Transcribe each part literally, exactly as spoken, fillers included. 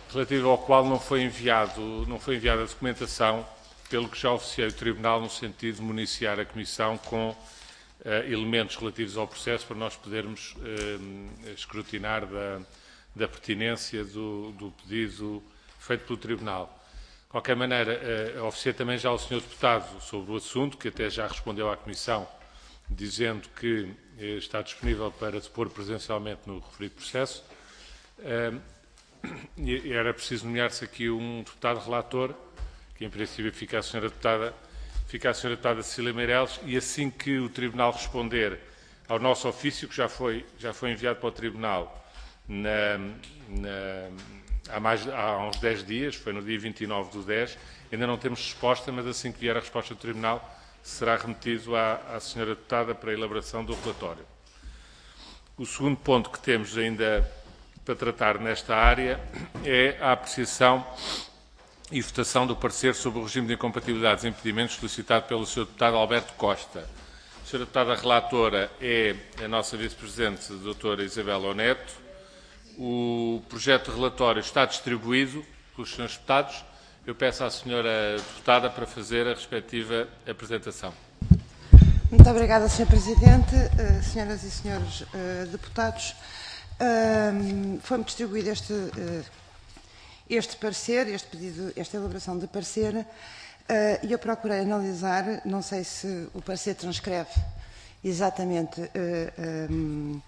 relativo ao qual não foi, enviado, não foi enviada a documentação, pelo que já oficiei o Tribunal no sentido de municiar a Comissão com uh, elementos relativos ao processo para nós podermos uh, escrutinar da, da pertinência do, do pedido feito pelo Tribunal. De qualquer maneira, uh, oficiei também já ao senhor Deputado sobre o assunto, que até já respondeu à Comissão, dizendo que uh, está disponível para depor presencialmente no referido processo. Uh, e era preciso nomear-se aqui um deputado relator, que em princípio fica a senhora deputada, fica a senhora deputada Cecília Meireles, e assim que o Tribunal responder ao nosso ofício, que já foi, já foi enviado para o Tribunal na, na, há, mais, há uns dez dias, foi no dia vinte e nove do dez, ainda não temos resposta, mas assim que vier a resposta do Tribunal, será remetido à, à senhora deputada para a elaboração do relatório. O segundo ponto que temos ainda para tratar nesta área é a apreciação e votação do parecer sobre o regime de incompatibilidades e impedimentos solicitado pelo senhor Deputado Alberto Costa. A senhora Deputada Relatora é a nossa Vice-Presidente, doutora Isabela Oneto. O projeto de relatório está distribuído pelos senhores Deputados. Eu peço à senhora Deputada para fazer a respectiva apresentação. Muito obrigada, senhor Presidente, uh, senhoras e senhores uh, deputados. Uh, Foi-me distribuído este, uh, este parecer, este pedido, esta elaboração de parecer, uh, e eu procurei analisar, não sei se o parecer transcreve exatamente uh, um,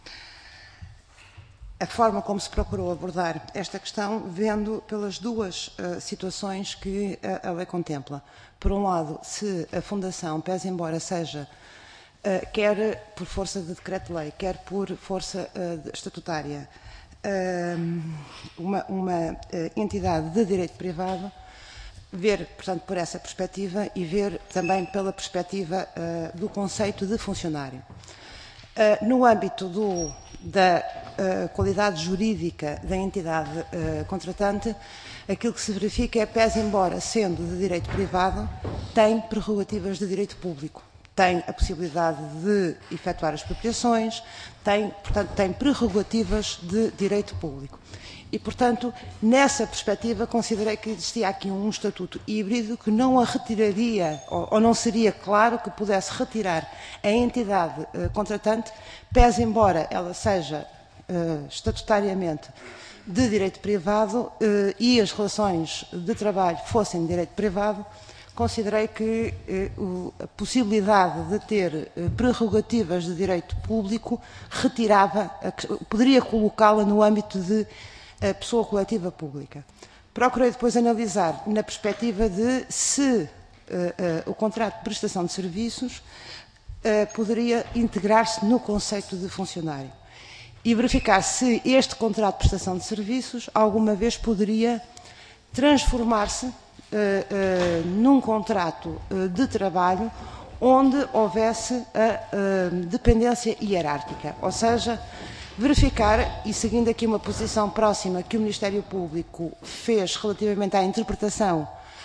a forma como se procurou abordar esta questão, vendo pelas duas uh, situações que a, a lei contempla. Por um lado, se a Fundação, pese embora seja Uh, quer por força de decreto-lei, quer por força uh, estatutária, uh, uma, uma uh, entidade de direito privado, ver, portanto, por essa perspectiva e ver também pela perspectiva uh, do conceito de funcionário. Uh, no âmbito do, da uh, qualidade jurídica da entidade uh, contratante, aquilo que se verifica é, pese embora sendo de direito privado, tem prerrogativas de direito público. Tem a possibilidade de efetuar as expropriações, tem, portanto, tem prerrogativas de direito público. E, portanto, nessa perspectiva, considerei que existia aqui um estatuto híbrido que não a retiraria, ou, ou não seria claro que pudesse retirar a entidade uh, contratante, pese embora ela seja uh, estatutariamente de direito privado uh, e as relações de trabalho fossem de direito privado. Considerei que eh, a possibilidade de ter eh, prerrogativas de direito público retirava, a, poderia colocá-la no âmbito de eh, pessoa coletiva pública. Procurei depois analisar na perspectiva de se eh, eh, o contrato de prestação de serviços eh, poderia integrar-se no conceito de funcionário e verificar se este contrato de prestação de serviços alguma vez poderia transformar-se Uh, uh, num contrato uh, de trabalho onde houvesse a uh, dependência hierárquica, ou seja, verificar, e seguindo aqui uma posição próxima que o Ministério Público fez relativamente à interpretação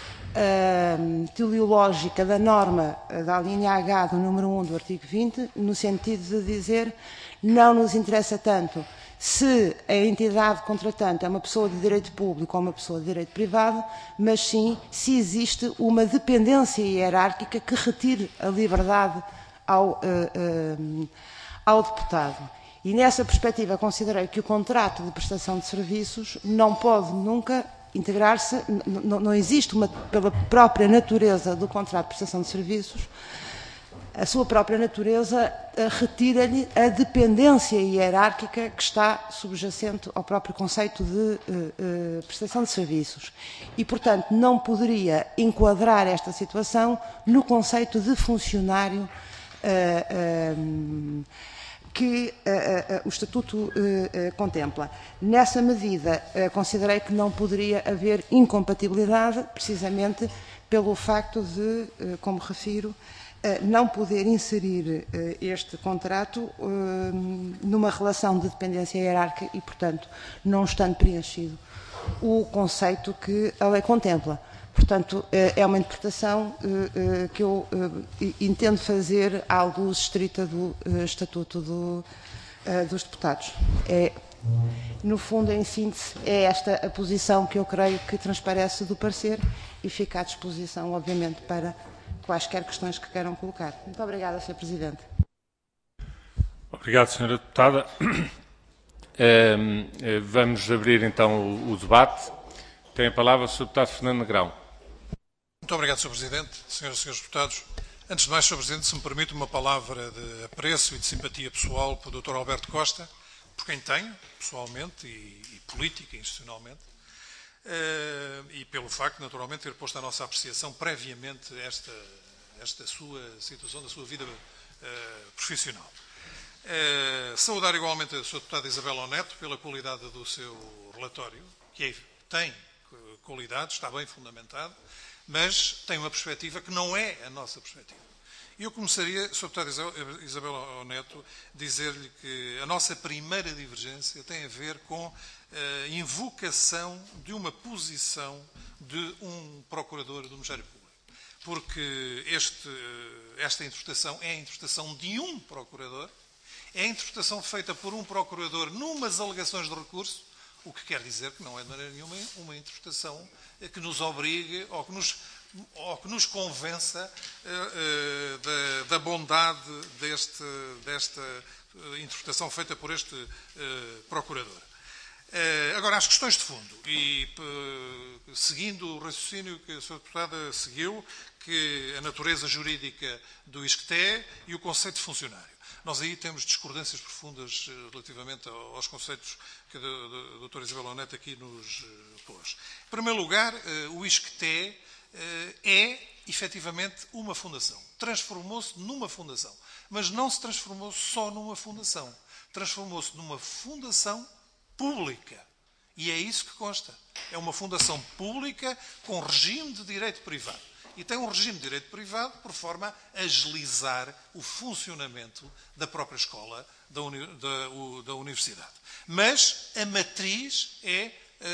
uh, teleológica da norma uh, da linha H do número um do artigo vinte, no sentido de dizer não nos interessa tanto se a entidade contratante é uma pessoa de direito público ou uma pessoa de direito privado, mas sim se existe uma dependência hierárquica que retire a liberdade ao, uh, uh, ao deputado. E nessa perspectiva considerei que o contrato de prestação de serviços não pode nunca integrar-se, não existe uma, pela própria natureza do contrato de prestação de serviços, a sua própria natureza retira-lhe a dependência hierárquica que está subjacente ao próprio conceito de uh, uh, prestação de serviços. E, portanto, não poderia enquadrar esta situação no conceito de funcionário uh, um, que uh, uh, o Estatuto uh, uh, contempla. Nessa medida, uh, considerei que não poderia haver incompatibilidade, precisamente pelo facto de, uh, como refiro, não poder inserir uh, este contrato uh, numa relação de dependência hierárquica e, portanto, não estando preenchido o conceito que a lei contempla. Portanto, uh, é uma interpretação uh, uh, que eu uh, entendo fazer à luz estrita do uh, Estatuto do, uh, dos Deputados. É No fundo, em síntese, é esta a posição que eu creio que transparece do parecer e fica à disposição, obviamente, para quaisquer questões que queiram colocar. Muito obrigada, senhor Presidente. Obrigado, senhora Deputada. Vamos abrir então o debate. Tem a palavra o senhor Deputado Fernando Negrão. Muito obrigado, senhor Presidente. Senhoras e senhores deputados, antes de mais, senhor Presidente, se me permite uma palavra de apreço e de simpatia pessoal para o doutor Alberto Costa, por quem tenho, pessoalmente e, e política e institucionalmente, uh, e pelo facto, naturalmente, de ter posto a nossa apreciação previamente esta, esta sua situação, da sua vida uh, profissional. Uh, saudar igualmente a sua deputada Isabela Neto pela qualidade do seu relatório, que é, tem qualidade, está bem fundamentado, mas tem uma perspectiva que não é a nossa perspectiva. Eu começaria, senhora deputada Isabela Neto, dizer-lhe que a nossa primeira divergência tem a ver com a invocação de uma posição de um procurador do Ministério Público. Porque este, esta interpretação é a interpretação de um procurador, é a interpretação feita por um procurador numas alegações de recurso, o que quer dizer que não é de maneira nenhuma uma interpretação que nos obrigue ou que nos, ou que nos convença uh, uh, da, da bondade deste, desta interpretação feita por este uh, procurador. Uh, agora, as questões de fundo, e uh, seguindo o raciocínio que a senhora deputada seguiu, que a natureza jurídica do ISCTE e o conceito de funcionário. Nós aí temos discordâncias profundas relativamente aos conceitos que a doutora Isabela Neto aqui nos pôs. Em primeiro lugar, o ISCTE é, efetivamente, uma fundação. Transformou-se numa fundação. Mas não se transformou só numa fundação. Transformou-se numa fundação pública. E é isso que consta. É uma fundação pública com regime de direito privado. E tem um regime de direito privado por forma a agilizar o funcionamento da própria escola, da, uni, da, o, da universidade. Mas a matriz é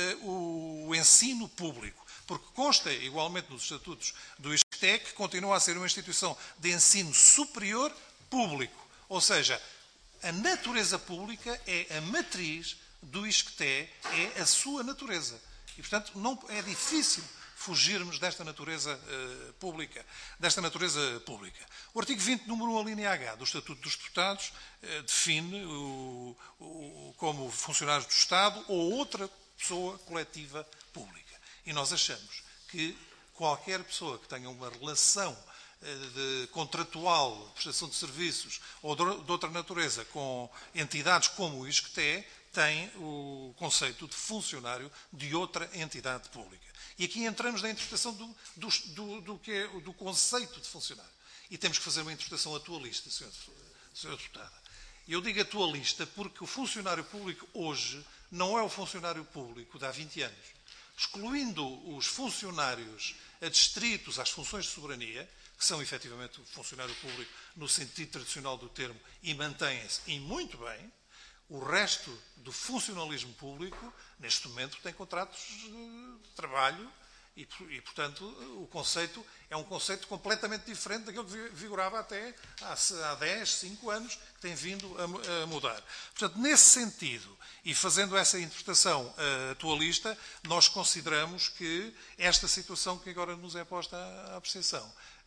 uh, o ensino público, porque consta igualmente nos estatutos do ISCTE que continua a ser uma instituição de ensino superior público. Ou seja, a natureza pública é a matriz do ISCTE, é a sua natureza. E, portanto, não é difícil fugirmos desta natureza uh, pública, desta natureza pública. O artigo vinte, número um, a linha H do Estatuto dos Deputados uh, define o, o, como funcionários do Estado ou outra pessoa coletiva pública. E nós achamos que qualquer pessoa que tenha uma relação uh, de contratual, de prestação de serviços ou de, de outra natureza com entidades como o ISCTE tem o conceito de funcionário de outra entidade pública. E aqui entramos na interpretação do, do, do, do, que é, do conceito de funcionário. E temos que fazer uma interpretação atualista, senhora Deputada. Eu digo atualista porque o funcionário público hoje não é o funcionário público de há vinte anos. Excluindo os funcionários adstritos às funções de soberania, que são efetivamente o funcionário público no sentido tradicional do termo e mantêm-se, e muito bem, o resto do funcionalismo público, neste momento, tem contratos de trabalho e, e, portanto, o conceito é um conceito completamente diferente daquilo que vigorava até há dez, cinco anos, que tem vindo a, a mudar. Portanto, nesse sentido, e fazendo essa interpretação uh, atualista, nós consideramos que esta situação que agora nos é posta à apreciação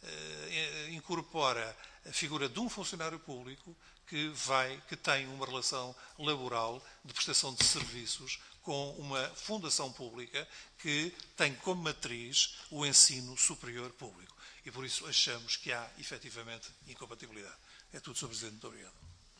uh, incorpora a figura de um funcionário público que, vai, que tem uma relação laboral de prestação de serviços com uma fundação pública que tem como matriz o ensino superior público. E por isso achamos que há, efetivamente, incompatibilidade. É tudo, senhor Presidente. Muito obrigado.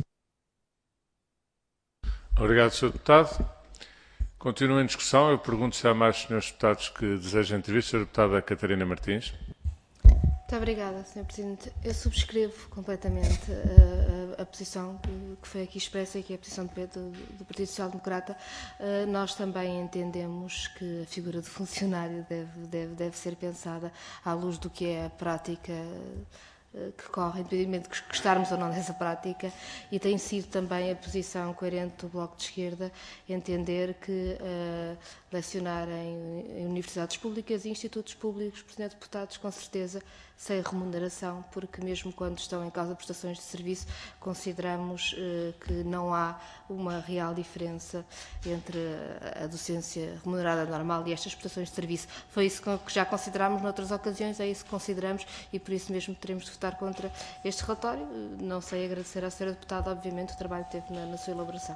Obrigado, senhor Deputado. Continuo em discussão. Eu pergunto se há mais senhores deputados que desejam intervir. senhora Deputada Catarina Martins. Muito obrigada, senhor Presidente. Eu subscrevo completamente a, a, a posição que foi aqui expressa e que é a posição do, do, do Partido Social Democrata. Uh, nós também entendemos que a figura de funcionário deve, deve, deve ser pensada à luz do que é a prática uh, que corre, independentemente de gostarmos ou não dessa prática, e tem sido também a posição coerente do Bloco de Esquerda entender que uh, lecionar em, em universidades públicas e institutos públicos, por senhor deputados, com certeza, sem remuneração, porque mesmo quando estão em causa prestações de serviço, consideramos eh, que não há uma real diferença entre a docência remunerada normal e estas prestações de serviço. Foi isso que já considerámos noutras ocasiões, é isso que consideramos e por isso mesmo teremos de votar contra este relatório. Não sei agradecer à senhora deputada, obviamente, o trabalho que teve na, na sua elaboração.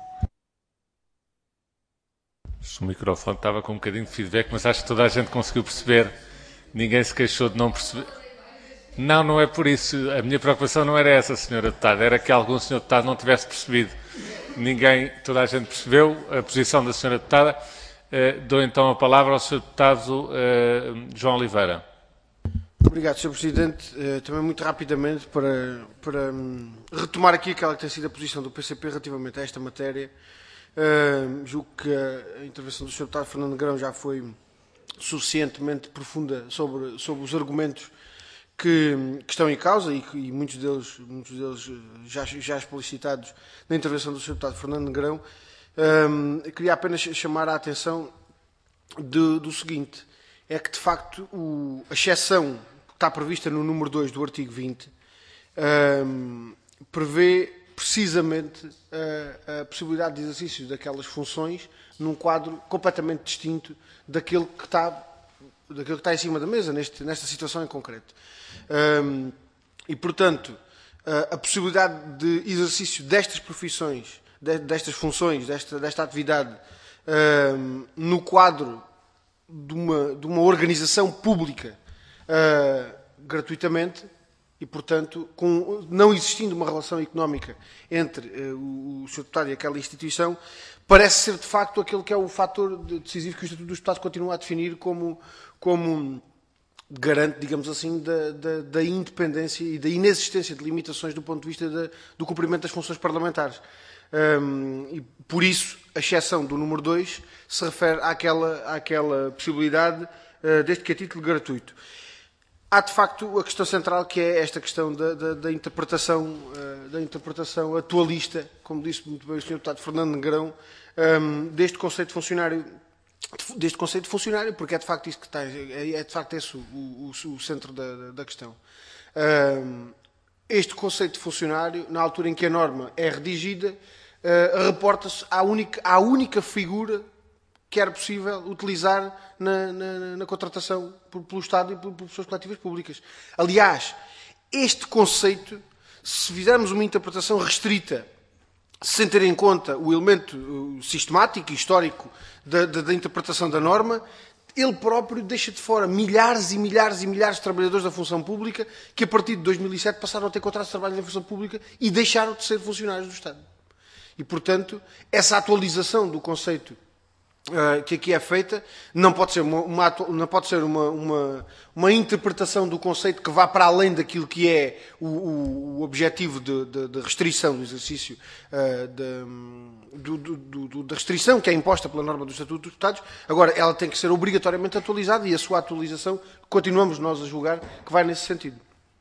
O microfone estava com um bocadinho de feedback, mas acho que toda a gente conseguiu perceber. Ninguém se queixou de não perceber. Não, não é por isso. A minha preocupação não era essa, senhora deputada. Era que algum senhor deputado não tivesse percebido. Ninguém, toda a gente percebeu a posição da senhora deputada. Uh, dou então a palavra ao senhor deputado uh, João Oliveira. Obrigado, senhor Presidente. Uh, também muito rapidamente para, para um, retomar aqui aquela que tem sido a posição do P C P relativamente a esta matéria. Uh, julgo que a intervenção do senhor deputado Fernando Negrão já foi suficientemente profunda sobre, sobre os argumentos que, que estão em causa e, que, e muitos deles, muitos deles já, já explicitados na intervenção do senhor deputado Fernando Negrão. Um, queria apenas chamar a atenção de, do seguinte, é que de facto o, a exceção que está prevista no número dois do artigo vinte um, prevê precisamente a, a possibilidade de exercício daquelas funções num quadro completamente distinto daquele que está, daquele que está em cima da mesa, neste, nesta situação em concreto. Um, e, portanto, a, a possibilidade de exercício destas profissões, de, destas funções, desta, desta atividade, um, no quadro de uma, de uma organização pública uh, gratuitamente, e, portanto, com, não existindo uma relação económica entre uh, o, o senhor deputado e aquela instituição, parece ser, de facto, aquele que é o fator decisivo que o Estatuto dos Deputados continua a definir como, como garante, digamos assim, da, da, da independência e da inexistência de limitações do ponto de vista da, do cumprimento das funções parlamentares. Um, e, por isso, a exceção do número dois se refere àquela, àquela possibilidade, uh, desde que é título gratuito. Há, de facto, a questão central, que é esta questão da, da, da, interpretação, uh, da interpretação atualista, como disse muito bem o senhor deputado Fernando Negrão, um, deste conceito de funcionário, deste conceito de funcionário, porque é de facto isso que está, é, é de facto esse o, o, o centro da, da questão. Um, este conceito de funcionário, na altura em que a norma é redigida, uh, reporta-se à única, à única figura que era possível utilizar na, na, na contratação por, pelo Estado e por, por pessoas coletivas públicas. Aliás, este conceito, se fizermos uma interpretação restrita, sem ter em conta o elemento sistemático e histórico da, da, da interpretação da norma, ele próprio deixa de fora milhares e milhares e milhares de trabalhadores da função pública que, a partir de dois mil e sete, passaram a ter contratos de trabalho na função pública e deixaram de ser funcionários do Estado. E, portanto, essa atualização do conceito Uh, que aqui é feita, não pode ser uma, uma, não pode ser uma, uma, uma interpretação do conceito que vá para além daquilo que é o, o, o objetivo de, de, de restrição do exercício, uh, de, do, do, do, da restrição que é imposta pela norma do Estatuto dos Deputados. Agora, ela tem que ser obrigatoriamente atualizada e a sua atualização, continuamos nós a julgar, que vai nesse sentido.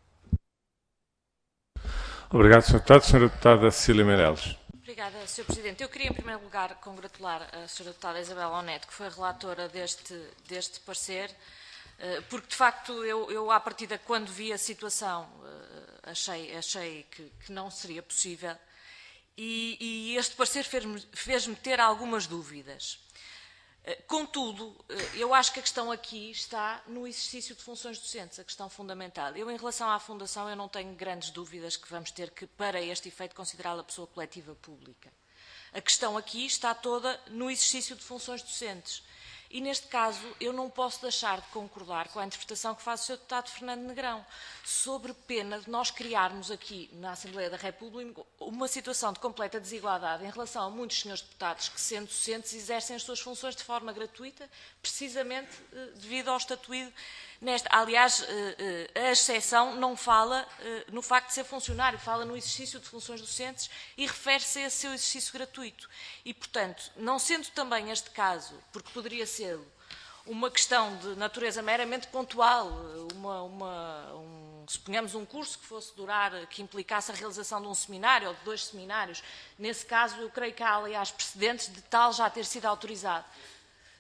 Obrigado, senhor Deputado. senhora Deputada Cecília Meireles. Obrigada, senhor Presidente. Eu queria, em primeiro lugar, congratular a senhora Deputada Isabel Onete, que foi a relatora deste, deste parecer, porque, de facto, eu, eu, à partida, quando vi a situação, achei, achei que, que não seria possível e, e este parecer fez-me fez-me ter algumas dúvidas. Contudo, eu acho que a questão aqui está no exercício de funções docentes, a questão fundamental. Eu, em relação à Fundação, eu não tenho grandes dúvidas que vamos ter que, para este efeito, considerá-la pessoa coletiva pública. A questão aqui está toda no exercício de funções docentes. E, neste caso, eu não posso deixar de concordar com a interpretação que faz o senhor deputado Fernando Negrão, sobre pena de nós criarmos aqui, na Assembleia da República, uma situação de completa desigualdade em relação a muitos senhores deputados que, sendo docentes, exercem as suas funções de forma gratuita, precisamente devido ao estatuído. Nesta, aliás, a exceção não fala no facto de ser funcionário, fala no exercício de funções docentes e refere-se a esse seu exercício gratuito. E, portanto, não sendo também este caso, porque poderia ser uma questão de natureza meramente pontual, uma, uma, um, suponhamos um curso que fosse durar, que implicasse a realização de um seminário ou de dois seminários, nesse caso eu creio que há, aliás, precedentes de tal já ter sido autorizado.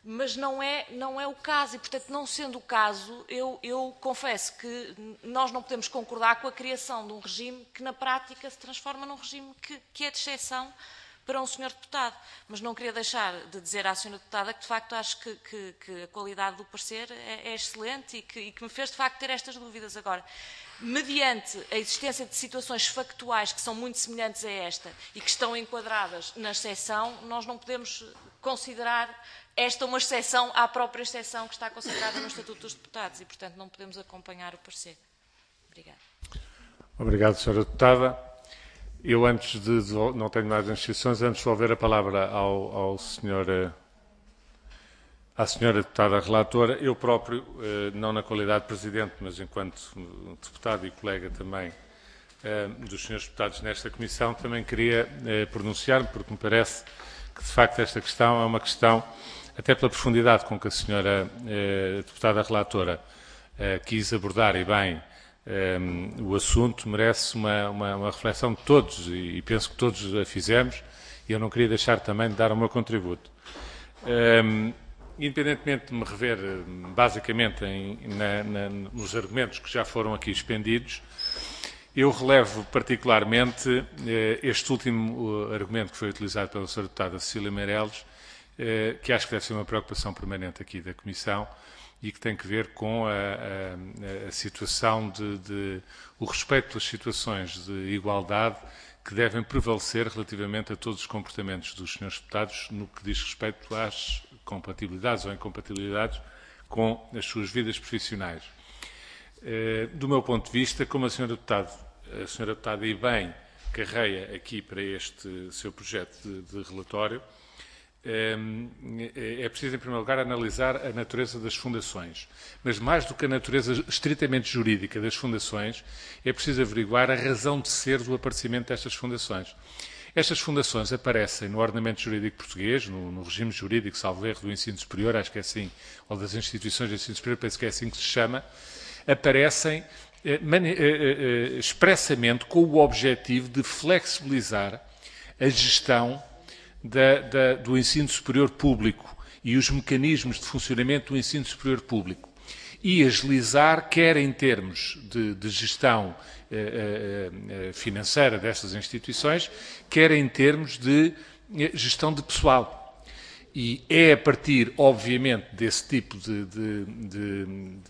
mas não é, não é o caso e, portanto, não sendo o caso, eu, eu confesso que nós não podemos concordar com a criação de um regime que, na prática, se transforma num regime que, que é de exceção para um senhor deputado. Mas não queria deixar de dizer à senhora deputada que, de facto, acho que, que, que a qualidade do parecer é, é excelente e que, e que me fez, de facto, ter estas dúvidas agora. Mediante a existência de situações factuais que são muito semelhantes a esta e que estão enquadradas na exceção, nós não podemos considerar esta uma exceção à própria exceção que está considerada no Estatuto dos Deputados e, portanto, não podemos acompanhar o parecer. Obrigada. Obrigado, senhora Deputada. Eu, antes de, de não tenho mais inscrições, antes de devolver a palavra ao, ao senhor, à senhora Deputada Relatora, eu próprio, não na qualidade de Presidente, mas enquanto Deputado e colega também dos senhores Deputados nesta Comissão, também queria pronunciar-me, porque me parece que, de facto, esta questão é uma questão, até pela profundidade com que a senhora Deputada Relatora quis abordar, e bem, Um, o assunto merece uma, uma, uma reflexão de todos e, e penso que todos a fizemos e eu não queria deixar também de dar o meu contributo. Um, independentemente de me rever basicamente em, na, na, nos argumentos que já foram aqui expendidos, eu relevo particularmente eh, este último argumento que foi utilizado pela senhora Deputada Cecília Meireles, eh, que acho que deve ser uma preocupação permanente aqui da Comissão, e que tem que ver com a, a, a situação de, de o respeito pelas situações de igualdade que devem prevalecer relativamente a todos os comportamentos dos senhores deputados no que diz respeito às compatibilidades ou incompatibilidades com as suas vidas profissionais. Do meu ponto de vista, como a senhora deputada, a senhora deputada e bem carreia aqui para este seu projeto de, de relatório, é preciso, em primeiro lugar, analisar a natureza das fundações. Mas, mais do que a natureza estritamente jurídica das fundações, é preciso averiguar a razão de ser do aparecimento destas fundações. Estas fundações aparecem no ordenamento jurídico português, no, no regime jurídico, salvo erro, do ensino superior, acho que é assim, ou das instituições de ensino superior, penso que é assim que se chama, aparecem eh, mani, eh, eh, expressamente com o objetivo de flexibilizar a gestão Da, da, do ensino superior público e os mecanismos de funcionamento do ensino superior público e agilizar, quer em termos de, de gestão eh, eh, financeira destas instituições, quer em termos de eh, gestão de pessoal. E é a partir, obviamente, desse tipo de, de, de,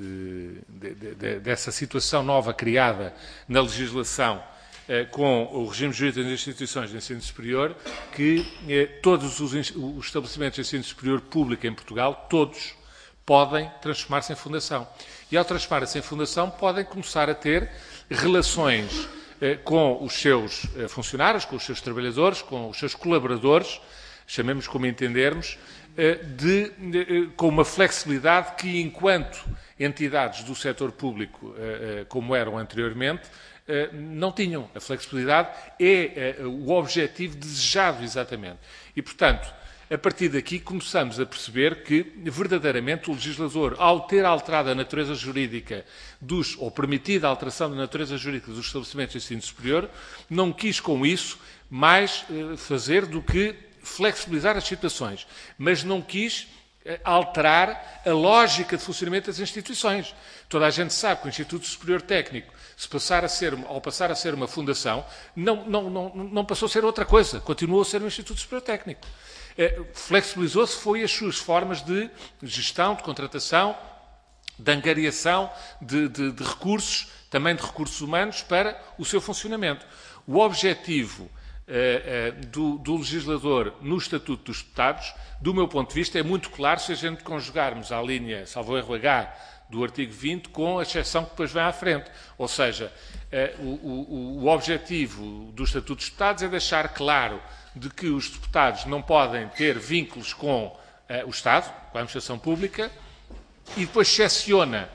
de, de, de dessa situação nova criada na legislação com o regime jurídico das instituições de ensino superior, que eh, todos os, os estabelecimentos de ensino superior público em Portugal, todos, podem transformar-se em fundação. E ao transformar-se em fundação, podem começar a ter relações eh, com os seus eh, funcionários, com os seus trabalhadores, com os seus colaboradores, chamemos como entendermos, eh, de, de, com uma flexibilidade que, enquanto entidades do setor público, eh, eh, como eram anteriormente, não tinham. A flexibilidade é o objetivo desejado, exatamente. E, portanto, a partir daqui começamos a perceber que, verdadeiramente, o legislador, ao ter alterado a natureza jurídica dos, ou permitido a alteração da natureza jurídica dos estabelecimentos de ensino superior, não quis, com isso, mais fazer do que flexibilizar as situações, mas não quis alterar a lógica de funcionamento das instituições. Toda a gente sabe que o Instituto Superior Técnico, se passar a ser, ao passar a ser uma fundação, não, não, não, não passou a ser outra coisa, continuou a ser um Instituto Superior Técnico. Flexibilizou-se, foi as suas formas de gestão, de contratação, de angariação de, de, de recursos, também de recursos humanos, para o seu funcionamento. O objetivo Uh, uh, do, do legislador no Estatuto dos Deputados, do meu ponto de vista, é muito claro se a gente conjugarmos a linha, salvo erro H, do artigo vinte, com a exceção que depois vem à frente. Ou seja, uh, o, o, o objetivo do Estatuto dos Deputados é deixar claro de que os deputados não podem ter vínculos com uh, o Estado, com a administração pública, e depois excepciona,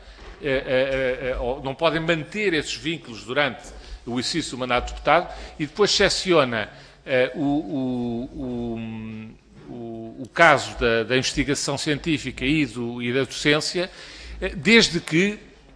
uh, uh, uh, uh, não podem manter esses vínculos durante o exercício do mandato de deputado, e depois excepciona uh, o, o, o, o caso da, da investigação científica e, do, e da docência, uh, desde que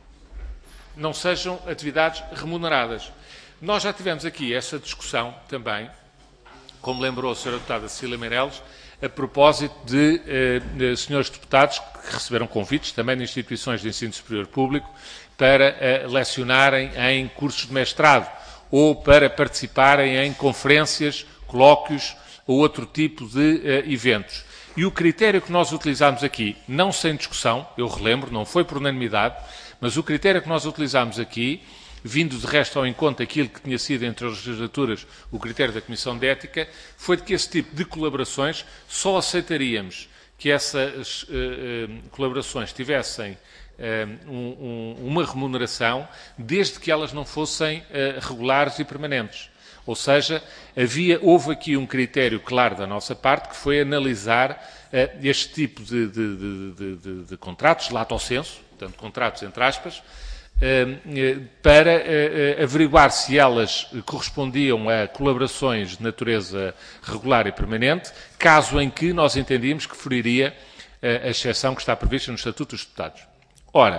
não sejam atividades remuneradas. Nós já tivemos aqui essa discussão também, como lembrou a senhora deputada Cecília Meireles, a propósito de, de senhores deputados que receberam convites também de instituições de ensino superior público para uh, lecionarem em cursos de mestrado ou para participarem em conferências, colóquios ou outro tipo de uh, eventos. E o critério que nós utilizámos aqui, não sem discussão, eu relembro, não foi por unanimidade, mas o critério que nós utilizámos aqui, vindo de resto ao encontro aquilo que tinha sido entre as legislaturas o critério da Comissão de Ética, foi de que esse tipo de colaborações só aceitaríamos que essas uh, uh, colaborações tivessem uh, um, um, uma remuneração desde que elas não fossem uh, regulares e permanentes. Ou seja, havia, houve aqui um critério claro da nossa parte, que foi analisar uh, este tipo de, de, de, de, de, de contratos, lato sensu, portanto, contratos entre aspas, para averiguar se elas correspondiam a colaborações de natureza regular e permanente, caso em que nós entendíamos que feriria a exceção que está prevista no Estatuto dos Deputados. Ora,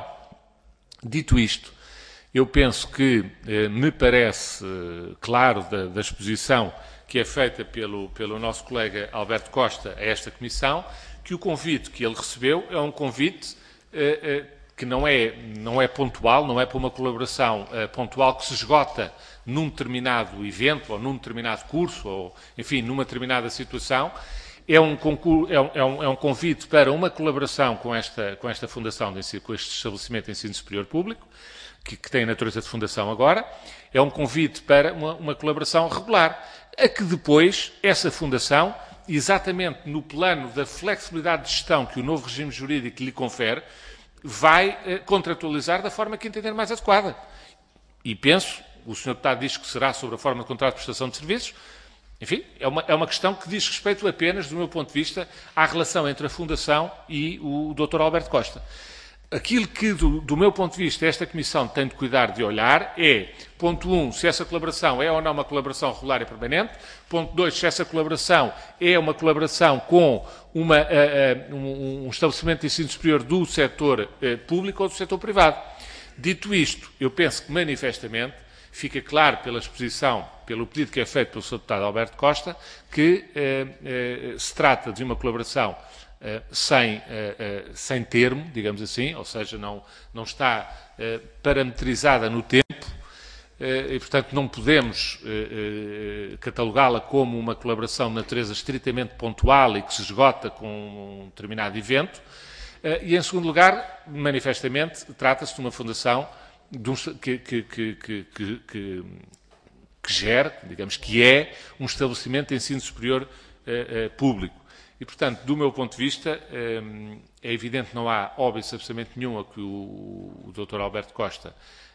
dito isto, eu penso que me parece claro da, da exposição que é feita pelo, pelo nosso colega Alberto Costa a esta Comissão, que o convite que ele recebeu é um convite que não é, não é pontual, não é para uma colaboração uh, pontual que se esgota num determinado evento, ou num determinado curso, ou, enfim, numa determinada situação. É um, concurso, é um, é um, é um convite para uma colaboração com esta, com esta fundação, de ensino, com este estabelecimento de ensino superior público, que, que tem a natureza de fundação agora. É um convite para uma, uma colaboração regular, a que depois essa fundação, exatamente no plano da flexibilidade de gestão que o novo regime jurídico lhe confere, vai eh, contratualizar da forma que entender mais adequada. E penso, o senhor Deputado diz que será sobre a forma de contrato de prestação de serviços, enfim, é uma, é uma questão que diz respeito apenas, do meu ponto de vista, à relação entre a Fundação e o doutor Alberto Costa. Aquilo que, do, do meu ponto de vista, esta Comissão tem de cuidar de olhar é, ponto um, se essa colaboração é ou não uma colaboração regular e permanente, ponto dois, se essa colaboração é uma colaboração com uma, uh, uh, um, um estabelecimento de ensino superior do setor uh, público ou do setor privado. Dito isto, eu penso que, manifestamente, fica claro pela exposição, pelo pedido que é feito pelo senhor Deputado Alberto Costa, que uh, uh, se trata de uma colaboração Uh, sem, uh, uh, sem termo, digamos assim, ou seja, não, não está uh, parametrizada no tempo uh, e, portanto, não podemos uh, uh, catalogá-la como uma colaboração de natureza estritamente pontual e que se esgota com um determinado evento. Uh, e, em segundo lugar, manifestamente, trata-se de uma fundação de um, que, que, que, que, que, que, que gere, digamos, que é um estabelecimento de ensino superior uh, uh, público. E, portanto, do meu ponto de vista, é evidente que não há óbvio absolutamente nenhum a que o, o doutor Alberto Costa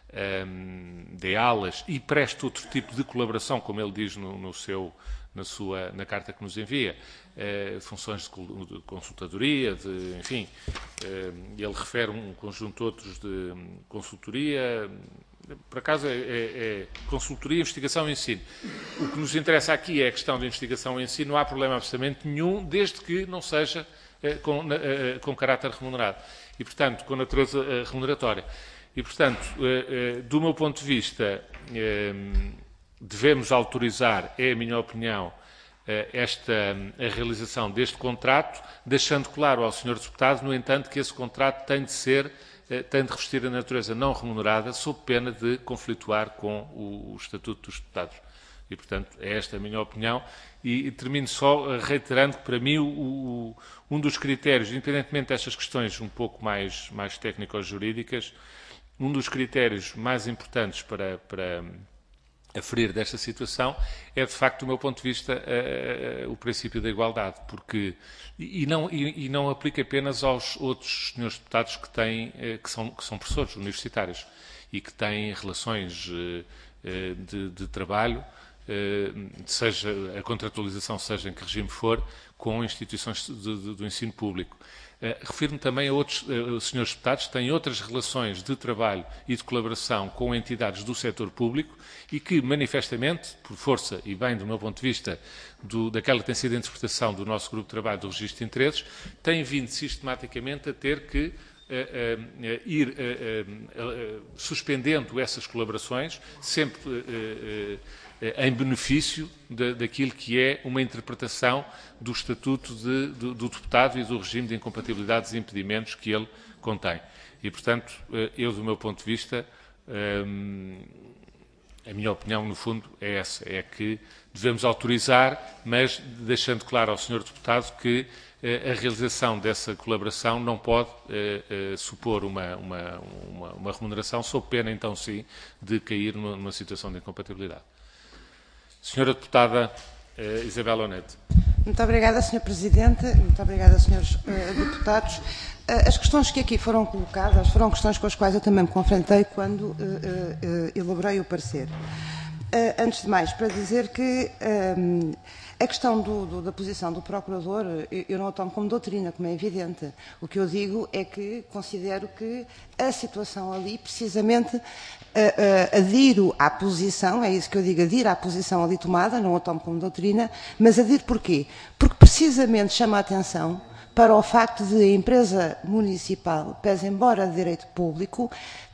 um, dê aulas e preste outro tipo de colaboração, como ele diz no, no seu, na, sua, na carta que nos envia, uh, funções de, de consultadoria, de, enfim, uh, ele refere um conjunto de outros de consultoria. Por acaso é, é, é consultoria, investigação e ensino. O que nos interessa aqui é a questão de investigação e ensino, não há problema absolutamente nenhum, desde que não seja eh, com, eh, com caráter remunerado e, portanto, com natureza eh, remuneratória. E, portanto, eh, eh, do meu ponto de vista, eh, devemos autorizar, é a minha opinião, eh, esta, a realização deste contrato, deixando claro ao senhor Deputado, no entanto, que esse contrato tem de ser tem de revestir a natureza não remunerada, sob pena de conflituar com o, o Estatuto dos Deputados. E, portanto, é esta a minha opinião. E, e termino só reiterando que, para mim, o, o, um dos critérios, independentemente destas questões um pouco mais, mais técnico-jurídicas, um dos critérios mais importantes para, para aferir desta situação é, de facto, do meu ponto de vista, uh, uh, o princípio da igualdade, porque, e, e, não, e, e não aplica apenas aos outros senhores deputados que, têm, uh, que, são, que são professores universitários e que têm relações uh, uh, de, de trabalho, uh, seja a contratualização, seja em que regime for, com instituições de, de, do ensino público. Uh, refiro-me também a outros uh, senhores deputados que têm outras relações de trabalho e de colaboração com entidades do setor público e que, manifestamente, por força e bem do meu ponto de vista, do, daquela que tem sido a interpretação do nosso grupo de trabalho do Registro de Interesses, têm vindo sistematicamente a ter que uh, uh, ir uh, uh, uh, suspendendo essas colaborações, sempre uh, uh, em benefício de, daquilo que é uma interpretação do Estatuto de, do, do Deputado e do regime de incompatibilidades e impedimentos que ele contém. E, portanto, eu, do meu ponto de vista, a minha opinião, no fundo, é essa, é que devemos autorizar, mas deixando claro ao senhor Deputado que a realização dessa colaboração não pode uh, uh, supor uma, uma, uma, uma remuneração, sob pena, então sim, de cair numa, numa situação de incompatibilidade. Senhora Deputada uh, Isabel Onete. Muito obrigada, senhor Presidente. Muito obrigada, senhores uh, deputados. Uh, as questões que aqui foram colocadas foram questões com as quais eu também me confrontei quando uh, uh, uh, elaborei o parecer. Uh, antes de mais, para dizer que um, a questão do, do, da posição do Procurador, eu, eu não a tomo como doutrina, como é evidente. O que eu digo é que considero que a situação ali, precisamente, uh, uh, adiro à posição, é isso que eu digo, adiro à posição ali tomada, não a tomo como doutrina, mas adiro porquê? Porque precisamente chama a atenção para o facto de a empresa municipal, pese embora de direito público,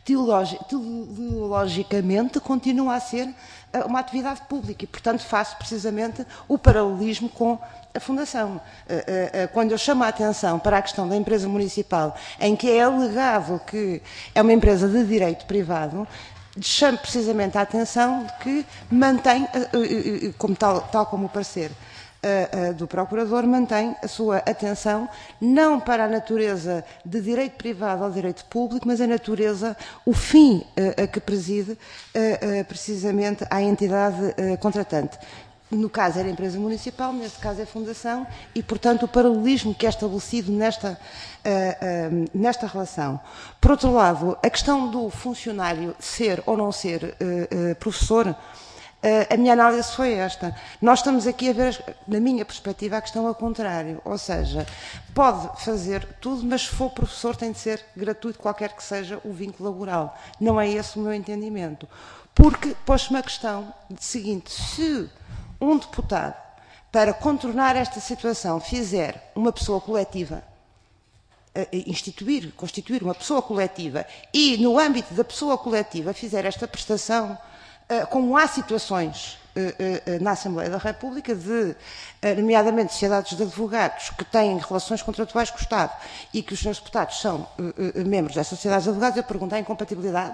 teologicamente continua a ser uma atividade pública e, portanto, faço precisamente o paralelismo com a Fundação. Quando eu chamo a atenção para a questão da empresa municipal, em que é alegado que é uma empresa de direito privado, chamo precisamente a atenção de que mantém, como tal, tal como o parecer Uh, uh, do Procurador, mantém a sua atenção não para a natureza de direito privado ou direito público, mas a natureza, o fim uh, a que preside uh, uh, precisamente à entidade uh, contratante. No caso era a empresa municipal, neste caso é a Fundação, e, portanto, o paralelismo que é estabelecido nesta, uh, uh, nesta relação. Por outro lado, a questão do funcionário ser ou não ser uh, uh, professor, Uh, a minha análise foi esta. Nós estamos aqui a ver, na minha perspectiva, a questão ao contrário. Ou seja, pode fazer tudo, mas se for professor tem de ser gratuito, qualquer que seja o vínculo laboral. Não é esse o meu entendimento. Porque pôs-me a questão de seguinte, se um deputado, para contornar esta situação, fizer uma pessoa coletiva, uh, instituir, constituir uma pessoa coletiva, e no âmbito da pessoa coletiva fizer esta prestação, como há situações na Assembleia da República de, nomeadamente, sociedades de advogados que têm relações contratuais com o Estado e que os senhores deputados são membros dessas sociedades de advogados, eu pergunto, há incompatibilidade?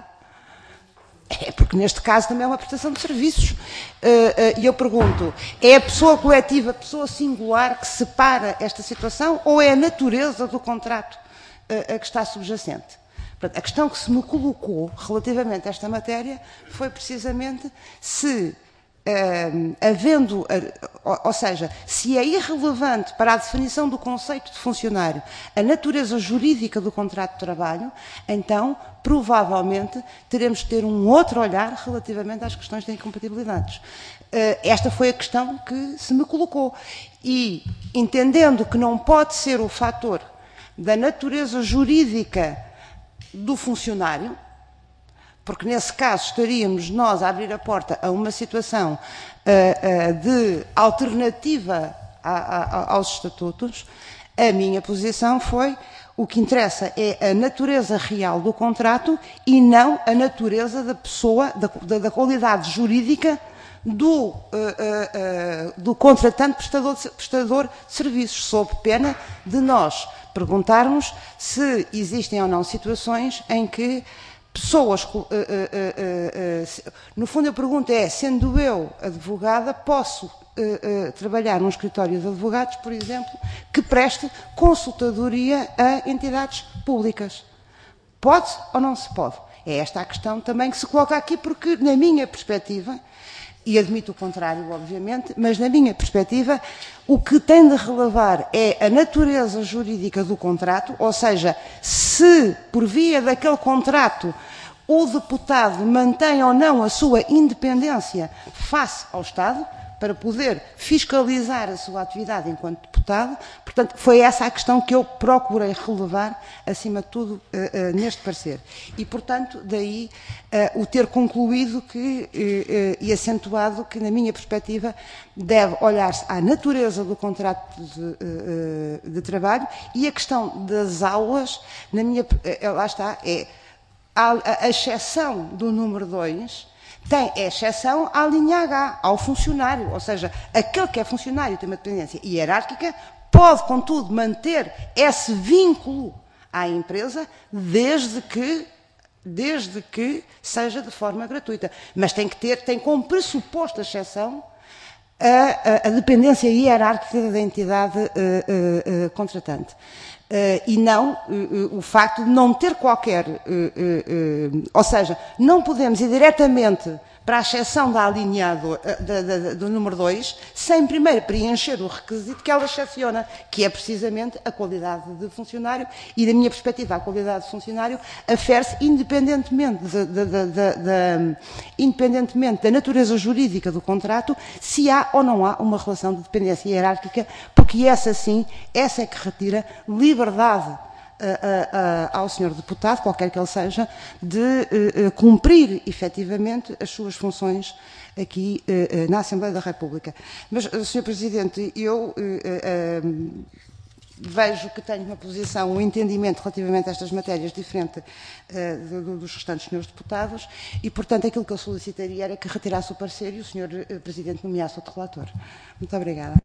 É porque, neste caso, também é uma prestação de serviços. E eu pergunto, é a pessoa coletiva, a pessoa singular que separa esta situação ou é a natureza do contrato a que está subjacente? A questão que se me colocou relativamente a esta matéria foi precisamente se, uh, havendo, uh, ou, ou seja, se é irrelevante para a definição do conceito de funcionário a natureza jurídica do contrato de trabalho, então, provavelmente, teremos de ter um outro olhar relativamente às questões de incompatibilidades. Uh, esta foi a questão que se me colocou. E, entendendo que não pode ser o fator da natureza jurídica do funcionário, porque nesse caso estaríamos nós a abrir a porta a uma situação uh, uh, de alternativa a, a, aos estatutos, a minha posição foi o que interessa é a natureza real do contrato e não a natureza da pessoa, da, da, da qualidade jurídica do, uh, uh, uh, do contratante prestador de, prestador de serviços, sob pena de nós perguntarmos se existem ou não situações em que pessoas, uh, uh, uh, uh, no fundo a pergunta é, sendo eu advogada, posso uh, uh, trabalhar num escritório de advogados, por exemplo, que preste consultadoria a entidades públicas. Pode ou não se pode? É esta a questão também que se coloca aqui, porque na minha perspectiva, e admito o contrário, obviamente, mas na minha perspectiva, o que tem de relevar é a natureza jurídica do contrato, ou seja, se por via daquele contrato o deputado mantém ou não a sua independência face ao Estado, para poder fiscalizar a sua atividade enquanto deputado. Portanto, foi essa a questão que eu procurei relevar, acima de tudo, uh, uh, neste parecer. E, portanto, daí uh, o ter concluído que, uh, uh, e acentuado que, na minha perspectiva, deve olhar-se à natureza do contrato de, uh, de trabalho e a questão das aulas, na minha, uh, lá está, é a, a exceção do número dois, tem a exceção à linha H, ao funcionário, ou seja, aquele que é funcionário e tem uma dependência hierárquica pode, contudo, manter esse vínculo à empresa desde que, desde que seja de forma gratuita. Mas tem que ter, tem como pressuposto a exceção a, a, a dependência hierárquica da entidade uh, uh, uh, contratante. Uh, e não uh, uh, o facto de não ter qualquer, uh, uh, uh, ou seja, não podemos ir diretamente para a exceção da linha do, da, da, do número dois, sem primeiro preencher o requisito que ela excepciona, que é precisamente a qualidade de funcionário, e da minha perspectiva a qualidade de funcionário afere-se independentemente, de, de, de, de, de, independentemente da natureza jurídica do contrato, se há ou não há uma relação de dependência hierárquica, porque essa sim, essa é que retira liberdade Uh, uh, uh, ao senhor deputado, qualquer que ele seja, de uh, uh, cumprir efetivamente as suas funções aqui uh, uh, na Assembleia da República. Mas, uh, senhor Presidente, eu uh, uh, uh, vejo que tenho uma posição, um entendimento relativamente a estas matérias diferente uh, do, dos restantes senhores deputados e, portanto, aquilo que eu solicitaria era que retirasse o parecer e o senhor uh, Presidente nomeasse outro relator. Muito obrigada.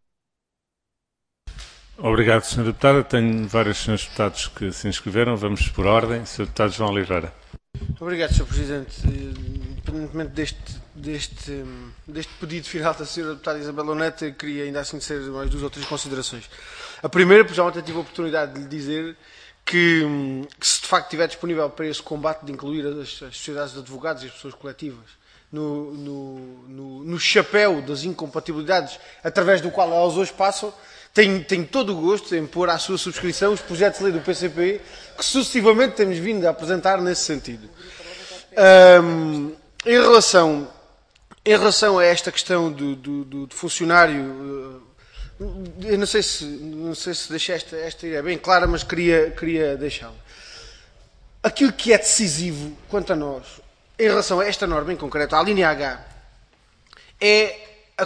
Obrigado, senhor Deputado. Tenho vários senhores deputados que se inscreveram. Vamos por ordem. senhor Deputado João Oliveira. Obrigado, senhor Presidente. Independentemente deste, deste, deste pedido final da senhora Deputada Isabel Onete, queria ainda assim ser mais duas ou três considerações. A primeira, porque já ontem tive a oportunidade de lhe dizer que, que se de facto estiver disponível para esse combate de incluir as, as sociedades de advogados e as pessoas coletivas no, no, no, no chapéu das incompatibilidades através do qual elas hoje passam, Tenho, tenho todo o gosto em pôr à sua subscrição os projetos de lei do P C P que sucessivamente temos vindo a apresentar nesse sentido. Um, em, relação, em relação a esta questão do, do, do, do funcionário, eu não sei se, não sei se deixei esta, esta ideia bem clara, mas queria, queria deixá-la. Aquilo que é decisivo quanto a nós, em relação a esta norma em concreto, à linha H, é a, a,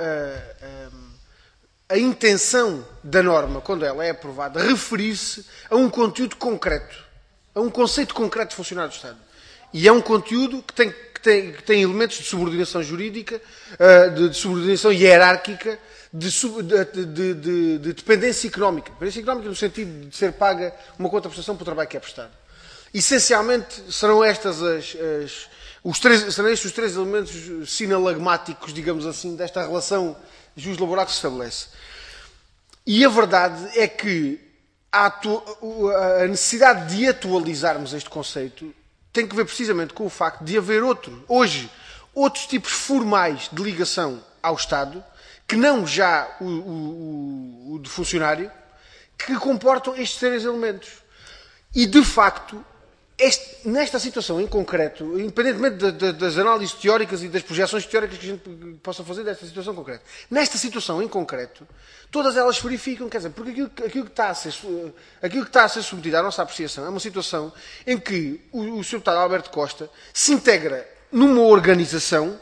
a, a a intenção da norma, quando ela é aprovada, referir-se a um conteúdo concreto, a um conceito concreto de funcionário do Estado. E é um conteúdo que tem, que tem, que tem elementos de subordinação jurídica, de, de subordinação hierárquica, de, de, de, de, de dependência económica. Dependência económica no sentido de ser paga uma contraprestação pelo trabalho que é prestado. Essencialmente serão estas as, as, os três, serão estes os três elementos sinalagmáticos, digamos assim, desta relação jus-laboral que se estabelece. E a verdade é que a, a necessidade de atualizarmos este conceito tem que ver precisamente com o facto de haver outro, hoje, outros tipos formais de ligação ao Estado, que não já o, o, o de funcionário, que comportam estes três elementos. E, de facto, este, nesta situação em concreto, independentemente de, de, das análises teóricas e das projeções teóricas que a gente possa fazer desta situação concreta, nesta situação em concreto, todas elas verificam, quer dizer, porque aquilo, aquilo, que, está a ser, aquilo que está a ser submetido à nossa apreciação é uma situação em que o, o senhor Deputado Alberto Costa se integra numa organização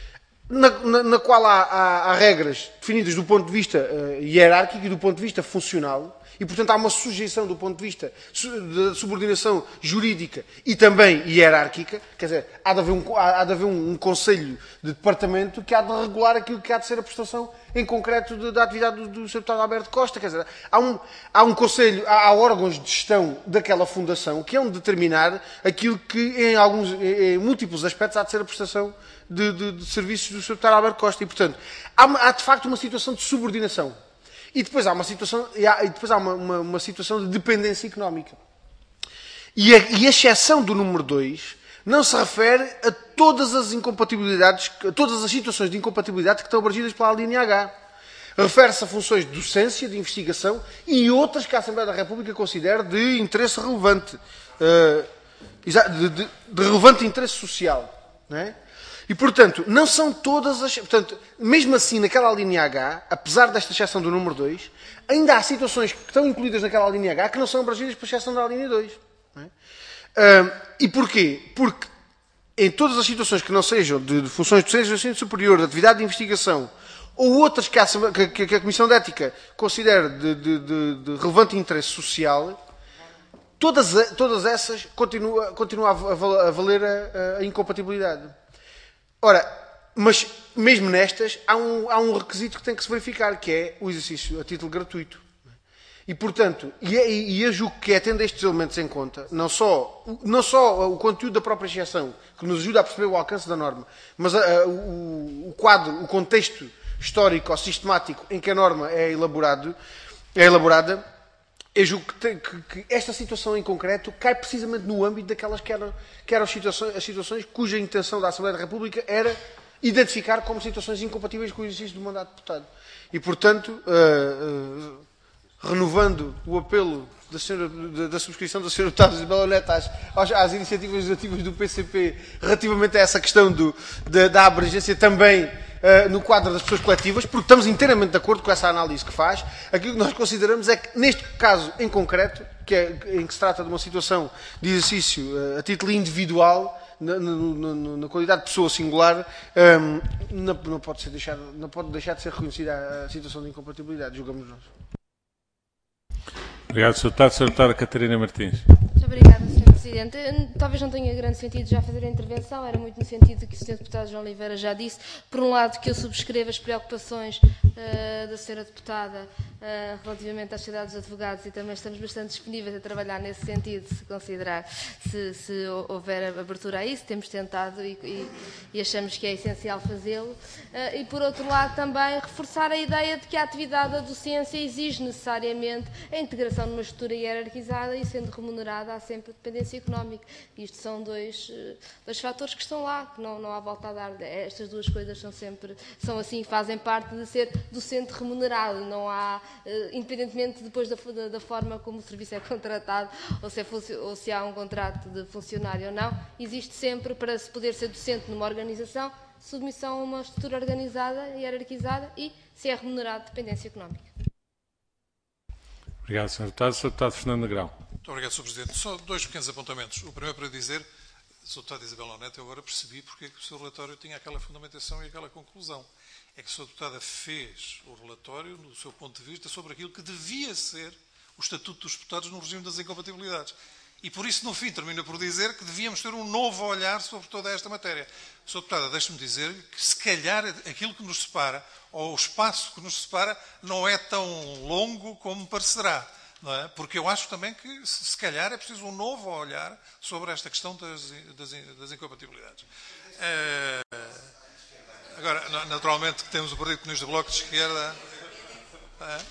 na, na, na qual há, há, há regras definidas do ponto de vista uh, hierárquico e do ponto de vista funcional. E, portanto, há uma sujeição do ponto de vista da subordinação jurídica e também hierárquica. Quer dizer, há de haver um, há de haver um, um conselho de departamento que há de regular aquilo que há de ser a prestação em concreto de, da atividade do, do senhor Deputado Alberto Costa. Quer dizer, há um, há um conselho, há, há órgãos de gestão daquela fundação que hão de determinar aquilo que, em, alguns, em, em múltiplos aspectos, há de ser a prestação de, de, de serviços do senhor Deputado Alberto Costa. E, portanto, há, há de facto uma situação de subordinação. E depois há uma situação, e há, e depois há uma, uma, uma situação de dependência económica. E a, e a exceção do número dois não se refere a todas as incompatibilidades, a todas as situações de incompatibilidade que estão abrangidas pela linha H. Refere-se a funções de docência, de investigação e outras que a Assembleia da República considera de interesse relevante, uh, de, de, de relevante interesse social. Não é? E, portanto, não são todas as... Portanto, mesmo assim, naquela linha H, apesar desta exceção do número dois, ainda há situações que estão incluídas naquela linha H que não são abrangidas pela exceção da linha dois. Não é? Uh, e porquê? Porque em todas as situações que não sejam de, de funções de docência, de ensino superior, de atividade de investigação, ou outras que a, que, que a Comissão de Ética considera de, de, de, de relevante interesse social, todas, todas essas continua, continua a valer a, a incompatibilidade. Ora, mas mesmo nestas, há um, há um requisito que tem que se verificar, que é o exercício a título gratuito. E, portanto, e, e, e eu julgo que é tendo estes elementos em conta, não só, não só o conteúdo da própria exceção, que nos ajuda a perceber o alcance da norma, mas a, a, o, o quadro, o contexto histórico ou sistemático em que a norma é, elaborado, é elaborada, eu julgo que, tem, que, que esta situação em concreto cai precisamente no âmbito daquelas que eram, que eram as, situações, as situações cuja intenção da Assembleia da República era identificar como situações incompatíveis com o exercício do mandato de deputado. E, portanto, uh, uh, renovando o apelo da, senhora, da, da subscrição da senhora Deputada Isabel Neto às, às, às iniciativas legislativas do P C P relativamente a essa questão do, da, da abrangência também uh, no quadro das pessoas coletivas, porque estamos inteiramente de acordo com essa análise que faz. Aquilo que nós consideramos é que, neste caso em concreto, que é, em que se trata de uma situação de exercício uh, a título individual, na, na, na, na qualidade de pessoa singular, um, não, não, pode ser deixado, não pode deixar de ser reconhecida a situação de incompatibilidade, julgamos nós. Obrigado, senhor Deputado. senhora Deputada Catarina Martins. Muito obrigada, senhor Presidente. Talvez não tenha grande sentido já fazer a intervenção, era muito no sentido que o senhor Deputado João Oliveira já disse. Por um lado, que eu subscrevo as preocupações uh, da senhora Deputada uh, relativamente às sociedades de advogados e também estamos bastante disponíveis a trabalhar nesse sentido, se considerar, se, se houver abertura a isso. Temos tentado e, e, e achamos que é essencial fazê-lo. Uh, e, por outro lado, também reforçar a ideia de que a atividade da docência exige necessariamente a integração numa estrutura hierarquizada e sendo remunerada há sempre dependência económica. Isto são dois, dois fatores que estão lá, que não, não há volta a dar. Estas duas coisas são sempre, são assim, fazem parte de ser docente remunerado. Não há, independentemente depois da, da, da forma como o serviço é contratado ou se, é, ou se há um contrato de funcionário ou não, existe sempre, para se poder ser docente numa organização, submissão a uma estrutura organizada, hierarquizada e, se é remunerado, dependência económica. Obrigado, senhor Deputado. senhor Deputado Fernando Negrão. Muito obrigado, senhor Presidente. Só dois pequenos apontamentos. O primeiro para dizer, senhor Deputado Isabel Neto, eu agora percebi porque é que o seu relatório tinha aquela fundamentação e aquela conclusão. É que a senhora Deputada fez o relatório, do seu ponto de vista, sobre aquilo que devia ser o Estatuto dos Deputados no regime das incompatibilidades. E por isso, no fim, termina por dizer que devíamos ter um novo olhar sobre toda esta matéria. senhora Deputada, deixe-me dizer que, se calhar, aquilo que nos separa, ou o espaço que nos separa, não é tão longo como parecerá. Não é? Porque eu acho também que, se calhar, é preciso um novo olhar sobre esta questão das, das, das incompatibilidades. É, agora, naturalmente, que temos o Partido Comunista do Bloco de Esquerda, é,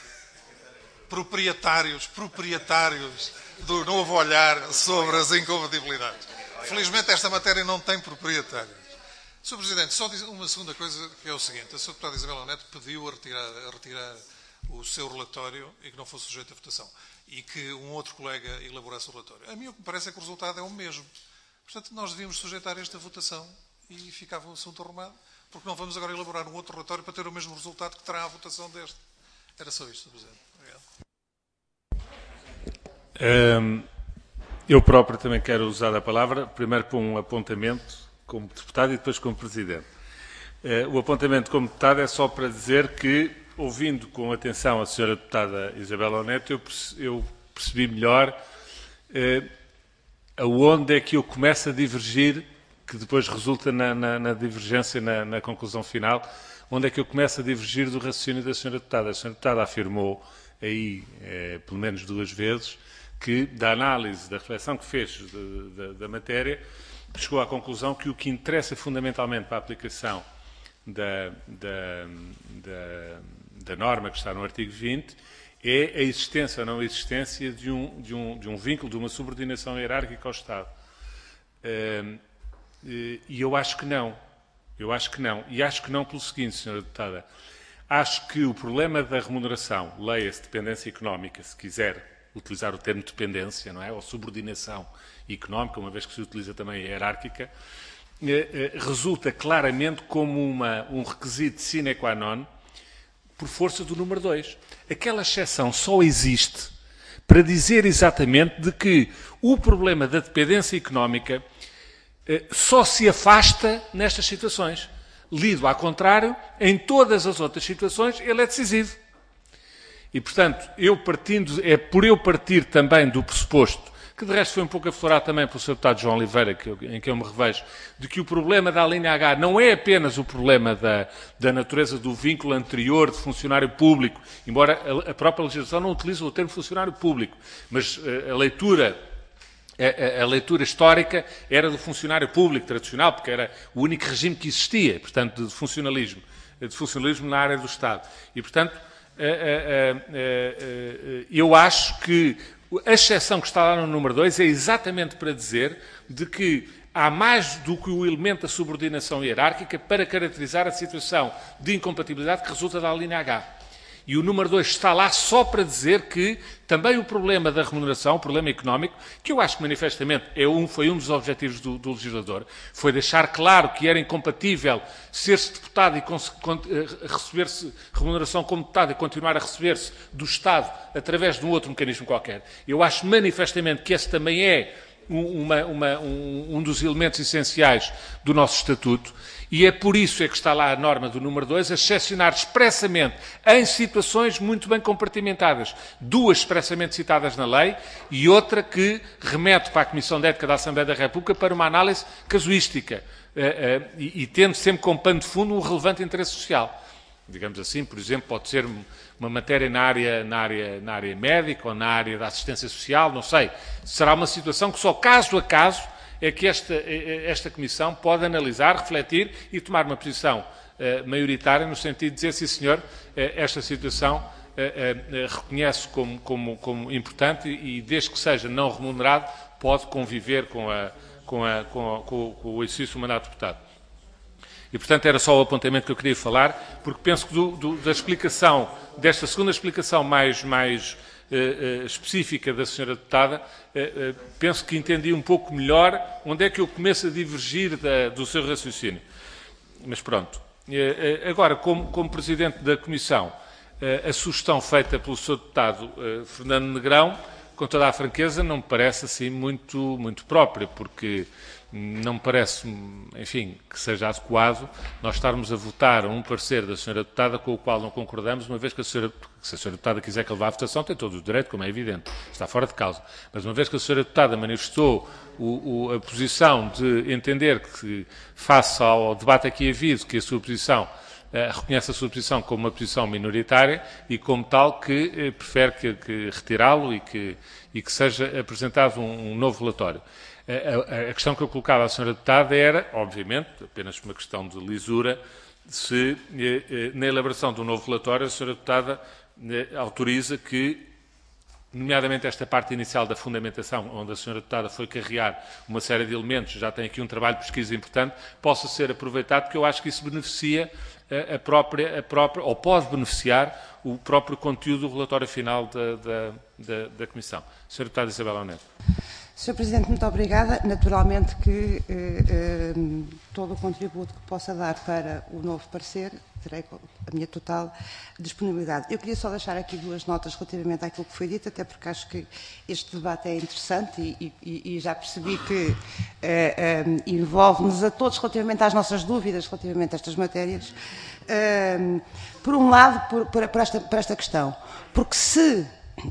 proprietários, proprietários do novo olhar sobre as incompatibilidades. Felizmente, esta matéria não tem proprietários. senhor Presidente, só uma segunda coisa, que é o seguinte. A senhora Deputada Isabel Neto pediu a retirar, a retirar o seu relatório e que não fosse sujeito a votação. E que um outro colega elaborasse o relatório. A mim o que me parece é que o resultado é o mesmo. Portanto, nós devíamos sujeitar esta votação e ficava o assunto arrumado, porque não vamos agora elaborar um outro relatório para ter o mesmo resultado que terá a votação deste. Era só isto, senhor Presidente. Obrigado. Um, eu próprio também quero usar a palavra, primeiro para um apontamento como deputado e depois como presidente. Uh, o apontamento como deputado é só para dizer que, ouvindo com atenção a senhora deputada Isabel Neto, eu, perce, eu percebi melhor uh, aonde é que eu começo a divergir, que depois resulta na, na, na divergência, na, na conclusão final, onde é que eu começo a divergir do raciocínio da senhora deputada. A senhora deputada afirmou aí, eh, pelo menos duas vezes, que, da análise, da reflexão que fez de, de, da matéria, chegou à conclusão que o que interessa fundamentalmente para a aplicação da, da, da, da norma que está no artigo vinte é a existência ou não existência de um, de um, de um vínculo, de uma subordinação hierárquica ao Estado. E eu acho que não. Eu acho que não. E acho que não pelo seguinte, senhora deputada. Acho que o problema da remuneração, leia-se dependência económica, se quiser utilizar o termo dependência, não é? Ou subordinação económica, uma vez que se utiliza também a hierárquica, eh, eh, resulta claramente como uma, um requisito sine qua non por força do número dois. Aquela exceção só existe para dizer exatamente de que o problema da dependência económica eh, só se afasta nestas situações. Lido ao contrário, em todas as outras situações, ele é decisivo. E, portanto, eu partindo, é por eu partir também do pressuposto que de resto foi um pouco aflorado também pelo senhor Deputado João Oliveira, que eu, em que eu me revejo, de que o problema da linha H não é apenas o problema da, da natureza do vínculo anterior de funcionário público, embora a, a própria legislação não utilize o termo funcionário público, mas a, a leitura... A, a, a leitura histórica era do funcionário público tradicional, porque era o único regime que existia, portanto, de funcionalismo, de funcionalismo na área do Estado. E, portanto, eu acho que a exceção que está lá no número dois é exatamente para dizer de que há mais do que o elemento da subordinação hierárquica para caracterizar a situação de incompatibilidade que resulta da linha H. E o número dois está lá só para dizer que também o problema da remuneração, o problema económico, que eu acho que manifestamente é um, foi um dos objetivos do, do legislador, foi deixar claro que era incompatível ser-se deputado e receber-se remuneração como deputado e continuar a receber-se do Estado através de um outro mecanismo qualquer. Eu acho manifestamente que esse também é uma, uma, um, um dos elementos essenciais do nosso Estatuto. E é por isso é que está lá a norma do número dois, a excepcionar expressamente em situações muito bem compartimentadas. Duas expressamente citadas na lei e outra que remete para a Comissão de Ética da Assembleia da República para uma análise casuística uh, uh, e, e tendo sempre como pano de fundo um relevante interesse social. Digamos assim, por exemplo, pode ser uma matéria na área, na área, na área médica ou na área da assistência social, não sei. Será uma situação que só caso a caso é que esta, esta Comissão pode analisar, refletir e tomar uma posição uh, maioritária no sentido de dizer, sim senhor, uh, esta situação uh, uh, reconhece como, como, como importante e, e, desde que seja não remunerado, pode conviver com, a, com, a, com, a, com, com o exercício do mandato de deputado. E, portanto, era só o apontamento que eu queria falar, porque penso que do, do, da explicação, desta segunda explicação mais... mais Uh, uh, específica da senhora deputada, uh, uh, penso que entendi um pouco melhor onde é que eu começo a divergir da, do seu raciocínio. Mas pronto. Uh, uh, agora, como, como Presidente da Comissão, uh, a sugestão feita pelo senhor Deputado uh, Fernando Negrão, com toda a franqueza, não me parece assim muito, muito própria, porque não me parece, enfim, que seja adequado nós estarmos a votar um parecer da senhora Deputada com o qual não concordamos, uma vez que a senhora, se a senhora Deputada quiser que leve à votação, tem todo o direito, como é evidente, está fora de causa. Mas uma vez que a senhora Deputada manifestou o, o, a posição de entender que, face ao debate aqui havido, que a sua posição Uh, reconhece a sua posição como uma posição minoritária e, como tal, que uh, prefere que, que retirá-lo e que, e que seja apresentado um, um novo relatório. Uh, a, a questão que eu colocava à senhora Deputada era, obviamente, apenas uma questão de lisura, se uh, uh, na elaboração de um novo relatório a senhora Deputada uh, autoriza que, nomeadamente esta parte inicial da fundamentação, onde a senhora Deputada foi carregar uma série de elementos, já tem aqui um trabalho de pesquisa importante, possa ser aproveitado, porque eu acho que isso beneficia a, a, própria, a própria, ou pode beneficiar o próprio conteúdo do relatório final da, da, da, da Comissão. senhora Deputada Isabel Neto. senhor Presidente, muito obrigada. Naturalmente que eh, eh, todo o contributo que possa dar para o novo parecer, terei a minha total disponibilidade. Eu queria só deixar aqui duas notas relativamente àquilo que foi dito, até porque acho que este debate é interessante e, e, e já percebi que eh, eh, envolve-nos a todos relativamente às nossas dúvidas relativamente a estas matérias. Eh, por um lado, por, por, por, esta, por esta questão, porque se...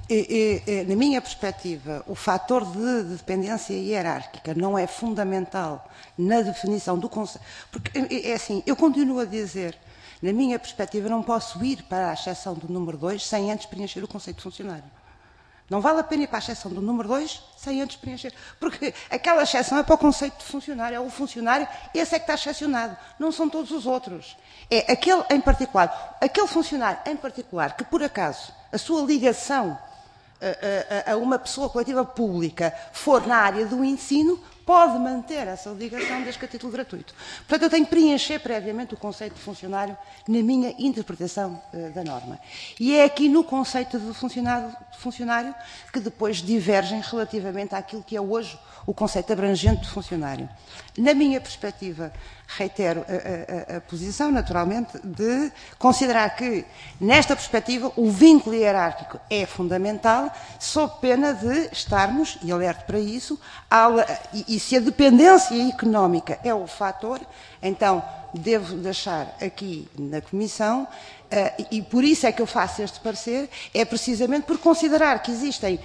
E, e, na minha perspectiva, o fator de dependência hierárquica não é fundamental na definição do conceito. Porque, é assim, eu continuo a dizer, na minha perspectiva, não posso ir para a exceção do número dois sem antes preencher o conceito de funcionário. Não vale a pena ir para a exceção do número dois sem antes preencher. Porque aquela exceção é para o conceito de funcionário. É o funcionário, esse é que está excepcionado. Não são todos os outros. É aquele em particular. Aquele funcionário em particular que, por acaso, a sua ligação a, a, a uma pessoa coletiva pública for na área do ensino, pode manter essa ligação desde que a título gratuito. Portanto, eu tenho que preencher previamente o conceito de funcionário na minha interpretação uh, da norma. E é aqui no conceito de funcionário, funcionário que depois divergem relativamente àquilo que é hoje o conceito abrangente de funcionário. Na minha perspectiva, reitero a, a, a posição, naturalmente, de considerar que, nesta perspectiva, o vínculo hierárquico é fundamental, sob pena de estarmos, e alerto para isso, a, e, e se a dependência económica é o fator, então devo deixar aqui na Comissão, uh, e, e por isso é que eu faço este parecer, é precisamente por considerar que existem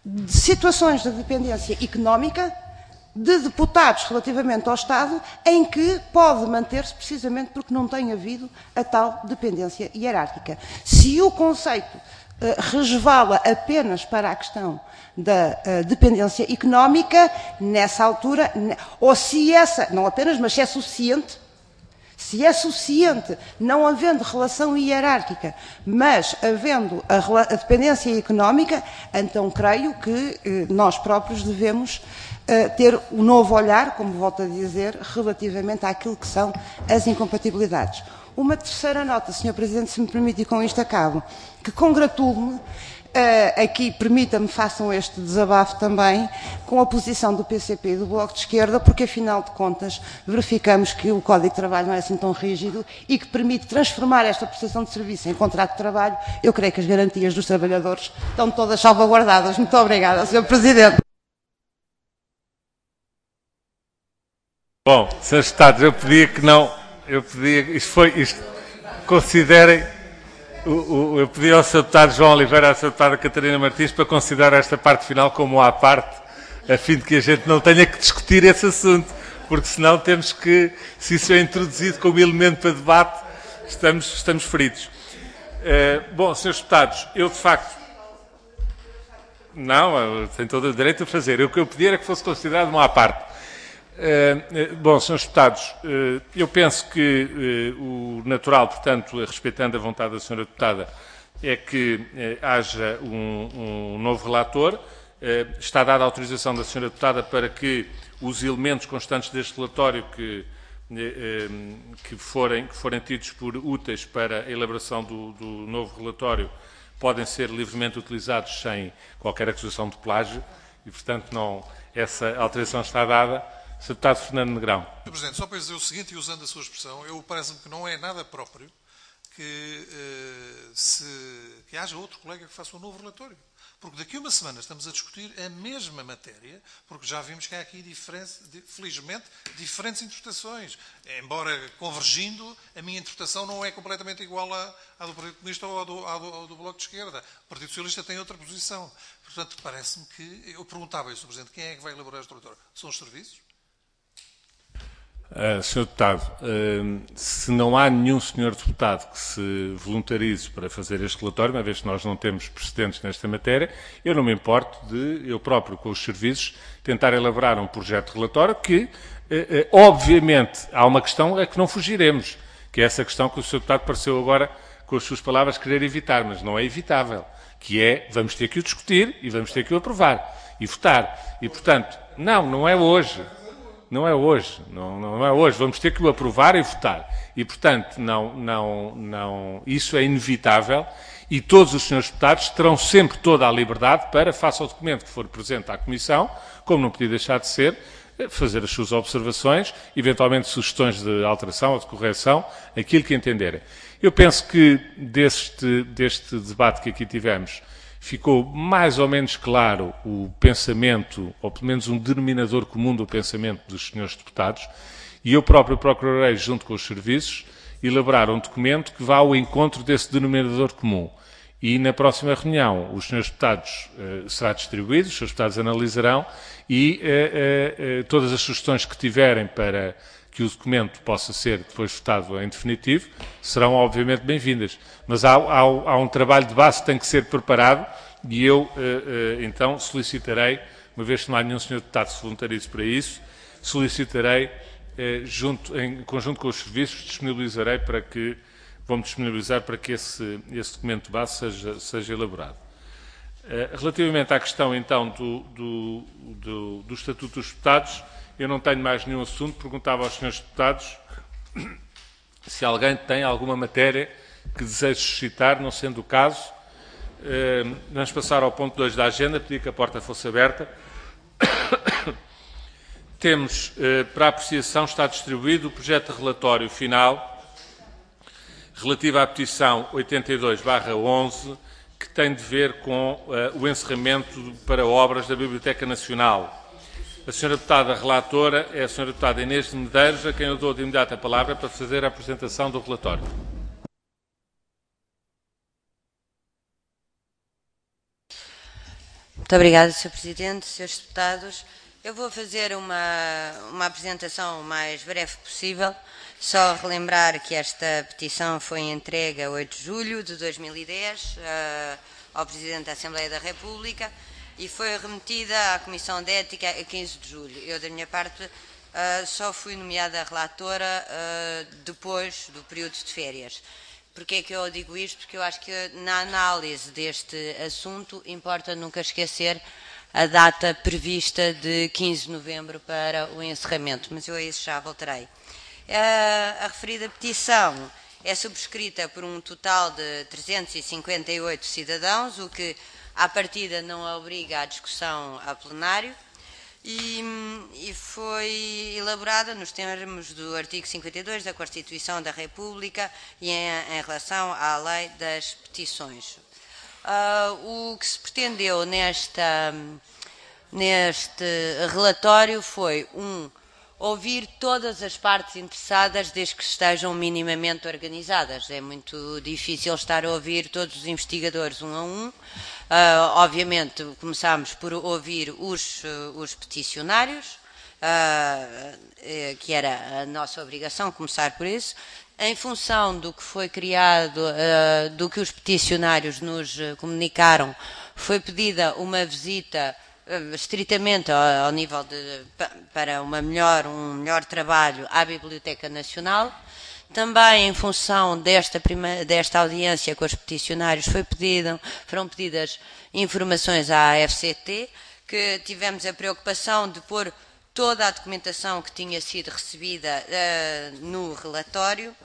de situações de dependência económica de deputados relativamente ao Estado, em que pode manter-se precisamente porque não tem havido a tal dependência hierárquica. Se o conceito uh, resvala apenas para a questão da uh, dependência económica, nessa altura, ou se essa, não apenas, mas se é suficiente, se é suficiente, não havendo relação hierárquica, mas havendo a, a dependência económica, então creio que eh, nós próprios devemos eh, ter um novo olhar, como volto a dizer, relativamente àquilo que são as incompatibilidades. Uma terceira nota, senhor Presidente, se me permite, e com isto acabo, que congratulo-me, Uh, aqui, permita-me, façam este desabafo também, com a posição do P C P e do Bloco de Esquerda, porque, afinal de contas, verificamos que o Código de Trabalho não é assim tão rígido e que permite transformar esta prestação de serviço em contrato de trabalho. Eu creio que as garantias dos trabalhadores estão todas salvaguardadas. Muito obrigada, senhor Presidente. Bom, senhores Deputados, eu pedia que não... Eu pedia... Isto foi... Isto, considerem... O, o, eu pedi ao senhor Deputado João Oliveira e à senhora Deputada Catarina Martins para considerar esta parte final como à parte, a fim de que a gente não tenha que discutir esse assunto, porque senão temos que, se isso é introduzido como elemento para debate, estamos, estamos feridos. Uh, bom, senhores Deputados, eu de facto... Não, tenho todo o direito a fazer. Eu, o que eu pedi era que fosse considerado uma à parte. Uh, bom, senhores Deputados, uh, eu penso que uh, o natural, portanto, respeitando a vontade da senhora Deputada, é que uh, haja um, um novo relator. Uh, está dada a autorização da senhora Deputada para que os elementos constantes deste relatório que, uh, uh, que, forem, que forem tidos por úteis para a elaboração do, do novo relatório podem ser livremente utilizados sem qualquer acusação de plágio e, portanto, não, essa autorização está dada. senhor Deputado Fernando Negrão. senhor Presidente, só para dizer o seguinte, e usando a sua expressão, eu parece-me que não é nada próprio que, eh, se, que haja outro colega que faça um novo relatório. Porque daqui a uma semana estamos a discutir a mesma matéria, porque já vimos que há aqui, felizmente, diferentes interpretações. Embora convergindo, a minha interpretação não é completamente igual à, à do Partido Comunista ou à do, à, do, à do Bloco de Esquerda. O Partido Socialista tem outra posição. Portanto, parece-me que... Eu perguntava ao senhor Presidente, quem é que vai elaborar este relatório? São os serviços? Uh, senhor Deputado, uh, se não há nenhum senhor Deputado que se voluntarize para fazer este relatório, uma vez que nós não temos precedentes nesta matéria, eu não me importo de, eu próprio, com os serviços, tentar elaborar um projeto de relatório que, uh, uh, obviamente, há uma questão a que não fugiremos, que é essa questão que o senhor Deputado pareceu agora, com as suas palavras, querer evitar, mas não é evitável, que é, vamos ter que o discutir e vamos ter que o aprovar e votar. E, portanto, não, não é hoje. Não é hoje, não, não é hoje. Vamos ter que o aprovar e votar. E, portanto, não, não, não, isso é inevitável e todos os senhores deputados terão sempre toda a liberdade para, face ao documento que for presente à Comissão, como não podia deixar de ser, fazer as suas observações, eventualmente sugestões de alteração ou de correção, aquilo que entenderem. Eu penso que deste, deste debate que aqui tivemos, ficou mais ou menos claro o pensamento, ou pelo menos um denominador comum do pensamento dos senhores deputados, e eu próprio procurarei, junto com os serviços, elaborar um documento que vá ao encontro desse denominador comum. E na próxima reunião, os senhores deputados uh, será distribuído, os senhores deputados analisarão e uh, uh, uh, todas as sugestões que tiverem para que o documento possa ser depois votado em definitivo, serão obviamente bem-vindas. Mas há, há, há um trabalho de base que tem que ser preparado e eu, uh, uh, então, solicitarei, uma vez que não há nenhum senhor deputado que se voluntarize para isso, solicitarei, uh, junto, em conjunto com os serviços, disponibilizarei para que, vamos disponibilizar para que esse, esse documento de base seja, seja elaborado. Uh, relativamente à questão, então, do, do, do, do Estatuto dos Deputados, eu não tenho mais nenhum assunto. Perguntava aos senhores deputados se alguém tem alguma matéria que deseje suscitar, não sendo o caso. Uh, vamos passar ao ponto dois da agenda, pedir que a porta fosse aberta. Temos, uh, para apreciação, está distribuído o projeto de relatório final relativo à petição oitenta e dois barra onze, que tem de ver com uh, o encerramento para obras da Biblioteca Nacional. A senhora deputada relatora é a senhora deputada Inês de Medeiros, a quem eu dou de imediato a palavra para fazer a apresentação do relatório. Muito obrigada, senhor Presidente, senhores Deputados. Eu vou fazer uma, uma apresentação o mais breve possível, só relembrar que esta petição foi entregue a oito de julho de dois mil e dez uh, ao Presidente da Assembleia da República e foi remetida à Comissão de Ética a quinze de julho. Eu, da minha parte, uh, só fui nomeada relatora uh, depois do período de férias. Porquê é que eu digo isto? Porque eu acho que na análise deste assunto importa nunca esquecer a data prevista de quinze de novembro para o encerramento, mas eu a isso já voltarei. A, a referida petição é subscrita por um total de trezentos e cinquenta e oito cidadãos, o que à partida não obriga à discussão a plenário, e, e foi elaborada nos termos do artigo cinquenta e dois da Constituição da República e em, em relação à lei das petições. Uh, o que se pretendeu nesta, neste relatório foi, um, ouvir todas as partes interessadas desde que estejam minimamente organizadas. É muito difícil estar a ouvir todos os investigadores um a um. Uh, obviamente, começámos por ouvir os, os peticionários, uh, que era a nossa obrigação começar por isso. Em função do que foi criado, uh, do que os peticionários nos comunicaram, foi pedida uma visita uh, estritamente ao, ao nível de, para uma melhor, um melhor trabalho à Biblioteca Nacional. Também, em função desta, prima, desta audiência com os peticionários, foi pedido, foram pedidas informações à F C T, que tivemos a preocupação de pôr toda a documentação que tinha sido recebida uh, no relatório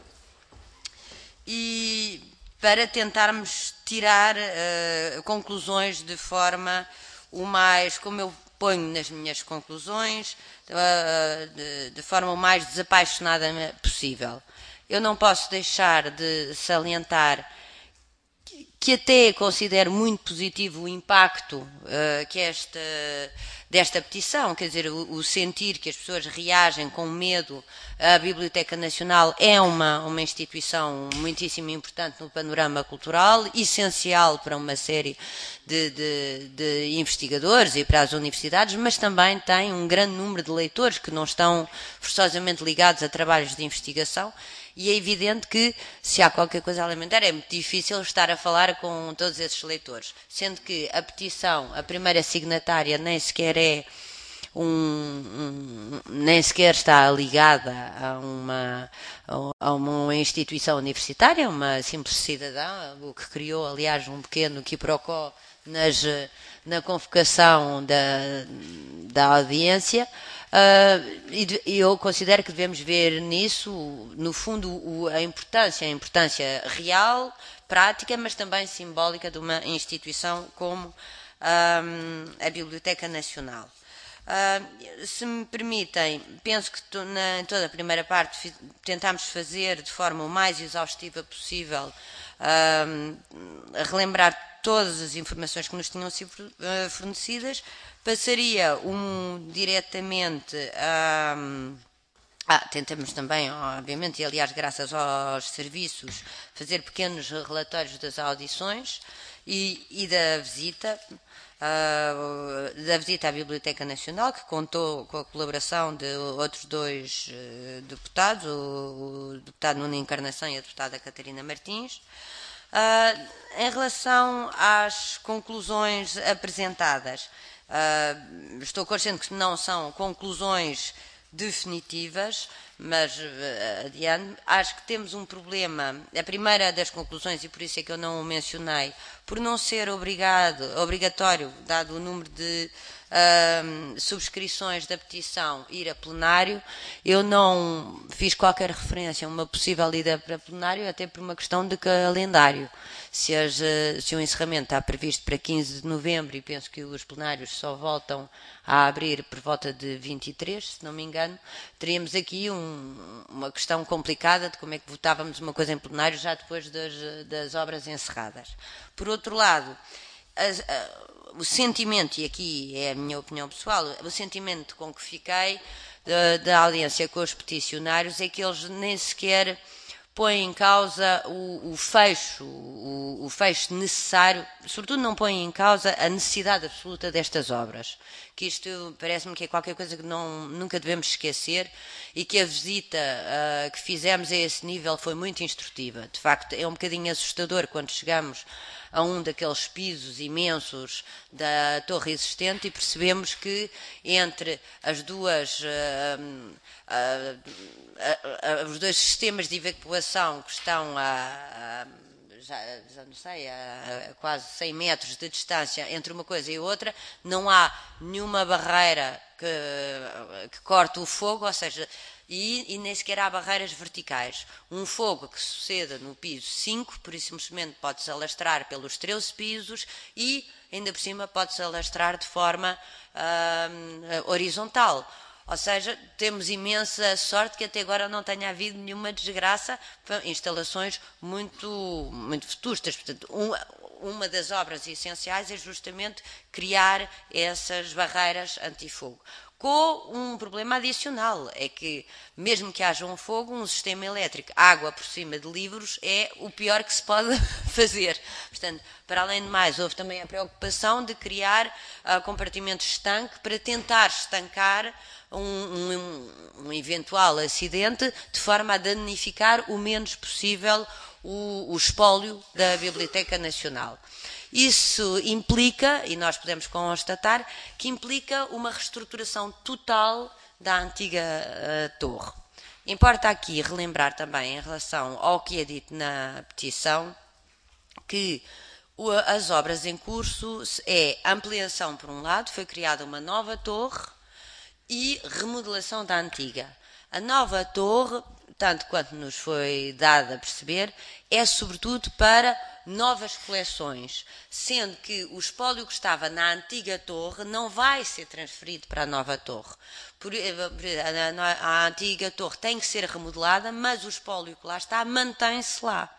e para tentarmos tirar uh, conclusões de forma o mais, como eu ponho nas minhas conclusões, uh, de, de forma o mais desapaixonada possível. Eu não posso deixar de salientar que até considero muito positivo o impacto uh, que esta, desta petição, quer dizer, o, o sentir que as pessoas reagem com medo. A Biblioteca Nacional é uma, uma instituição muitíssimo importante no panorama cultural, essencial para uma série de, de, de investigadores e para as universidades, mas também tem um grande número de leitores que não estão forçosamente ligados a trabalhos de investigação. E é evidente que, se há qualquer coisa a lamentar, é muito difícil estar a falar com todos esses leitores. Sendo que a petição, a primeira signatária, nem sequer é um, um nem sequer está ligada a uma, a uma instituição universitária, uma simples cidadã, o que criou, aliás, um pequeno quiprocó nas, na convocação da, da audiência. Uh, e eu considero que devemos ver nisso, no fundo, o, a importância, a importância real, prática, mas também simbólica de uma instituição como um, a Biblioteca Nacional. Uh, se me permitem, penso que to, na, em toda a primeira parte tentámos fazer de forma o mais exaustiva possível, uh, a relembrar todas as informações que nos tinham sido uh, fornecidas. Passaria um, diretamente a... Ah, tentamos também, obviamente, e aliás, graças aos serviços, fazer pequenos relatórios das audições e, e da visita, uh, da visita à Biblioteca Nacional, que contou com a colaboração de outros dois uh, deputados, o, o deputado Nuno Encarnação e a deputada Catarina Martins. Uh, em relação às conclusões apresentadas, Uh, estou consciente que não são conclusões definitivas, mas uh, adiante, acho que temos um problema. A primeira das conclusões, e por isso é que eu não o mencionei, por não ser obrigado, obrigatório, dado o número de uh, subscrições da petição, ir a plenário, eu não fiz qualquer referência a uma possível ida para plenário, até por uma questão de calendário. Se, as, se o encerramento está previsto para quinze de novembro e penso que os plenários só voltam a abrir por volta de vinte e três, se não me engano, teríamos aqui um, uma questão complicada de como é que votávamos uma coisa em plenário já depois das, das obras encerradas. Por outro lado, a, a, o sentimento, e aqui é a minha opinião pessoal, o sentimento com que fiquei da, da audiência com os peticionários é que eles nem sequer põe em causa o, o fecho, o, o fecho necessário, sobretudo não põe em causa a necessidade absoluta destas obras, que isto parece-me que é qualquer coisa que não, nunca devemos esquecer, e que a visita uh, que fizemos a esse nível foi muito instrutiva. De facto, é um bocadinho assustador quando chegamos a um daqueles pisos imensos da torre existente e percebemos que entre as duas, uh, uh, uh, uh, os dois sistemas de evacuação que estão a, a já, já não sei, a, a quase cem metros de distância entre uma coisa e outra, não há nenhuma barreira que, que corte o fogo, ou seja, E, e nem sequer há barreiras verticais. Um fogo que suceda no piso cinco, por isso simplesmente pode-se alastrar pelos treze pisos e, ainda por cima, pode-se alastrar de forma uh, horizontal. Ou seja, temos imensa sorte que até agora não tenha havido nenhuma desgraça, instalações muito, muito vetustas. Portanto, um, uma das obras essenciais é justamente criar essas barreiras antifogo. Com um problema adicional, é que mesmo que haja um fogo, um sistema elétrico, água por cima de livros, é o pior que se pode fazer. Portanto, para além de mais, houve também a preocupação de criar uh, compartimentos estanque para tentar estancar um, um, um eventual acidente, de forma a danificar o menos possível o, o espólio da Biblioteca Nacional. Isso implica, e nós podemos constatar, que implica uma reestruturação total da antiga uh, torre. Importa aqui relembrar também, em relação ao que é dito na petição, que o, as obras em curso é ampliação por um lado, foi criada uma nova torre, e remodelação da antiga. A nova torre, tanto quanto nos foi dado a perceber, é sobretudo para novas coleções, sendo que o espólio que estava na antiga torre não vai ser transferido para a nova torre. Por, a, a antiga torre tem que ser remodelada, mas o espólio que lá está mantém-se lá.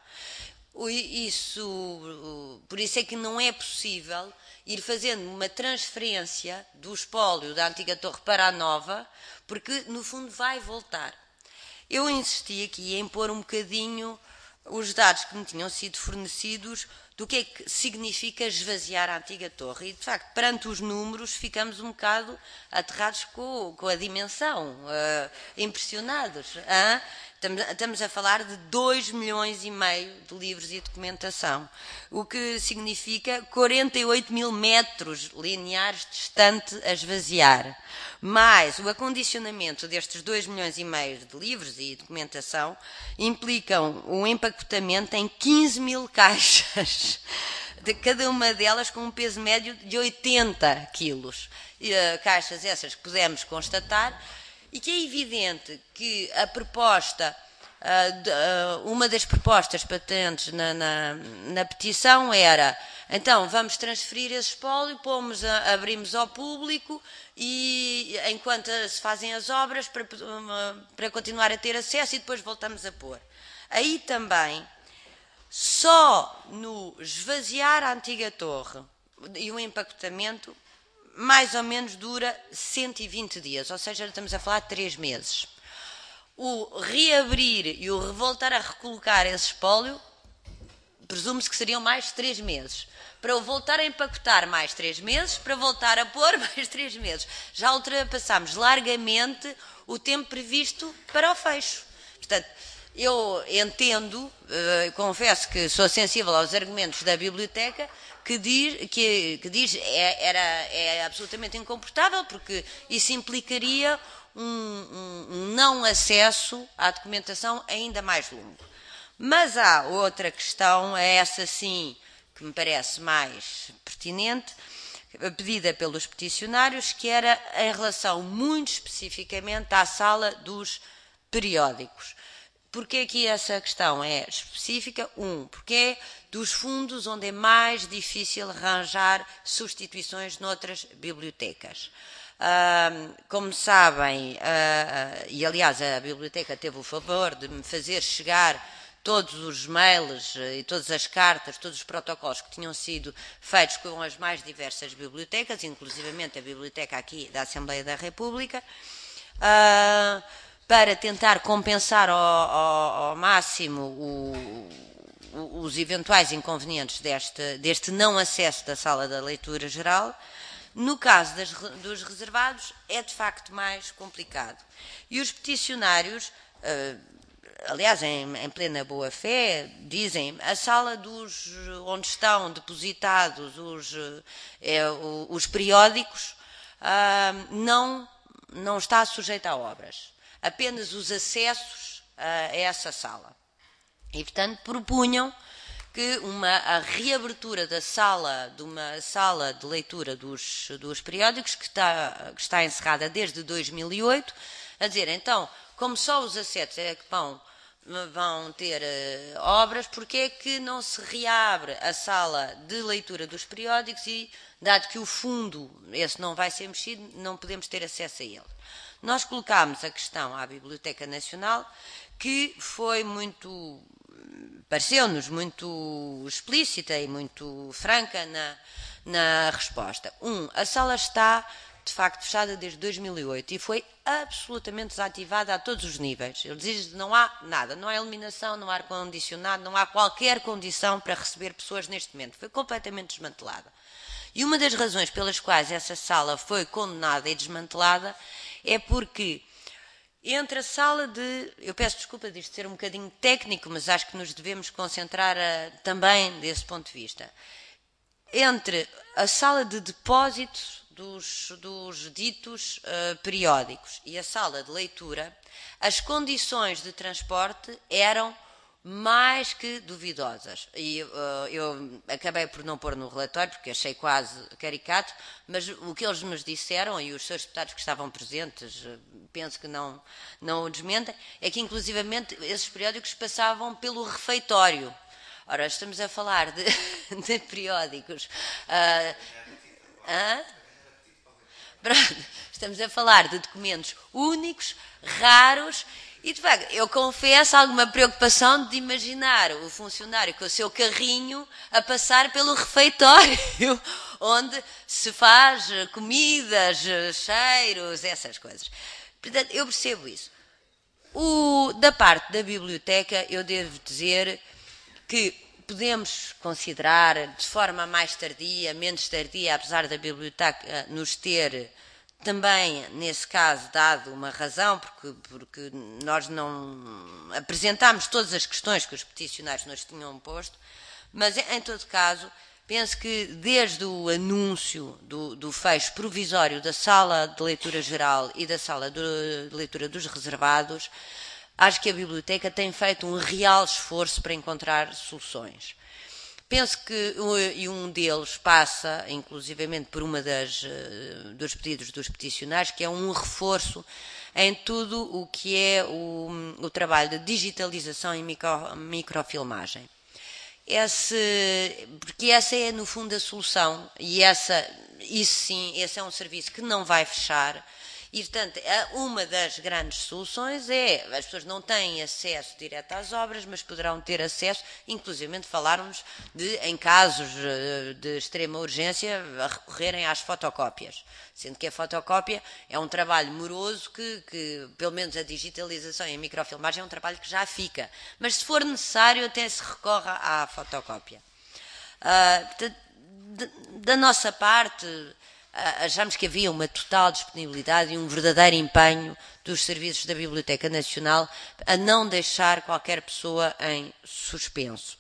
Isso, por isso é que não é possível ir fazendo uma transferência do espólio da antiga torre para a nova, porque no fundo vai voltar. Eu insisti aqui em pôr um bocadinho os dados que me tinham sido fornecidos do que é que significa esvaziar a antiga torre. E, de facto, perante os números, ficamos um bocado aterrados com, com a dimensão, uh, impressionados. Hein? Estamos, estamos a falar de dois milhões e meio de livros e documentação, o que significa quarenta e oito mil metros lineares distante a esvaziar. Mas o acondicionamento destes dois milhões e meio de livros e documentação implicam um empacotamento em quinze mil caixas, de cada uma delas com um peso médio de oitenta quilos. E, uh, caixas essas que pudemos constatar, e que é evidente que a proposta, uh, de, uh, uma das propostas patentes na, na, na petição era: então vamos transferir esse espólio, pomos a, abrimos ao público e enquanto se fazem as obras para, para continuar a ter acesso, e depois voltamos a pôr. Aí também, só no esvaziar a antiga torre e o empacotamento, mais ou menos dura cento e vinte dias, ou seja, estamos a falar de três meses. O reabrir e o voltar a recolocar esse espólio, presume-se que seriam mais três meses. Para o voltar a empacotar, mais três meses. Para voltar a pôr, mais três meses. Já ultrapassámos largamente o tempo previsto para o fecho. Portanto, eu entendo, uh, confesso que sou sensível aos argumentos da biblioteca, que diz, que, que diz é, era, é absolutamente incomportável, porque isso implicaria um, um, um não acesso à documentação ainda mais longo. Mas há outra questão, é essa sim, que me parece mais pertinente, pedida pelos peticionários, que era em relação muito especificamente à sala dos periódicos. Porquê aqui essa questão é específica? Um, porque é dos fundos onde é mais difícil arranjar substituições noutras bibliotecas. Uh, como sabem, uh, e aliás a biblioteca teve o favor de me fazer chegar todos os mails e todas as cartas, todos os protocolos que tinham sido feitos com as mais diversas bibliotecas, inclusivamente a biblioteca aqui da Assembleia da República, uh, para tentar compensar ao, ao, ao máximo o, o, os eventuais inconvenientes deste, deste não acesso da sala da leitura geral. No caso das, dos reservados, é de facto mais complicado. E os peticionários, aliás, em, em plena boa-fé, dizem a sala dos, onde estão depositados os, é, os periódicos não, não está sujeita a obras. Apenas os acessos a essa sala. E, portanto, propunham que uma, a reabertura da sala, de uma sala de leitura dos, dos periódicos, que está, que está encerrada desde dois mil e oito, a dizer, então, como só os acessos é que vão, vão ter uh, obras, porque é que não se reabre a sala de leitura dos periódicos e, dado que o fundo, esse não vai ser mexido, não podemos ter acesso a ele. Nós colocámos a questão à Biblioteca Nacional, que foi muito... pareceu-nos muito explícita e muito franca na, na resposta. Um, a sala está, de facto, fechada desde dois mil e oito e foi absolutamente desativada a todos os níveis. Eles dizem que não há nada, não há iluminação, não há ar-condicionado, não há qualquer condição para receber pessoas neste momento. Foi completamente desmantelada. E uma das razões pelas quais essa sala foi condenada e desmantelada é porque... entre a sala de... eu peço desculpa disto ser um bocadinho técnico, mas acho que nos devemos concentrar a, também desse ponto de vista. Entre a sala de depósito dos, dos ditos uh, periódicos e a sala de leitura, as condições de transporte eram mais que duvidosas. E uh, eu acabei por não pôr no relatório, porque achei quase caricato, mas o que eles nos disseram, e os seus deputados que estavam presentes, penso que não, não o desmentem, é que inclusivamente esses periódicos passavam pelo refeitório. Ora, estamos a falar de, de periódicos... Uh, hã? Estamos a falar de documentos únicos, raros... E, de facto, eu confesso alguma preocupação de imaginar o funcionário com o seu carrinho a passar pelo refeitório, onde se faz comidas, cheiros, essas coisas. Portanto, eu percebo isso. O, da parte da biblioteca, eu devo dizer que podemos considerar, de forma mais tardia, menos tardia, apesar da biblioteca nos ter... também, nesse caso, dado uma razão, porque, porque nós não apresentámos todas as questões que os peticionários nos tinham posto, mas, em todo caso, penso que desde o anúncio do, do fecho provisório da sala de leitura geral e da sala de leitura dos reservados, acho que a Biblioteca tem feito um real esforço para encontrar soluções. Penso que e um deles passa, inclusivamente, por uma das dos pedidos dos peticionários, que é um reforço em tudo o que é o, o trabalho de digitalização e micro, microfilmagem. Esse, porque essa é, no fundo, a solução, e essa, isso sim, esse é um serviço que não vai fechar. E, portanto, uma das grandes soluções é, as pessoas não têm acesso direto às obras, mas poderão ter acesso, inclusive falarmos de, em casos de extrema urgência, a recorrerem às fotocópias. Sendo que a fotocópia é um trabalho moroso que, que, pelo menos a digitalização e a microfilmagem é um trabalho que já fica. Mas, se for necessário, até se recorre à fotocópia. Uh, portanto, de, da nossa parte... achamos que havia uma total disponibilidade e um verdadeiro empenho dos serviços da Biblioteca Nacional a não deixar qualquer pessoa em suspenso.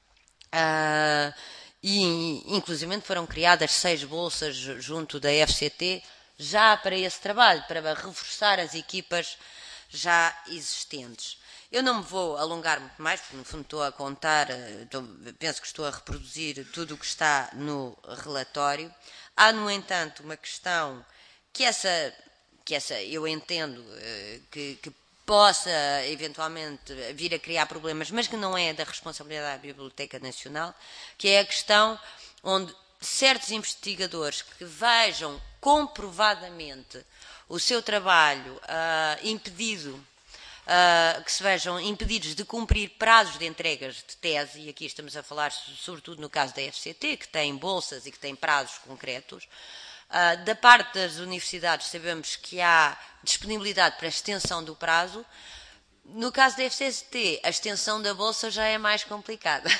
Uh, e, inclusive, foram criadas seis bolsas junto da F C T já para esse trabalho, para reforçar as equipas já existentes. Eu não me vou alongar muito mais, porque no fundo estou a contar, estou, penso que estou a reproduzir tudo o que está no relatório. Há, no entanto, uma questão que essa, que essa eu entendo que, que possa eventualmente vir a criar problemas, mas que não é da responsabilidade da Biblioteca Nacional, que é a questão onde certos investigadores que vejam comprovadamente o seu trabalho uh, impedido, Uh, que se vejam impedidos de cumprir prazos de entregas de tese, e aqui estamos a falar sobretudo no caso da F C T, que tem bolsas e que tem prazos concretos, Uh, da parte das universidades sabemos que há disponibilidade para a extensão do prazo. No caso da F C S T, a extensão da bolsa já é mais complicada.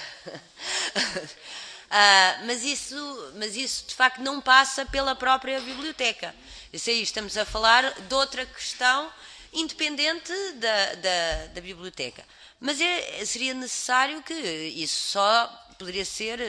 Uh, mas, isso, mas isso, de facto, não passa pela própria biblioteca. Isso aí estamos a falar de outra questão independente da, da, da biblioteca. Mas é, seria necessário que isso só poderia ser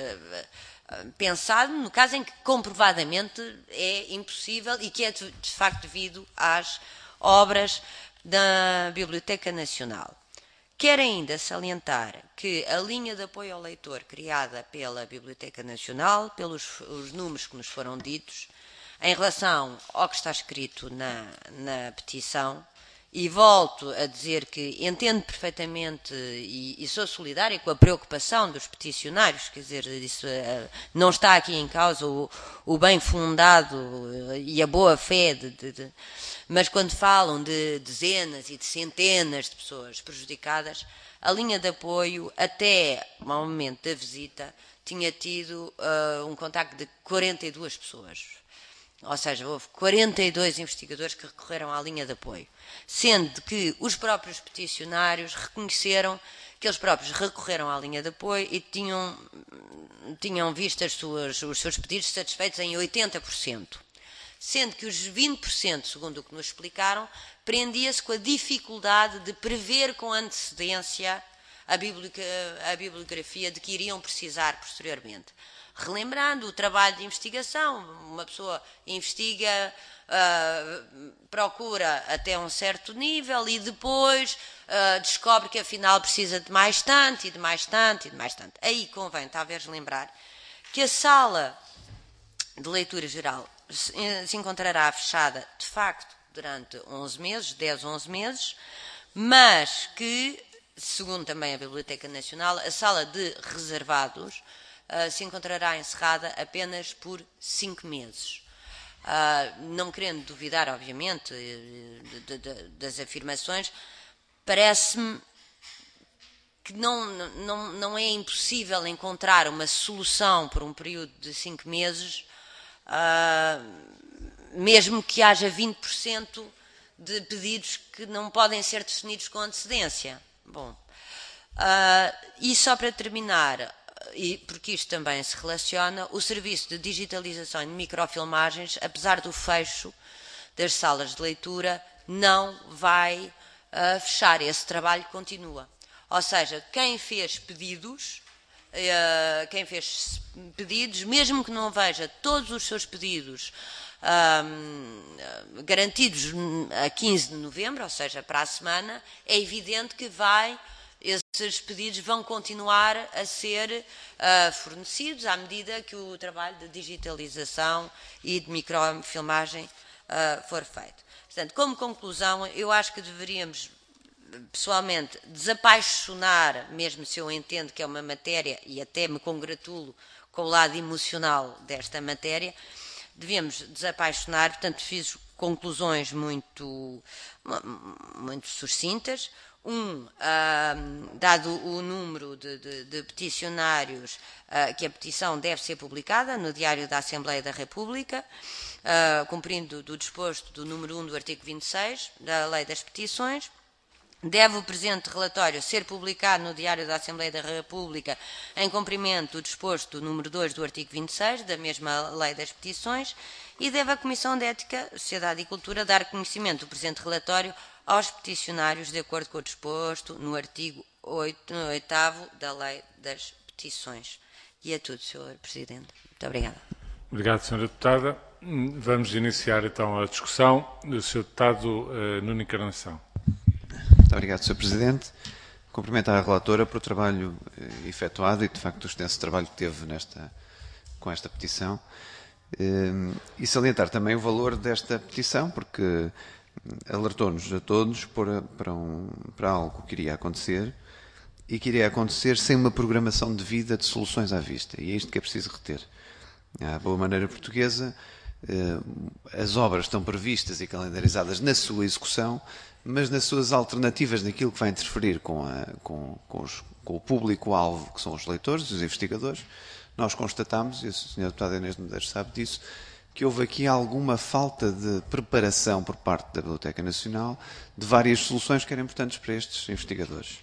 uh, uh, pensado no caso em que comprovadamente é impossível e que é, de, de facto, devido às obras da Biblioteca Nacional. Quero ainda salientar que a linha de apoio ao leitor criada pela Biblioteca Nacional, pelos os números que nos foram ditos, em relação ao que está escrito na, na petição, e volto a dizer que entendo perfeitamente e, e sou solidária com a preocupação dos peticionários, quer dizer, isso, uh, não está aqui em causa o, o bem fundado uh, e a boa fé de, de, de mas quando falam de dezenas e de centenas de pessoas prejudicadas, a linha de apoio, até ao momento da visita, tinha tido uh, um contacto de quarenta e duas pessoas. Ou seja, houve quarenta e dois investigadores que recorreram à linha de apoio, sendo que os próprios peticionários reconheceram que eles próprios recorreram à linha de apoio e tinham, tinham visto as suas, os seus pedidos satisfeitos em oitenta por cento. Sendo que os vinte por cento, segundo o que nos explicaram, prendia-se com a dificuldade de prever com antecedência a, a bibliografia de que iriam precisar posteriormente. Relembrando o trabalho de investigação, uma pessoa investiga, uh, procura até um certo nível e depois uh, descobre que afinal precisa de mais tanto e de mais tanto e de mais tanto. Aí convém talvez lembrar que a sala de leitura geral se encontrará fechada, de facto, durante onze meses, dez, onze meses, mas que, segundo também a Biblioteca Nacional, a sala de reservados uh, se encontrará encerrada apenas por cinco meses. Uh, não querendo duvidar, obviamente, de, de, de, das afirmações, parece-me que não, não, não é impossível encontrar uma solução por um período de cinco meses, Uh, mesmo que haja vinte por cento de pedidos que não podem ser definidos com antecedência. Bom, uh, e só para terminar, e porque isto também se relaciona, o serviço de digitalização e de microfilmagens, apesar do fecho das salas de leitura, não vai uh, fechar. Esse trabalho continua. Ou seja, quem fez pedidos... Uh, quem fez pedidos, mesmo que não veja todos os seus pedidos um, garantidos a quinze de novembro, ou seja, para a semana, é evidente que vai, esses pedidos vão continuar a ser uh, fornecidos à medida que o trabalho de digitalização e de microfilmagem uh, for feito. Portanto, como conclusão, eu acho que deveríamos, pessoalmente, desapaixonar, mesmo se eu entendo que é uma matéria, e até me congratulo com o lado emocional desta matéria, devemos desapaixonar, portanto, fiz conclusões muito, muito sucintas. Um, uh, dado o número de, de, de peticionários, uh, que a petição deve ser publicada no Diário da Assembleia da República, uh, cumprindo do disposto do número um do artigo vinte e seis da Lei das Petições. Deve o presente relatório ser publicado no Diário da Assembleia da República em cumprimento do disposto do número dois do artigo vinte e seis da mesma Lei das Petições, e deve a Comissão de Ética, Sociedade e Cultura dar conhecimento do presente relatório aos peticionários de acordo com o disposto no artigo oitavo da Lei das Petições. E é tudo, senhor Presidente. Muito obrigada. Obrigado, senhora Deputada. Vamos iniciar então a discussão. O senhor Deputado uh, Nuno Encarnação. Muito obrigado, senhor Presidente. Cumprimento a relatora por o trabalho eh, efetuado e, de facto, o extenso trabalho que teve nesta, com esta petição. Eh, e salientar também o valor desta petição, porque alertou-nos a todos para, para, um, para algo que iria acontecer e que iria acontecer sem uma programação devida de soluções à vista. E é isto que é preciso reter. À boa maneira portuguesa, eh, as obras estão previstas e calendarizadas na sua execução, mas nas suas alternativas naquilo que vai interferir com, a, com, com, os, com o público-alvo, que são os leitores, os investigadores. Nós constatamos, e o senhor Deputado Inês de Medeiros sabe disso, que houve aqui alguma falta de preparação por parte da Biblioteca Nacional de várias soluções que eram importantes para estes investigadores.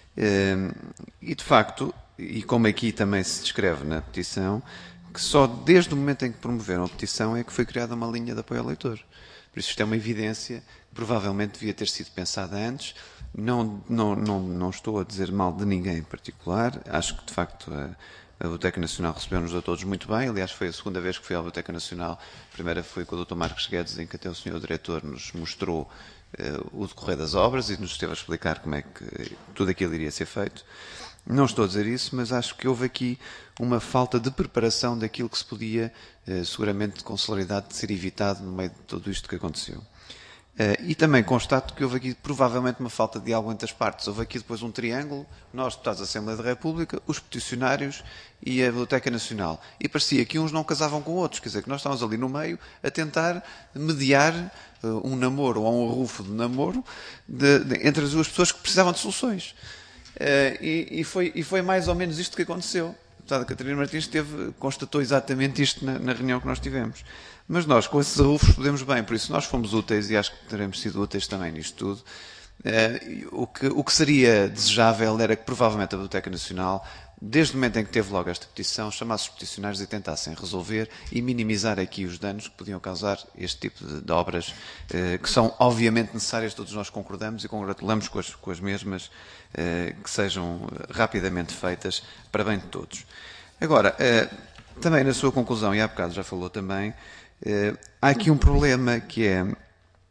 E, de facto, e como aqui também se descreve na petição, que só desde o momento em que promoveram a petição é que foi criada uma linha de apoio ao leitor. Por isso isto é uma evidência que provavelmente devia ter sido pensada antes. Não, não, não, não estou a dizer mal de ninguém em particular. Acho que, de facto, a, a Biblioteca Nacional recebeu-nos a todos muito bem. Aliás, foi a segunda vez que fui à Biblioteca Nacional. A primeira foi com o doutor Marcos Guedes, em que até o senhor Diretor nos mostrou uh, o decorrer das obras e nos esteve a explicar como é que tudo aquilo iria ser feito. Não estou a dizer isso, mas acho que houve aqui uma falta de preparação daquilo que se podia, eh, seguramente com celeridade, ser evitado no meio de tudo isto que aconteceu. Eh, e também constato que houve aqui provavelmente uma falta de diálogo entre as partes. Houve aqui depois um triângulo, nós, deputados da Assembleia da República, os peticionários e a Biblioteca Nacional. E parecia que uns não casavam com outros, quer dizer, que nós estávamos ali no meio a tentar mediar uh, um namoro ou um arrufo de namoro de, de, entre as duas pessoas que precisavam de soluções. Uh, e, e, foi, e foi mais ou menos isto que aconteceu. A deputada Catarina Martins teve, constatou exatamente isto na, na reunião que nós tivemos. Mas nós, com esses arrufos, podemos bem, por isso nós fomos úteis e acho que teremos sido úteis também nisto tudo. Uh, o, que, o que seria desejável era que provavelmente a Biblioteca Nacional, desde o momento em que teve logo esta petição, chamasse os peticionários e tentassem resolver e minimizar aqui os danos que podiam causar este tipo de, de obras, uh, que são obviamente necessárias, todos nós concordamos e congratulamos com as, com as mesmas, uh, que sejam rapidamente feitas para bem de todos. Agora, uh, também na sua conclusão, e há bocado já falou também, uh, há aqui um problema que é, uh,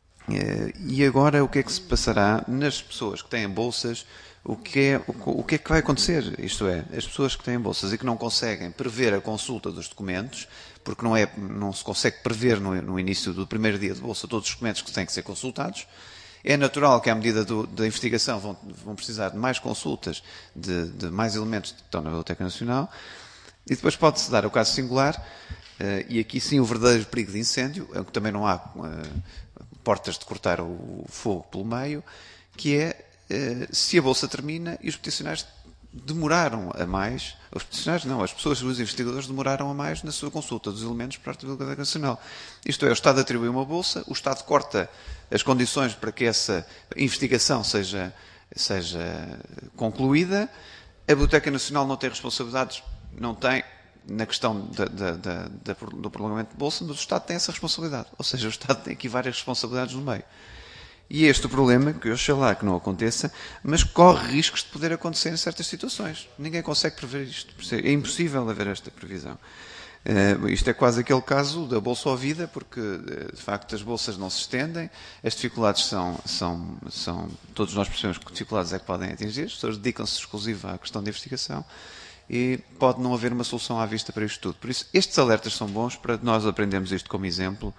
e agora o que é que se passará nas pessoas que têm bolsas? O que, é, o, o que é que vai acontecer? Isto é, as pessoas que têm bolsas e que não conseguem prever a consulta dos documentos, porque não, é, não se consegue prever no, no início do primeiro dia de bolsa todos os documentos que têm que ser consultados, é natural que à medida do, da investigação vão, vão precisar de mais consultas, de, de mais elementos que estão na Biblioteca Nacional, e depois pode-se dar o caso singular, uh, e aqui sim o verdadeiro perigo de incêndio, é que também não há uh, portas de cortar o fogo pelo meio, que é se a bolsa termina e os peticionários demoraram a mais, os peticionários não, as pessoas, os investigadores demoraram a mais na sua consulta dos elementos para a Biblioteca Nacional. Isto é, o Estado atribui uma bolsa, o Estado corta as condições para que essa investigação seja, seja concluída, a Biblioteca Nacional não tem responsabilidades, não tem na questão da, da, da, da, do prolongamento de bolsa, mas o Estado tem essa responsabilidade, ou seja, o Estado tem aqui várias responsabilidades no meio. E é este o problema, que eu sei lá que não aconteça, mas corre riscos de poder acontecer em certas situações. Ninguém consegue prever isto. É impossível haver esta previsão. Uh, isto é quase aquele caso da bolsa ou vida, porque, de facto, as bolsas não se estendem, as dificuldades são, são, são... Todos nós percebemos que dificuldades é que podem atingir, as pessoas dedicam-se exclusiva à questão de investigação e pode não haver uma solução à vista para isto tudo. Por isso, estes alertas são bons para nós aprendermos isto como exemplo,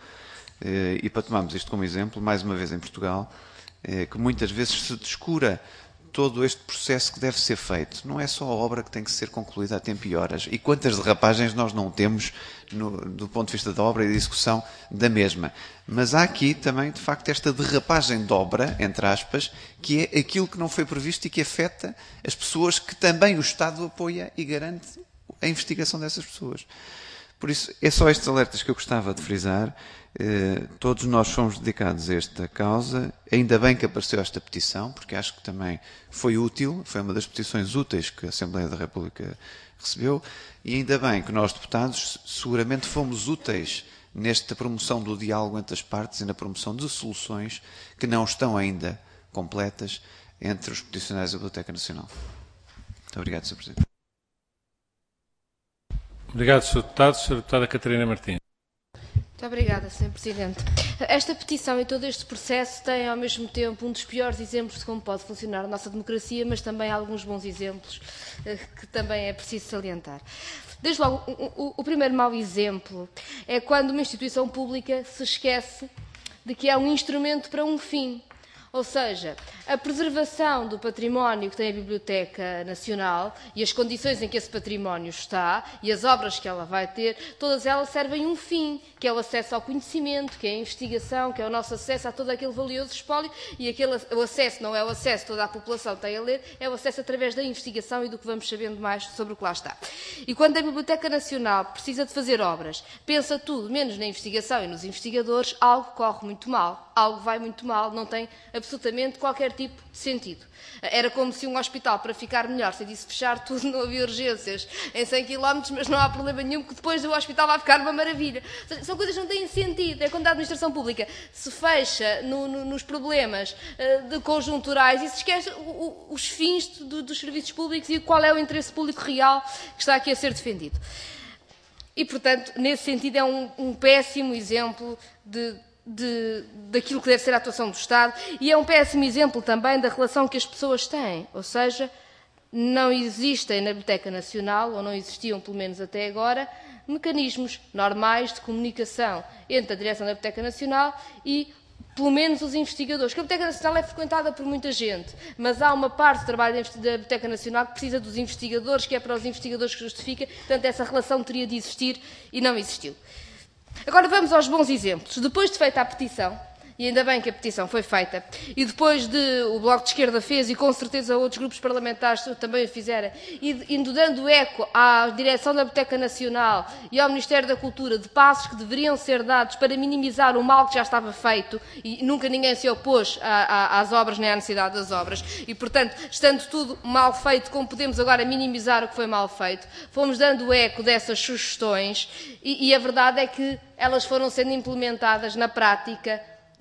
e para tomarmos isto como exemplo, mais uma vez em Portugal, que muitas vezes se descura todo este processo que deve ser feito. Não é só a obra que tem que ser concluída a tempo e horas. E quantas derrapagens nós não temos no, do ponto de vista da obra e da execução da mesma. Mas há aqui também, de facto, esta derrapagem de obra, entre aspas, que é aquilo que não foi previsto e que afeta as pessoas que também o Estado apoia e garante a investigação dessas pessoas. Por isso, é só estes alertas que eu gostava de frisar. Eh, todos nós fomos dedicados a esta causa. Ainda bem que apareceu esta petição, porque acho que também foi útil, foi uma das petições úteis que a Assembleia da República recebeu, e ainda bem que nós, deputados, seguramente fomos úteis nesta promoção do diálogo entre as partes e na promoção de soluções que não estão ainda completas entre os peticionários da Biblioteca Nacional. Muito obrigado, senhor Presidente. Obrigado, senhor Deputado. senhora Deputada Catarina Martins. Muito obrigada, senhor Presidente. Esta petição e todo este processo têm, ao mesmo tempo, um dos piores exemplos de como pode funcionar a nossa democracia, mas também alguns bons exemplos que também é preciso salientar. Desde logo, o, o, o primeiro mau exemplo é quando uma instituição pública se esquece de que é um instrumento para um fim. Ou seja, a preservação do património que tem a Biblioteca Nacional e as condições em que esse património está e as obras que ela vai ter, todas elas servem um fim, que é o acesso ao conhecimento, que é a investigação, que é o nosso acesso a todo aquele valioso espólio, e aquele, o acesso não é o acesso que toda a população tem a ler, é o acesso através da investigação e do que vamos sabendo mais sobre o que lá está. E quando a Biblioteca Nacional precisa de fazer obras, pensa tudo, menos na investigação e nos investigadores, algo corre muito mal, algo vai muito mal, não tem absolutamente qualquer tipo de sentido. Era como se um hospital, para ficar melhor, se disse fechar tudo, não havia urgências em cem quilómetros, mas não há problema nenhum, que depois o hospital vai ficar uma maravilha. São coisas que não têm sentido. É quando a administração pública se fecha no, no, nos problemas uh, de conjunturais e se esquece o, o, os fins do, dos serviços públicos e qual é o interesse público real que está aqui a ser defendido. E, portanto, nesse sentido, é um, um péssimo exemplo de De, daquilo que deve ser a atuação do Estado, e é um péssimo exemplo também da relação que as pessoas têm, ou seja, não existem na Biblioteca Nacional, ou não existiam pelo menos até agora, mecanismos normais de comunicação entre a direção da Biblioteca Nacional e pelo menos os investigadores, porque a Biblioteca Nacional é frequentada por muita gente, mas há uma parte do trabalho da Biblioteca Nacional que precisa dos investigadores, que é para os investigadores que justifica, portanto essa relação teria de existir e não existiu. Agora vamos aos bons exemplos. Depois de feita a petição, e ainda bem que a petição foi feita, e depois de o Bloco de Esquerda fez, e com certeza outros grupos parlamentares também o fizeram, e indo dando eco à direção da Biblioteca Nacional e ao Ministério da Cultura de passos que deveriam ser dados para minimizar o mal que já estava feito, e nunca ninguém se opôs a, a, às obras nem à necessidade das obras, e portanto, estando tudo mal feito, como podemos agora minimizar o que foi mal feito, fomos dando eco dessas sugestões, e, e a verdade é que elas foram sendo implementadas na prática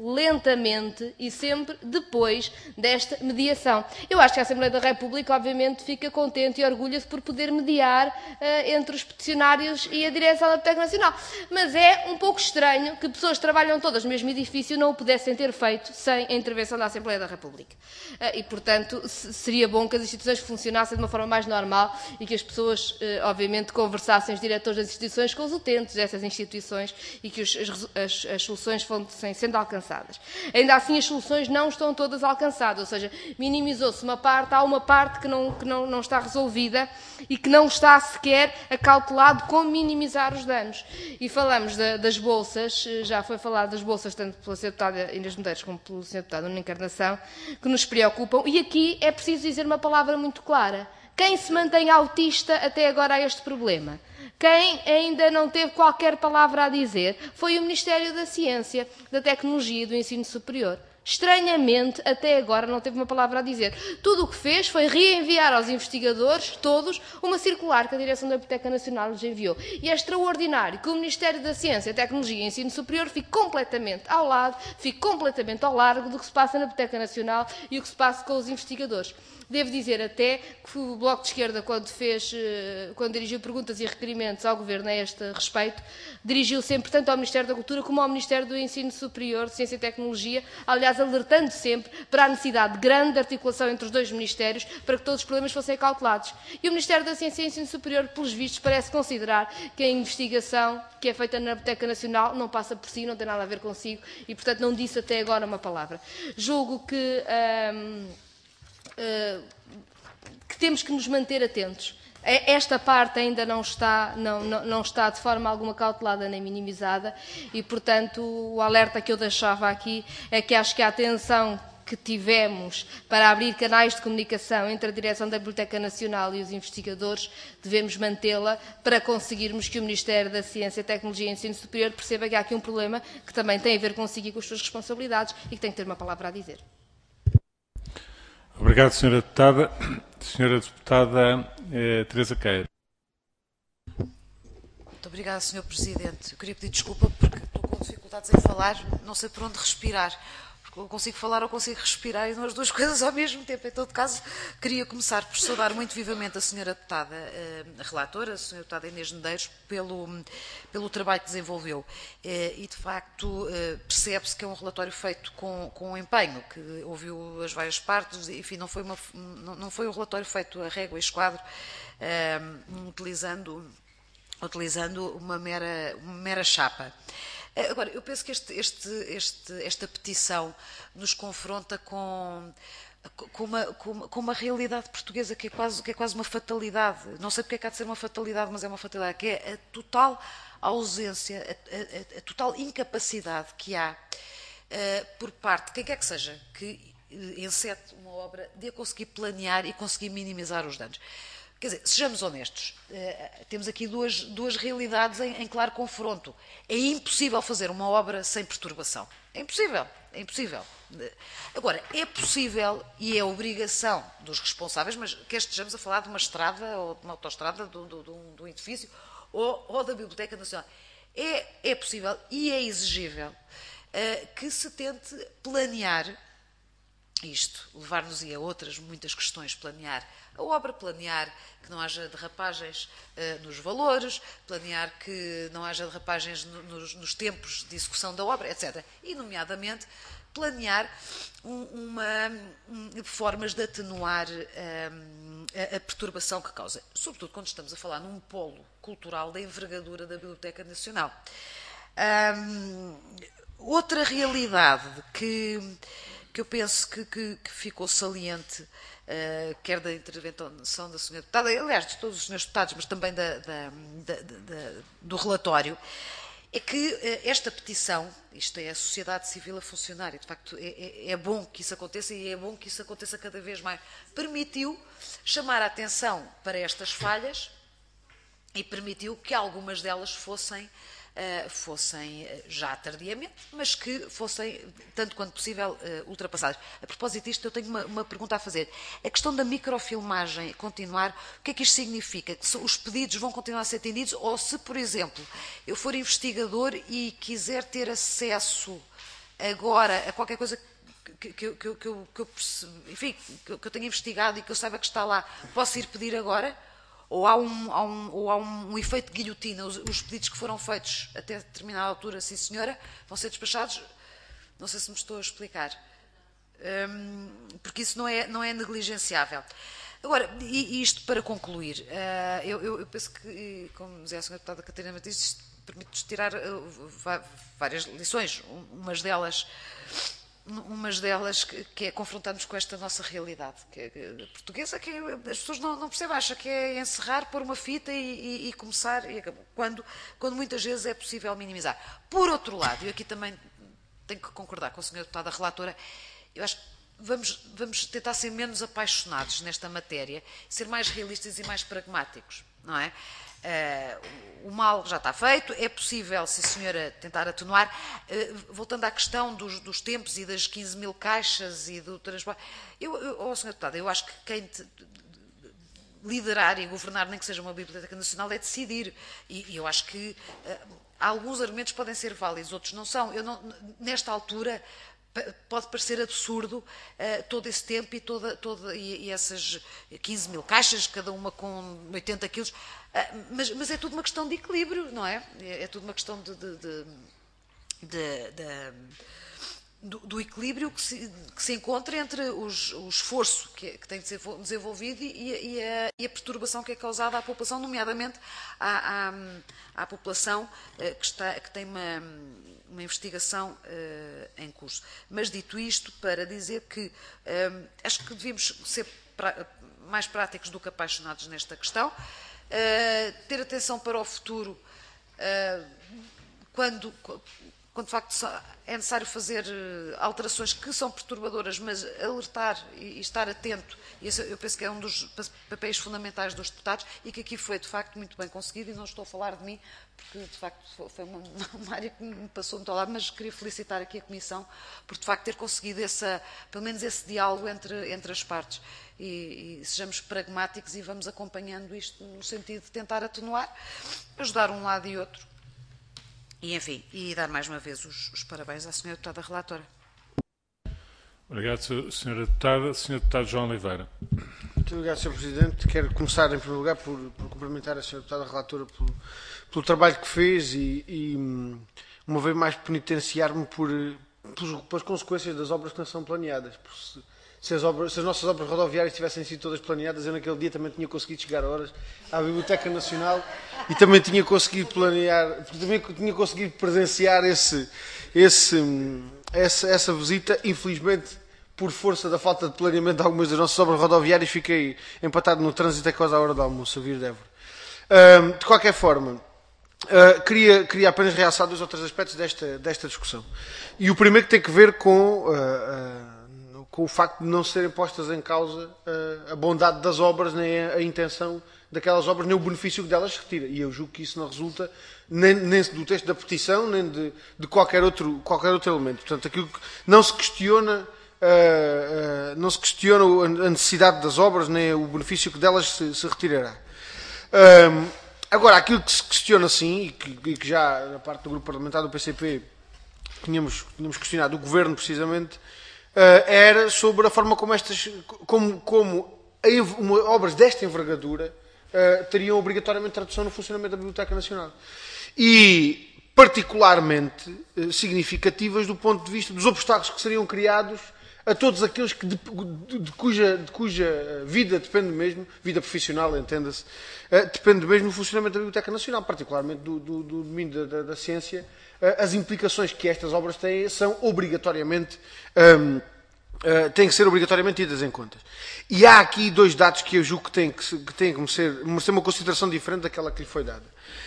lentamente e sempre depois desta mediação. Eu acho que a Assembleia da República, obviamente, fica contente e orgulha-se por poder mediar uh, entre os peticionários e a direção da Biblioteca Nacional. Mas é um pouco estranho que pessoas que trabalham todas no mesmo edifício não o pudessem ter feito sem a intervenção da Assembleia da República. Uh, e, portanto, seria bom que as instituições funcionassem de uma forma mais normal e que as pessoas, uh, obviamente, conversassem, os diretores das instituições, com os utentes dessas instituições e que os, as, as, as soluções fossem sendo alcançadas. Ainda assim, as soluções não estão todas alcançadas, ou seja, minimizou-se uma parte, há uma parte que, não, que não, não está resolvida e que não está sequer acautelado como minimizar os danos. E falamos de, das bolsas, já foi falado das bolsas tanto pela senhora deputada Inês Medeiros como pelo senhor deputado Nuno Encarnação, que nos preocupam, e aqui é preciso dizer uma palavra muito clara. Quem se mantém autista até agora a este problema? Quem ainda não teve qualquer palavra a dizer foi o Ministério da Ciência, da Tecnologia e do Ensino Superior. Estranhamente, até agora não teve uma palavra a dizer. Tudo o que fez foi reenviar aos investigadores, todos, uma circular que a direção da Biblioteca Nacional lhes enviou. E é extraordinário que o Ministério da Ciência, Tecnologia e Ensino Superior fique completamente ao lado, fique completamente ao largo do que se passa na Biblioteca Nacional e o que se passa com os investigadores. Devo dizer até que o Bloco de Esquerda, quando, fez, quando dirigiu perguntas e requerimentos ao Governo a este respeito, dirigiu sempre tanto ao Ministério da Cultura como ao Ministério do Ensino Superior, de Ciência e Tecnologia, aliás, alertando sempre para a necessidade de grande articulação entre os dois Ministérios para que todos os problemas fossem cautelados. E o Ministério da Ciência e Ensino Superior, pelos vistos, parece considerar que a investigação que é feita na Biblioteca Nacional não passa por si, não tem nada a ver consigo e, portanto, não disse até agora uma palavra. Julgo que... Hum, Uh, que temos que nos manter atentos. Esta parte ainda não está, não, não, não está de forma alguma cautelada nem minimizada e, portanto, o alerta que eu deixava aqui é que acho que a atenção que tivemos para abrir canais de comunicação entre a direção da Biblioteca Nacional e os investigadores, devemos mantê-la para conseguirmos que o Ministério da Ciência, Tecnologia e Ensino Superior perceba que há aqui um problema que também tem a ver consigo e com as suas responsabilidades e que tem que ter uma palavra a dizer. Obrigado, senhora Deputada. senhora Deputada eh, Teresa Queiro. Muito obrigada, senhor Presidente. Eu queria pedir desculpa porque estou com dificuldades em falar, não sei por onde respirar. Porque eu consigo falar ou consigo respirar e não as duas coisas ao mesmo tempo. Em todo caso, queria começar por saudar muito vivamente a senhora Deputada eh, a relatora, a senhora Deputada Inês Medeiros, pelo, pelo trabalho que desenvolveu. Eh, e, de facto, eh, percebe-se que é um relatório feito com, com empenho, que ouviu as várias partes, enfim, não foi, uma, não, não foi um relatório feito a régua e esquadro, eh, utilizando, utilizando uma, mera, uma mera chapa. Agora, eu penso que este, este, este, esta petição nos confronta com, com, uma, com, uma, com uma realidade portuguesa que é, quase, que é quase uma fatalidade. Não sei porque é que há de ser uma fatalidade, mas é uma fatalidade, que é a total ausência, a, a, a total incapacidade que há uh, por parte de quem quer que seja que encete uma obra de a conseguir planear e conseguir minimizar os danos. Quer dizer, sejamos honestos, uh, temos aqui duas, duas realidades em, em claro confronto. É impossível fazer uma obra sem perturbação. É impossível, é impossível. Agora, é possível e é obrigação dos responsáveis, mas quer estejamos a falar de uma estrada ou de uma autoestrada, de, de, de, um, de um edifício ou, ou da Biblioteca Nacional. É, é possível e é exigível uh, que se tente planear isto, levar-nos a outras muitas questões, planear a obra, planear que não haja derrapagens uh, nos valores, planear que não haja derrapagens no, nos, nos tempos de execução da obra, etcétera. E, nomeadamente, planear um, uma, um, formas de atenuar um, a, a perturbação que causa, sobretudo quando estamos a falar num polo cultural da envergadura da Biblioteca Nacional. Um, outra realidade que que eu penso que, que, que ficou saliente, uh, quer da intervenção da senhora deputada, aliás, de todos os senhores deputados, mas também da, da, da, da, do relatório, é que uh, esta petição, isto é a sociedade civil a funcionar, e de facto é, é, é bom que isso aconteça e é bom que isso aconteça cada vez mais, permitiu chamar a atenção para estas falhas e permitiu que algumas delas fossem Uh, fossem uh, já tardiamente, mas que fossem, tanto quanto possível, uh, ultrapassadas. A propósito disto, eu tenho uma, uma pergunta a fazer. A questão da microfilmagem continuar, o que é que isto significa? Que os pedidos vão continuar a ser atendidos? Ou se, por exemplo, eu for investigador e quiser ter acesso agora a qualquer coisa que, que, que, que, eu, que eu, enfim, que, que eu tenha investigado e que eu saiba que está lá, posso ir pedir agora? Ou há um, há um, ou há um, um efeito de guilhotina, os, os pedidos que foram feitos até determinada altura, sim senhora, vão ser despachados? Não sei se me estou a explicar. Um, porque isso não é, não é negligenciável. Agora, e, e isto para concluir, uh, eu, eu, eu penso que, como dizia a senhora deputada Catarina Martins, isto permite-nos tirar uh, várias lições, umas delas... umas delas que, que é confrontar-nos com esta nossa realidade que é, que, portuguesa, que as pessoas não, não percebem, acham que é encerrar, pôr uma fita e, e, e começar, e acabou, quando, quando muitas vezes é possível minimizar. Por outro lado, e aqui também tenho que concordar com a senhora deputada relatora, eu acho que vamos, vamos tentar ser menos apaixonados nesta matéria, ser mais realistas e mais pragmáticos, não é? Uh, o mal já está feito, é possível, se a senhora tentar atenuar. Uh, voltando à questão dos, dos tempos e das quinze mil caixas e do transporte, eu, eu, oh, senhora deputada, eu acho que quem te, liderar e governar, nem que seja uma Biblioteca Nacional, é decidir, e, e eu acho que uh, alguns argumentos podem ser válidos, outros não são. Eu não, nesta altura pode parecer absurdo uh, todo esse tempo e, toda, toda, e, e essas quinze mil caixas, cada uma com oitenta quilos, uh, mas, mas é tudo uma questão de equilíbrio, não é? É, é tudo uma questão de, de, de, de, de, do, do equilíbrio que se, que se encontra entre os, o esforço que, que tem de ser desenvolvido e, e, a, e a perturbação que é causada à população, nomeadamente à, à, à população uh, que, está, que tem uma... uma investigação uh, em curso. Mas dito isto, para dizer que uh, acho que devíamos ser pra, mais práticos do que apaixonados nesta questão, uh, ter atenção para o futuro uh, quando, quando de facto é necessário fazer alterações que são perturbadoras, mas alertar e, e estar atento, e esse eu penso que é um dos papéis fundamentais dos deputados e que aqui foi de facto muito bem conseguido, e não estou a falar de mim, porque de facto foi uma, uma área que me passou muito ao lado, mas queria felicitar aqui a Comissão por de facto ter conseguido essa, pelo menos esse diálogo entre, entre as partes, e, e sejamos pragmáticos e vamos acompanhando isto no sentido de tentar atenuar, ajudar um lado e outro, e enfim, e dar mais uma vez os, os parabéns à senhora deputada relatora. Obrigado, senhora deputada. senhor Deputado João Oliveira. Muito obrigado, senhor Presidente. Quero começar, em primeiro lugar, por, por cumprimentar a senhora deputada relatora pelo, pelo trabalho que fez e, e, uma vez mais, penitenciar-me por, por, pelas consequências das obras que não são planeadas. Por se, se as, obras, se as nossas obras rodoviárias tivessem sido todas planeadas, eu naquele dia também tinha conseguido chegar a horas à Biblioteca Nacional e também tinha conseguido planear, também tinha conseguido presenciar esse, esse, essa, essa visita. Infelizmente, por força da falta de planeamento de algumas das nossas obras rodoviárias, fiquei empatado no trânsito até quase à hora do almoço, a vir de Évora. Uh, de qualquer forma, uh, queria, queria apenas realçar dois ou três aspectos desta, desta discussão. E o primeiro que tem que ver com, uh, uh, com o facto de não serem postas em causa uh, a bondade das obras, nem a, a intenção daquelas obras, nem o benefício que delas se retira. E eu julgo que isso não resulta nem, nem do texto da petição, nem de, de qualquer, outro, qualquer outro elemento. Portanto, aquilo que não se questiona... Uh, uh, não se questiona a necessidade das obras nem o benefício que delas se, se retirará. Uh, agora, aquilo que se questiona sim, e que, e que já na parte do grupo parlamentar do P C P tínhamos, tínhamos questionado o Governo precisamente, uh, era sobre a forma como estas, como, como a, uma, obras desta envergadura uh, teriam obrigatoriamente tradução no funcionamento da Biblioteca Nacional. E particularmente uh, significativas do ponto de vista dos obstáculos que seriam criados a todos aqueles que de, de, de, cuja, de cuja vida depende mesmo, vida profissional, entenda-se, uh, depende mesmo do funcionamento da Biblioteca Nacional, particularmente do, do, do domínio da, da, da ciência. Uh, as implicações que estas obras têm são obrigatoriamente, um, uh, têm que ser obrigatoriamente tidas em conta. E há aqui dois dados que eu julgo que têm que, que, têm que merecer, merecer uma consideração diferente daquela que lhe foi dada.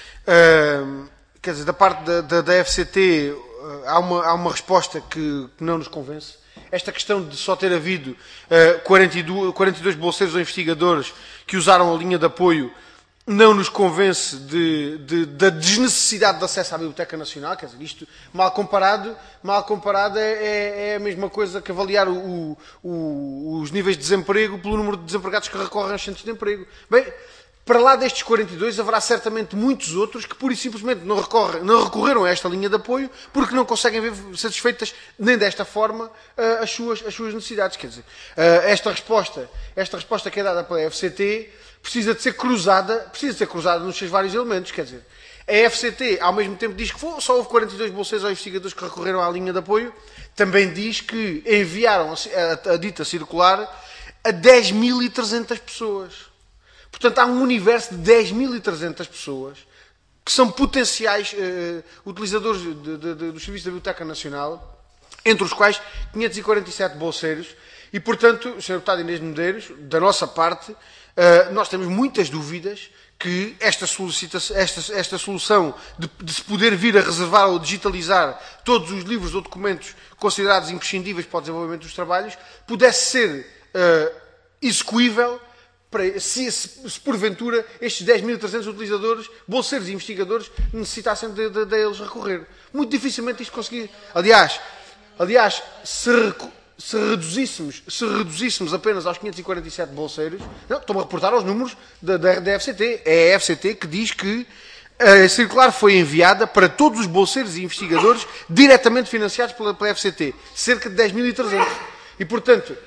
Uh, quer dizer, da parte da, da, da F C T uh, há, uma, há uma resposta que, que não nos convence. Esta questão de só ter havido uh, quarenta e dois bolseiros ou investigadores que usaram a linha de apoio não nos convence de, de, da desnecessidade de acesso à Biblioteca Nacional. Quer dizer, isto, mal comparado, mal comparado é, é a mesma coisa que avaliar o, o, os níveis de desemprego pelo número de desempregados que recorrem aos centros de emprego. Bem, para lá destes quarenta e dois, haverá certamente muitos outros que pura e simplesmente não, recorrem, não recorreram a esta linha de apoio porque não conseguem ver satisfeitas nem desta forma as suas, as suas necessidades. Quer dizer, esta resposta, esta resposta que é dada pela F C T precisa de ser cruzada, precisa de ser cruzada nos seus vários elementos. Quer dizer, a F C T ao mesmo tempo diz que só houve quarenta e dois bolseiros ou investigadores que recorreram à linha de apoio, também diz que enviaram a, a, a dita circular a dez mil e trezentas pessoas. Portanto, há um universo de dez mil e trezentas pessoas que são potenciais uh, utilizadores de, de, de, dos serviços da Biblioteca Nacional, entre os quais quinhentos e quarenta e sete bolseiros, e, portanto, senhor Deputado Inês Medeiros, da nossa parte, uh, nós temos muitas dúvidas que esta, esta, esta solução de, de se poder vir a reservar ou digitalizar todos os livros ou documentos considerados imprescindíveis para o desenvolvimento dos trabalhos pudesse ser uh, execuível para, se, se, se porventura estes dez mil e trezentos utilizadores, bolseiros e investigadores, necessitassem de, de, de eles recorrer. Muito dificilmente isto conseguir. Aliás, aliás se, se, reduzíssemos, se reduzíssemos apenas aos quinhentos e quarenta e sete bolseiros, não, estou-me a reportar aos números da, da, da F C T. É a F C T que diz que a circular foi enviada para todos os bolseiros e investigadores diretamente financiados pela, pela F C T. Cerca de dez mil e trezentos. E, portanto,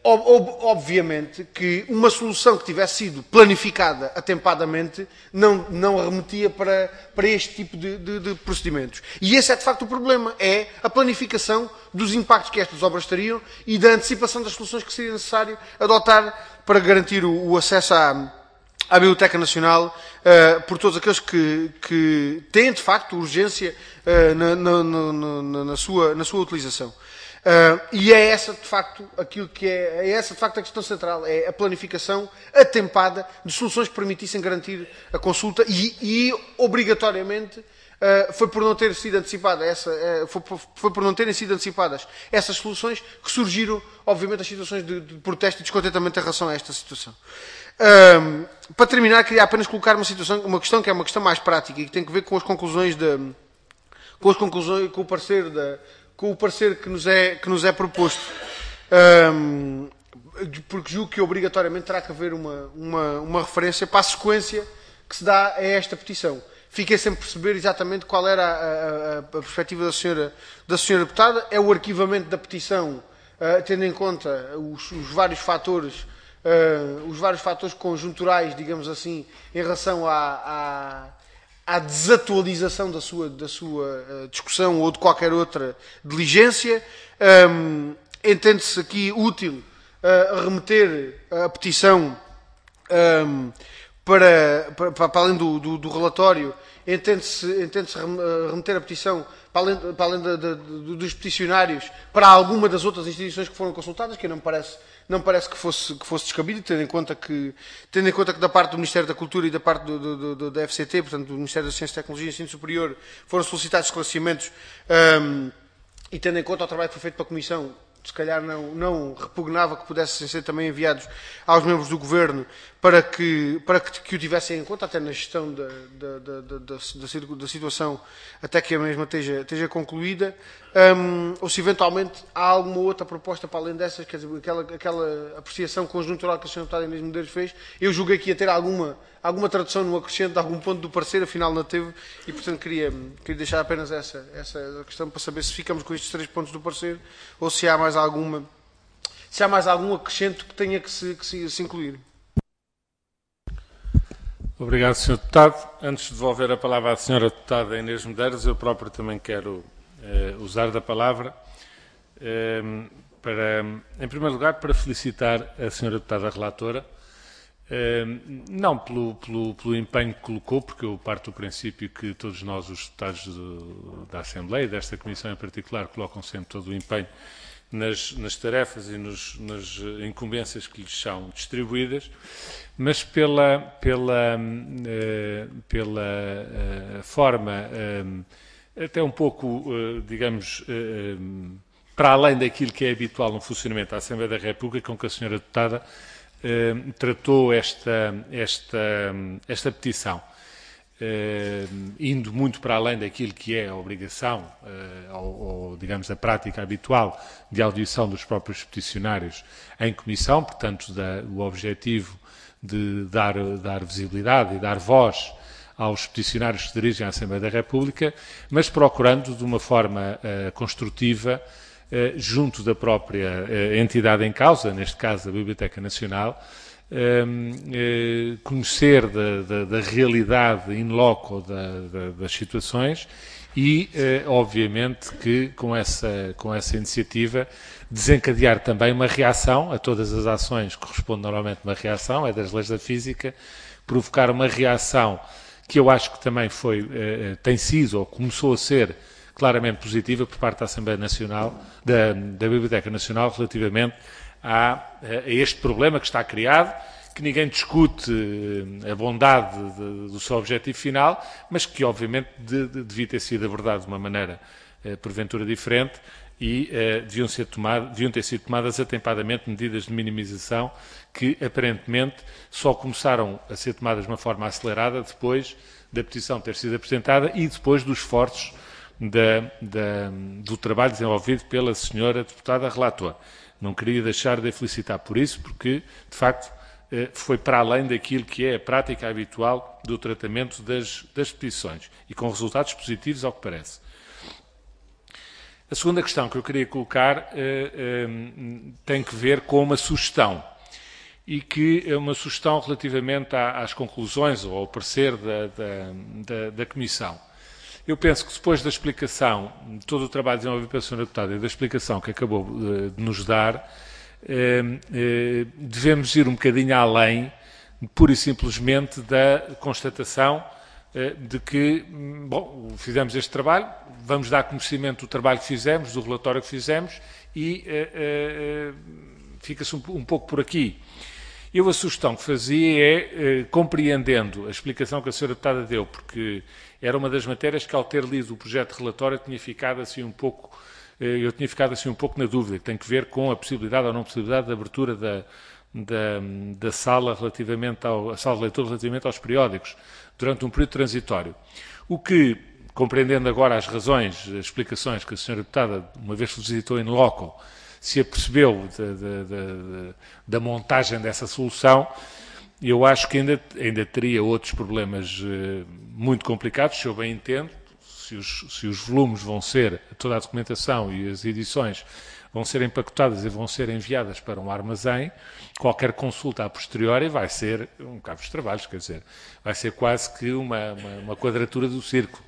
obviamente que uma solução que tivesse sido planificada atempadamente não, não remetia para, para este tipo de, de, de procedimentos. E esse é de facto o problema, é a planificação dos impactos que estas obras teriam e da antecipação das soluções que seria necessário adotar para garantir o, o acesso à, à Biblioteca Nacional uh, por todos aqueles que, que têm de facto urgência uh, na, na, na, na, sua, na sua utilização. Uh, e é essa, de facto, aquilo que é, é essa, de facto, a questão central, é a planificação atempada de soluções que permitissem garantir a consulta e, e obrigatoriamente, uh, foi por não ter sido antecipada essa, uh, foi, foi por não terem sido antecipadas essas soluções que surgiram, obviamente, as situações de, de protesto e descontentamento em relação a esta situação. Uh, para terminar, queria apenas colocar uma situação, uma questão que é uma questão mais prática e que tem que ver com as conclusões da, com as conclusões, com o parecer da com o parecer que nos é, que nos é proposto, um, porque julgo que obrigatoriamente terá que haver uma, uma, uma referência para a sequência que se dá a esta petição. Fiquei sem perceber exatamente qual era a, a, a perspectiva da senhora, da senhora deputada. É o arquivamento da petição, uh, tendo em conta os, os vários fatores, uh, os vários fatores conjunturais, digamos assim, em relação à... à à desatualização da sua, da sua uh, discussão ou de qualquer outra diligência. Um, entende-se aqui útil uh, remeter a petição um, para, para, para além do, do, do relatório, entende-se entende-se remeter a petição para além, para além de, de, de, dos peticionários para alguma das outras instituições que foram consultadas, que não me parece, não me parece que, fosse, que fosse descabido, tendo em, conta que, tendo em conta que da parte do Ministério da Cultura e da parte do, do, do, da F C T, portanto do Ministério da Ciência, Tecnologia e Ensino Superior, foram solicitados esclarecimentos um, e tendo em conta o trabalho que foi feito pela Comissão, se calhar não, não repugnava que pudessem ser também enviados aos membros do Governo para que, para que, que o tivessem em conta, até na gestão da, da, da, da, da, da situação, até que a mesma esteja, esteja concluída, um, ou se eventualmente há alguma outra proposta para além dessas, quer dizer, aquela, aquela apreciação conjuntural que a senhora Deputada Inês Medeiros fez, eu julguei que ia ter alguma, alguma tradução no acrescento de algum ponto do parecer, afinal não teve, e portanto queria, queria deixar apenas essa, essa questão para saber se ficamos com estes três pontos do parecer, ou se há mais alguma, se há mais algum acrescento que tenha que se, que se, se incluir. Obrigado, senhor Deputado. Antes de devolver a palavra à senhora Deputada Inês Medeiros, eu próprio também quero eh, usar da palavra eh, para, em primeiro lugar, para felicitar a senhora Deputada Relatora, eh, não pelo, pelo, pelo empenho que colocou, porque eu parto do princípio que todos nós, os deputados do, da Assembleia, desta Comissão em particular, colocam sempre todo o empenho nas, nas tarefas e nos, nas incumbências que lhes são distribuídas, mas pela, pela, uh, pela uh, forma uh, até um pouco, uh, digamos, uh, para além daquilo que é habitual no funcionamento da Assembleia da República, com que a senhora Deputada uh, tratou esta, esta, esta petição. Uh, indo muito para além daquilo que é a obrigação, uh, ou, ou, digamos, a prática habitual de audição dos próprios peticionários em comissão, portanto, da, o objetivo de dar, dar visibilidade e dar voz aos peticionários que se dirigem à Assembleia da República, mas procurando, de uma forma uh, construtiva, uh, junto da própria uh, entidade em causa, neste caso a Biblioteca Nacional, Um, eh, conhecer da, da, da realidade in loco da, da, das situações e, eh, obviamente, que com essa, com essa iniciativa desencadear também uma reação a todas as ações que correspondem normalmente a uma reação, é das leis da física, provocar uma reação que eu acho que também foi, eh, tem sido ou começou a ser claramente positiva por parte da Assembleia Nacional, da, da Biblioteca Nacional, relativamente a, a este problema que está criado, que ninguém discute a bondade de, do seu objetivo final, mas que obviamente de, de, devia ter sido abordado de uma maneira eh, porventura diferente e eh, deviam, ser tomado, deviam ter sido tomadas atempadamente medidas de minimização que aparentemente só começaram a ser tomadas de uma forma acelerada depois da petição ter sido apresentada e depois dos esforços da, da, do trabalho desenvolvido pela senhora Deputada Relatora. Não queria deixar de a felicitar por isso, porque, de facto, foi para além daquilo que é a prática habitual do tratamento das, das petições e com resultados positivos, ao que parece. A segunda questão que eu queria colocar eh, eh, tem que ver com uma sugestão, e que é uma sugestão relativamente às conclusões ou ao parecer da, da, da, da Comissão. Eu penso que depois da explicação, de todo o trabalho desenvolvido pela senhora Deputada e da explicação que acabou uh, de nos dar, uh, uh, devemos ir um bocadinho além, pura e simplesmente, da constatação uh, de que, bom, fizemos este trabalho, vamos dar conhecimento do trabalho que fizemos, do relatório que fizemos, e uh, uh, fica-se um, um pouco por aqui. Eu a sugestão que fazia é, eh, compreendendo a explicação que a senhora Deputada deu, porque era uma das matérias que, ao ter lido o projeto de relatório, tinha ficado assim um pouco, eh, eu tinha ficado assim um pouco na dúvida, que tem que ver com a possibilidade ou não possibilidade de abertura da, da, da sala relativamente ao, a sala de leitura relativamente aos periódicos, durante um período transitório. O que, compreendendo agora as razões, as explicações que a senhora Deputada, uma vez que visitou in loco, se apercebeu de, de, de, da montagem dessa solução, eu acho que ainda, ainda teria outros problemas uh, muito complicados, se eu bem entendo, se os, se os volumes vão ser, toda a documentação e as edições vão ser empacotadas e vão ser enviadas para um armazém, qualquer consulta a posteriori vai ser um cabo de trabalhos, quer dizer, vai ser quase que uma, uma, uma quadratura do círculo.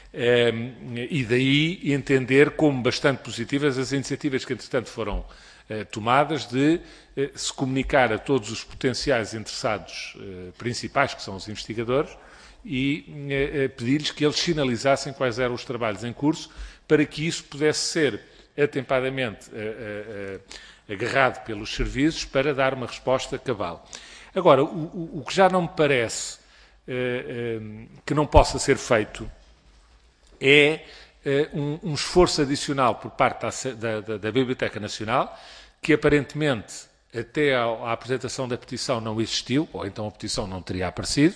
Um, e daí entender como bastante positivas as iniciativas que, entretanto, foram eh, tomadas de eh, se comunicar a todos os potenciais interessados eh, principais, que são os investigadores, e eh, pedir-lhes que eles sinalizassem quais eram os trabalhos em curso, para que isso pudesse ser atempadamente eh, eh, agarrado pelos serviços para dar uma resposta cabal. Agora, o, o, o que já não me parece eh, eh, que não possa ser feito é eh, um, um esforço adicional por parte da, da, da Biblioteca Nacional, que aparentemente até à, à apresentação da petição não existiu, ou então a petição não teria aparecido,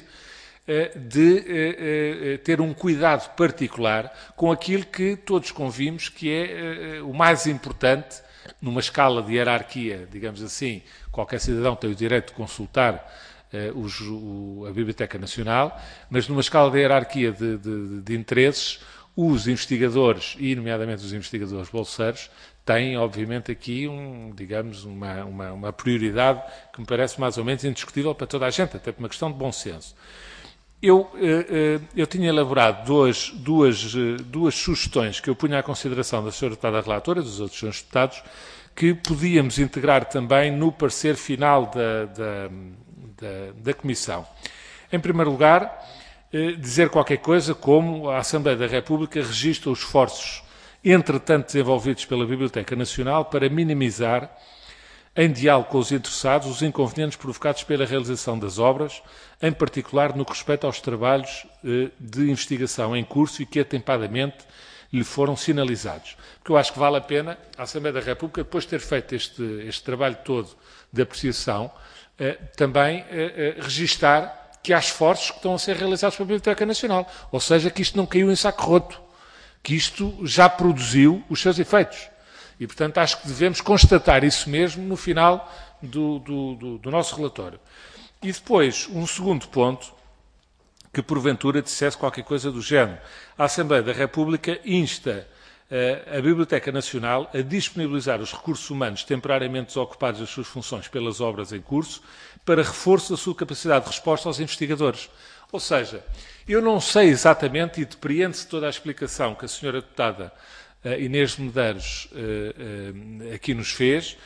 de eh, eh, ter um cuidado particular com aquilo que todos convimos que é eh, o mais importante numa escala de hierarquia, digamos assim. Qualquer cidadão tem o direito de consultar eh, os, o, a Biblioteca Nacional, mas numa escala de hierarquia de, de, de interesses, os investigadores, e nomeadamente os investigadores bolseiros, têm, obviamente, aqui, um, digamos, uma, uma, uma prioridade que me parece mais ou menos indiscutível para toda a gente, até por uma questão de bom senso. Eu, eu tinha elaborado duas, duas, duas sugestões que eu punha à consideração da senhora deputada relatora, dos outros senhores deputados, que podíamos integrar também no parecer final da, da, da, da Comissão. Em primeiro lugar, dizer qualquer coisa como a Assembleia da República registra os esforços, entretanto desenvolvidos pela Biblioteca Nacional, para minimizar, em diálogo com os interessados, os inconvenientes provocados pela realização das obras, em particular no que respeita aos trabalhos eh, de investigação em curso e que atempadamente lhe foram sinalizados. Porque eu acho que vale a pena a Assembleia da República, depois de ter feito este, este trabalho todo de apreciação, eh, também eh, eh, registar que há esforços que estão a ser realizados pela Biblioteca Nacional. Ou seja, que isto não caiu em saco roto, que isto já produziu os seus efeitos. E, portanto, acho que devemos constatar isso mesmo no final do, do, do, do nosso relatório. E depois, um segundo ponto, que porventura dissesse qualquer coisa do género. A Assembleia da República insta uh, a Biblioteca Nacional a disponibilizar os recursos humanos temporariamente desocupados das suas funções pelas obras em curso para reforço da sua capacidade de resposta aos investigadores. Ou seja, eu não sei exatamente, e depreende-se toda a explicação que a senhora deputada Uh, Inês Medeiros uh, uh, aqui nos fez,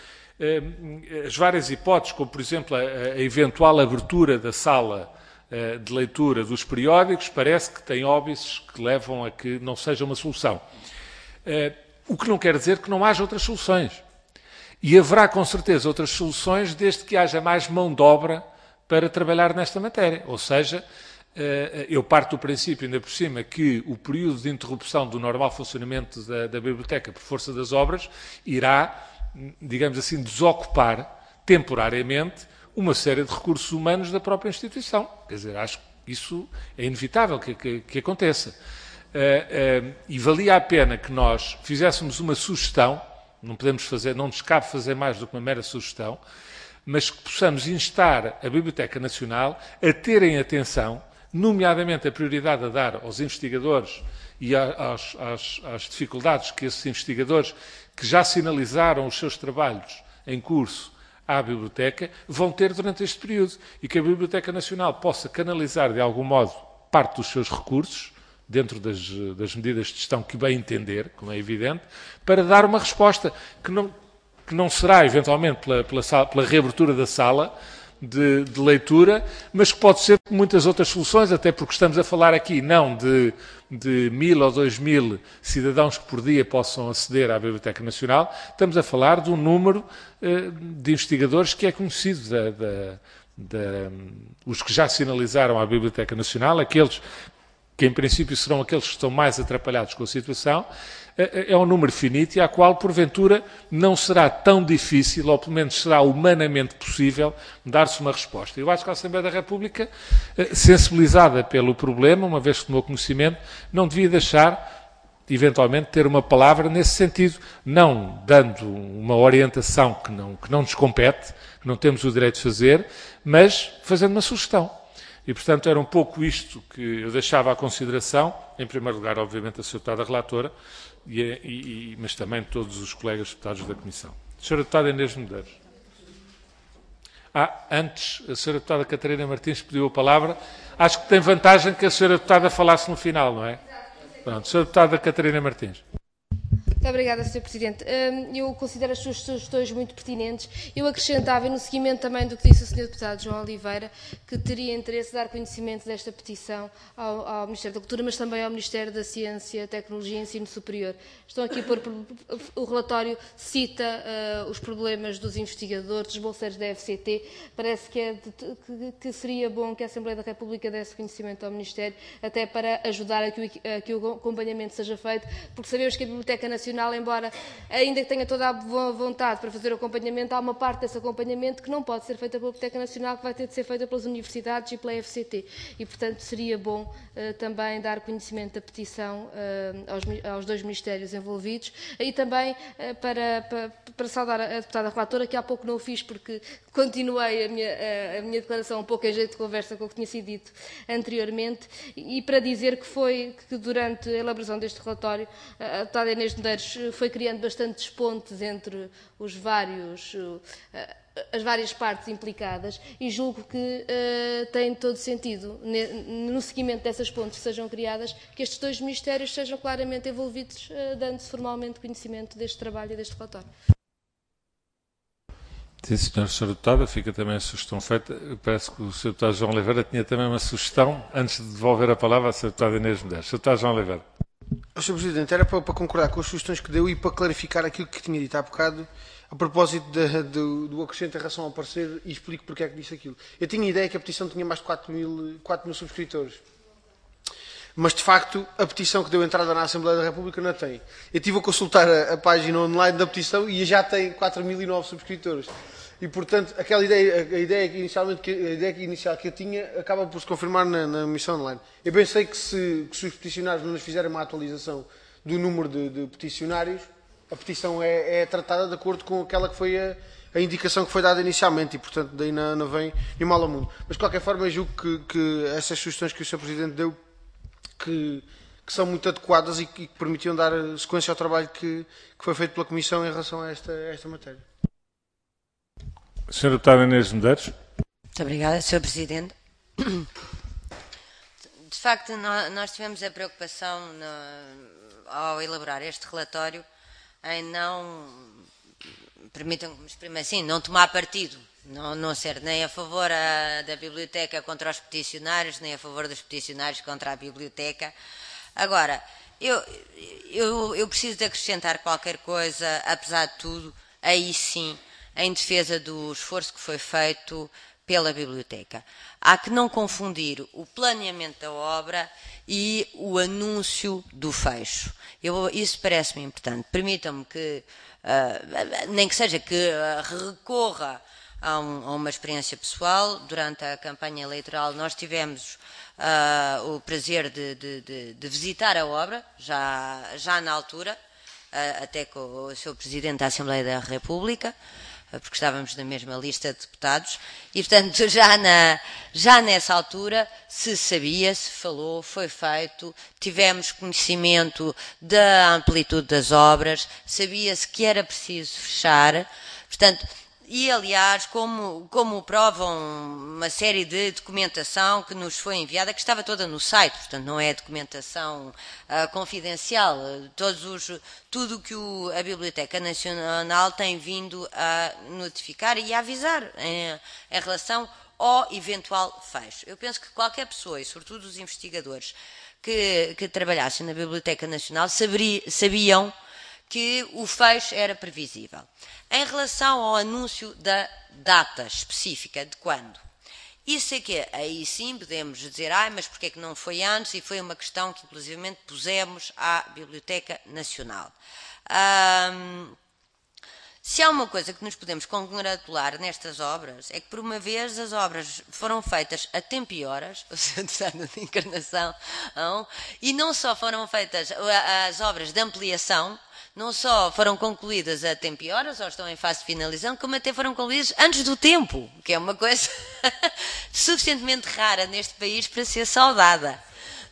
uh, as várias hipóteses, como por exemplo a, a eventual abertura da sala uh, de leitura dos periódicos, parece que tem óbices que levam a que não seja uma solução. Uh, o que não quer dizer que não haja outras soluções. E haverá com certeza outras soluções desde que haja mais mão de obra para trabalhar nesta matéria. Ou seja, eu parto do princípio, ainda por cima, que o período de interrupção do normal funcionamento da, da biblioteca por força das obras irá, digamos assim, desocupar temporariamente uma série de recursos humanos da própria instituição. Quer dizer, acho que isso é inevitável que, que, que aconteça. Uh, uh, e valia a pena que nós fizéssemos uma sugestão, não podemos fazer, não nos cabe fazer mais do que uma mera sugestão, mas que possamos instar a Biblioteca Nacional a terem atenção, nomeadamente a prioridade a dar aos investigadores e às, às, às dificuldades que esses investigadores, que já sinalizaram os seus trabalhos em curso à Biblioteca, vão ter durante este período. E que a Biblioteca Nacional possa canalizar, de algum modo, parte dos seus recursos, dentro das, das medidas de gestão que bem entender, como é evidente, para dar uma resposta que não, que não será, eventualmente, pela, pela, sala, pela reabertura da sala, De, de leitura, mas que pode ser muitas outras soluções, até porque estamos a falar aqui não de, de mil ou dois mil cidadãos que por dia possam aceder à Biblioteca Nacional, estamos a falar de um número uh, de investigadores que é conhecido, da, da, da, os que já sinalizaram à Biblioteca Nacional, aqueles que em princípio serão aqueles que estão mais atrapalhados com a situação, é um número finito e à qual, porventura, não será tão difícil, ou pelo menos será humanamente possível, dar-se uma resposta. Eu acho que a Assembleia da República, sensibilizada pelo problema, uma vez que tomou conhecimento, não devia deixar, eventualmente, ter uma palavra nesse sentido, não dando uma orientação que não, que não nos compete, que não temos o direito de fazer, mas fazendo uma sugestão. E, portanto, era um pouco isto que eu deixava à consideração, em primeiro lugar, obviamente, a senhora deputada relatora, e, e, mas também todos os colegas deputados da Comissão. A senhora deputada Inês Medeiros. Ah, antes, a senhora deputada Catarina Martins pediu a palavra. Acho que tem vantagem que a senhora deputada falasse no final, não é? Pronto, a senhora deputada Catarina Martins. Muito obrigada, senhor Presidente. Eu considero as suas sugestões muito pertinentes. Eu acrescentava, e no seguimento também do que disse o senhor Deputado João Oliveira, que teria interesse em dar conhecimento desta petição ao, ao Ministério da Cultura, mas também ao Ministério da Ciência, Tecnologia e Ensino Superior. Estão aqui por... O relatório cita uh, os problemas dos investigadores, dos bolseiros da F C T. Parece que, é de, que, que seria bom que a Assembleia da República desse conhecimento ao Ministério, até para ajudar a que, o, a que o acompanhamento seja feito, porque sabemos que a Biblioteca Nacional, embora ainda que tenha toda a boa vontade para fazer o acompanhamento, há uma parte desse acompanhamento que não pode ser feita pela Biblioteca Nacional, que vai ter de ser feita pelas universidades e pela F C T. E, portanto, seria bom uh, também dar conhecimento da petição uh, aos, aos dois ministérios envolvidos. E também uh, para, para, para saudar a deputada relatora, que há pouco não o fiz porque continuei a minha, a, a minha declaração um pouco em jeito de conversa com o que tinha sido dito anteriormente, e para dizer que foi que durante a elaboração deste relatório a deputada Inês Medeiros foi criando bastantes pontes entre os vários, as várias partes implicadas, e julgo que uh, tem todo sentido, no seguimento dessas pontes que sejam criadas, que estes dois ministérios sejam claramente envolvidos, uh, dando-se formalmente conhecimento deste trabalho e deste relatório. Sim, senhora senhora Deputada, fica também a sugestão feita. Parece que o senhor Deputado João Oliveira tinha também uma sugestão, antes de devolver a palavra à senhora Deputada Inês Medeiros. senhor Deputado João Oliveira. senhor Presidente, era para, para concordar com as sugestões que deu e para clarificar aquilo que tinha dito há bocado, a propósito de, de, do acrescento em relação ao parecer, e explico porque é que disse aquilo. Eu tinha ideia que a petição tinha mais de quatro mil subscritores. Mas, de facto, a petição que deu entrada na Assembleia da República não tem. Eu estive a consultar a, a página online da petição e já tem quatro mil e nove subscritores. E, portanto, aquela ideia, a ideia, que inicialmente, a ideia que inicial que eu tinha acaba por se confirmar na, na missão online. Eu pensei que se, que se os peticionários não nos fizerem uma atualização do número de, de peticionários, a petição é, é tratada de acordo com aquela que foi a, a indicação que foi dada inicialmente, e, portanto, daí não, não vem nem mal ao mundo. Mas, de qualquer forma, eu julgo que, que essas sugestões que o senhor Presidente deu, que, que são muito adequadas e que, que permitiam dar sequência ao trabalho que, que foi feito pela Comissão em relação a esta, a esta matéria. senhora Deputada Inês Medeiros. Muito obrigada, senhor Presidente. De facto, nós tivemos a preocupação no, ao elaborar este relatório em não, permitam-me exprimir assim, não tomar partido, não, não ser nem a favor a, da biblioteca contra os peticionários, nem a favor dos peticionários contra a biblioteca. Agora, eu, eu, eu preciso de acrescentar qualquer coisa, apesar de tudo, aí sim, em defesa do esforço que foi feito pela biblioteca. Há que não confundir o planeamento da obra e o anúncio do fecho. Eu, isso parece-me importante. Permitam-me que, uh, nem que seja que uh, recorra a, um, a uma experiência pessoal. Durante a campanha eleitoral nós tivemos uh, o prazer de, de, de, de visitar a obra, já, já na altura, uh, até com o senhor Presidente da Assembleia da República, porque estávamos na mesma lista de deputados, e, portanto, já, na, já nessa altura se sabia, se falou, foi feito, tivemos conhecimento da amplitude das obras, sabia-se que era preciso fechar, portanto, e, aliás, como, como provam uma série de documentação que nos foi enviada, que estava toda no site, portanto, não é documentação uh, confidencial, todos os, tudo o que o, a Biblioteca Nacional tem vindo a notificar e a avisar em, em relação ao eventual fecho. Eu penso que qualquer pessoa, e sobretudo os investigadores que, que trabalhassem na Biblioteca Nacional, saberi, sabiam que o fecho era previsível. Em relação ao anúncio da data específica de quando, isso é que aí sim podemos dizer, ah, mas porquê é que não foi antes? E foi uma questão que inclusivamente pusemos à Biblioteca Nacional. Um, se há uma coisa que nos podemos congratular nestas obras, é que por uma vez as obras foram feitas a tempo e horas, o senhor Deputado de Encarnação, não, e não só foram feitas as obras de ampliação, não só foram concluídas a tempo e horas, ou estão em fase de finalização, como até foram concluídas antes do tempo, que é uma coisa suficientemente rara neste país para ser saudada.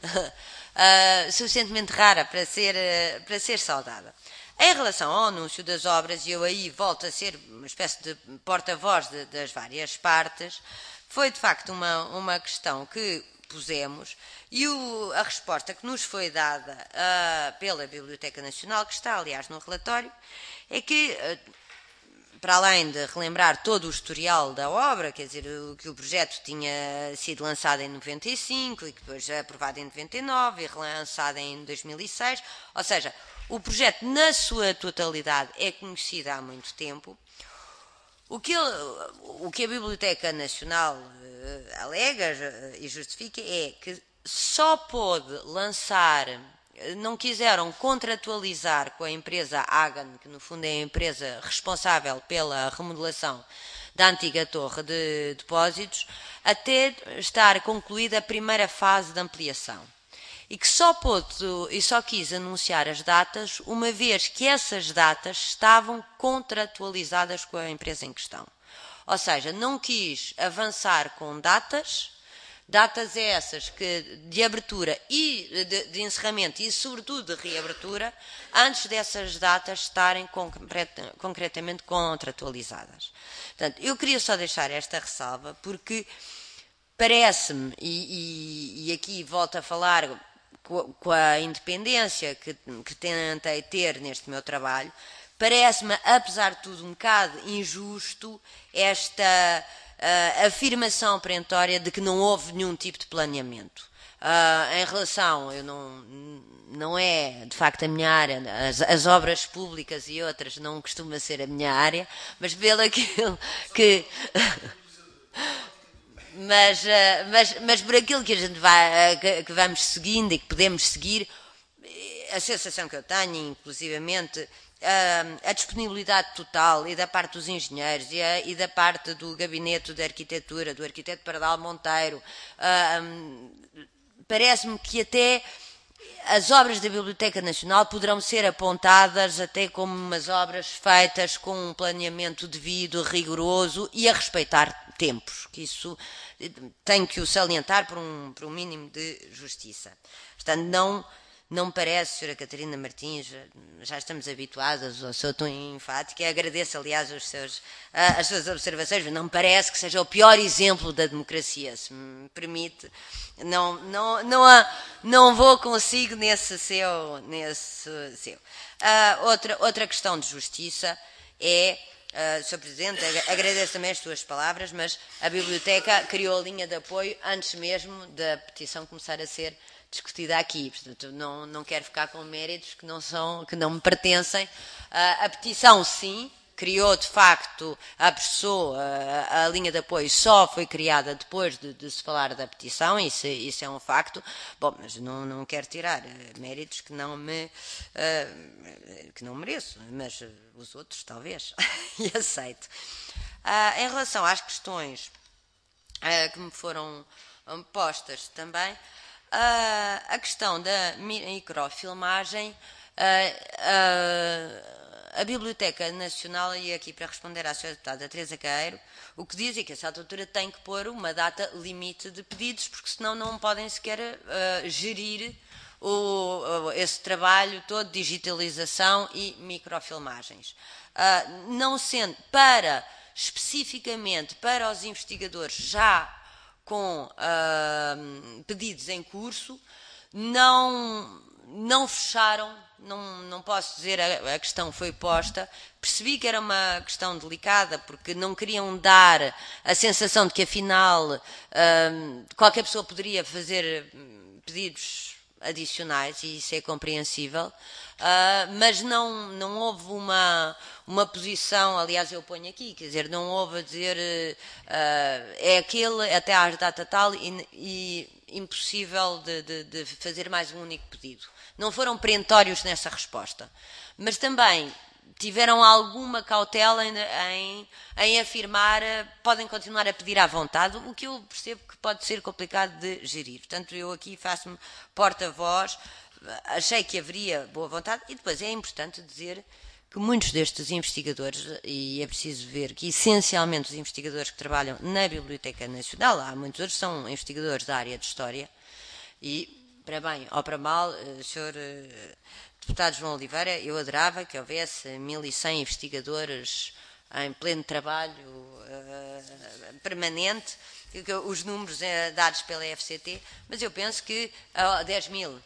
Uh, suficientemente rara para ser, uh, para ser saudada. Em relação ao anúncio das obras, e eu aí volto a ser uma espécie de porta-voz de, das várias partes, foi de facto uma, uma questão que pusemos, e o, a resposta que nos foi dada uh, pela Biblioteca Nacional, que está, aliás, no relatório, é que, uh, para além de relembrar todo o historial da obra, quer dizer, o, que o projeto tinha sido lançado em noventa e cinco e que depois é aprovado em noventa e nove e relançado em dois mil e seis, ou seja, o projeto na sua totalidade é conhecido há muito tempo. O que, o que a Biblioteca Nacional uh, alega uh, e justifica é que só pôde lançar, não quiseram contratualizar com a empresa Hagan, que no fundo é a empresa responsável pela remodelação da antiga torre de depósitos, até estar concluída a primeira fase de ampliação. E que só pôde e só quis anunciar as datas, uma vez que essas datas estavam contratualizadas com a empresa em questão. Ou seja, não quis avançar com datas, datas essas que, de abertura e de, de encerramento e sobretudo de reabertura, antes dessas datas estarem concreta, concretamente contratualizadas. Portanto, eu queria só deixar esta ressalva porque parece-me, e, e, e aqui volto a falar com a independência que, que tentei ter neste meu trabalho, parece-me, apesar de tudo, um bocado injusto esta uh, afirmação perentória de que não houve nenhum tipo de planeamento. Uh, em relação, eu não, não é de facto a minha área, as, as obras públicas e outras não costuma ser a minha área, mas pelo aquilo que... Mas, mas, mas por aquilo que a gente vai, que, que vamos seguindo e que podemos seguir, a sensação que eu tenho, inclusivamente, a, a disponibilidade total e da parte dos engenheiros e, a, e da parte do gabinete de arquitetura, do arquiteto Pardal Monteiro, parece-me que até as obras da Biblioteca Nacional poderão ser apontadas até como umas obras feitas com um planeamento devido, rigoroso e a respeitar tempos, que isso tenho que o salientar por um, por um mínimo de justiça. Portanto, não, não me parece, senhora Catarina Martins, já estamos habituados ao seu tom enfático, e agradeço, aliás, os seus, as suas observações, mas não me parece que seja o pior exemplo da democracia, se me permite. Não, não, não, há, não vou consigo nesse seu. Nesse seu. Uh, outra, outra questão de justiça é... Uh, senhor Presidente, agradeço também as suas palavras, mas a Biblioteca criou a linha de apoio antes mesmo da petição começar a ser discutida aqui. Portanto, não, não quero ficar com méritos que não, são, que não me pertencem. Uh, a petição, sim, criou de facto a pessoa, a, a linha de apoio só foi criada depois de, de se falar da petição, isso, isso é um facto. Bom, mas não, não quero tirar uh, méritos que não me uh, que não mereço, mas uh, os outros talvez, e aceito. Uh, em relação às questões uh, que me foram um, postas também, uh, a questão da microfilmagem, uh, uh, a Biblioteca Nacional, e aqui para responder à senhora deputada Teresa Queiro, o que diz é que a certa altura tem que pôr uma data limite de pedidos, porque senão não podem sequer uh, gerir o, esse trabalho todo de digitalização e microfilmagens. Uh, não sendo para, especificamente para os investigadores já com uh, pedidos em curso, não, não fecharam. Não, não posso dizer, a, a questão foi posta, percebi que era uma questão delicada, porque não queriam dar a sensação de que afinal hum, qualquer pessoa poderia fazer pedidos adicionais, e isso é compreensível, uh, mas não, não houve uma, uma posição, aliás eu ponho aqui, quer dizer, não houve a dizer uh, é aquele até à data tal e, e impossível de, de, de fazer mais um único pedido. Não foram perentórios nessa resposta, mas também tiveram alguma cautela em, em, em afirmar, podem continuar a pedir à vontade, o que eu percebo que pode ser complicado de gerir. Portanto, eu aqui faço-me porta-voz, achei que haveria boa vontade, e depois é importante dizer que muitos destes investigadores, e é preciso ver que essencialmente os investigadores que trabalham na Biblioteca Nacional, há muitos outros são investigadores da área de História, e para bem ou para mal, senhor deputado João Oliveira, eu adorava que houvesse mil e cem investigadores em pleno trabalho permanente, os números uh, dados pela F C T, mas eu penso que uh, dez mil,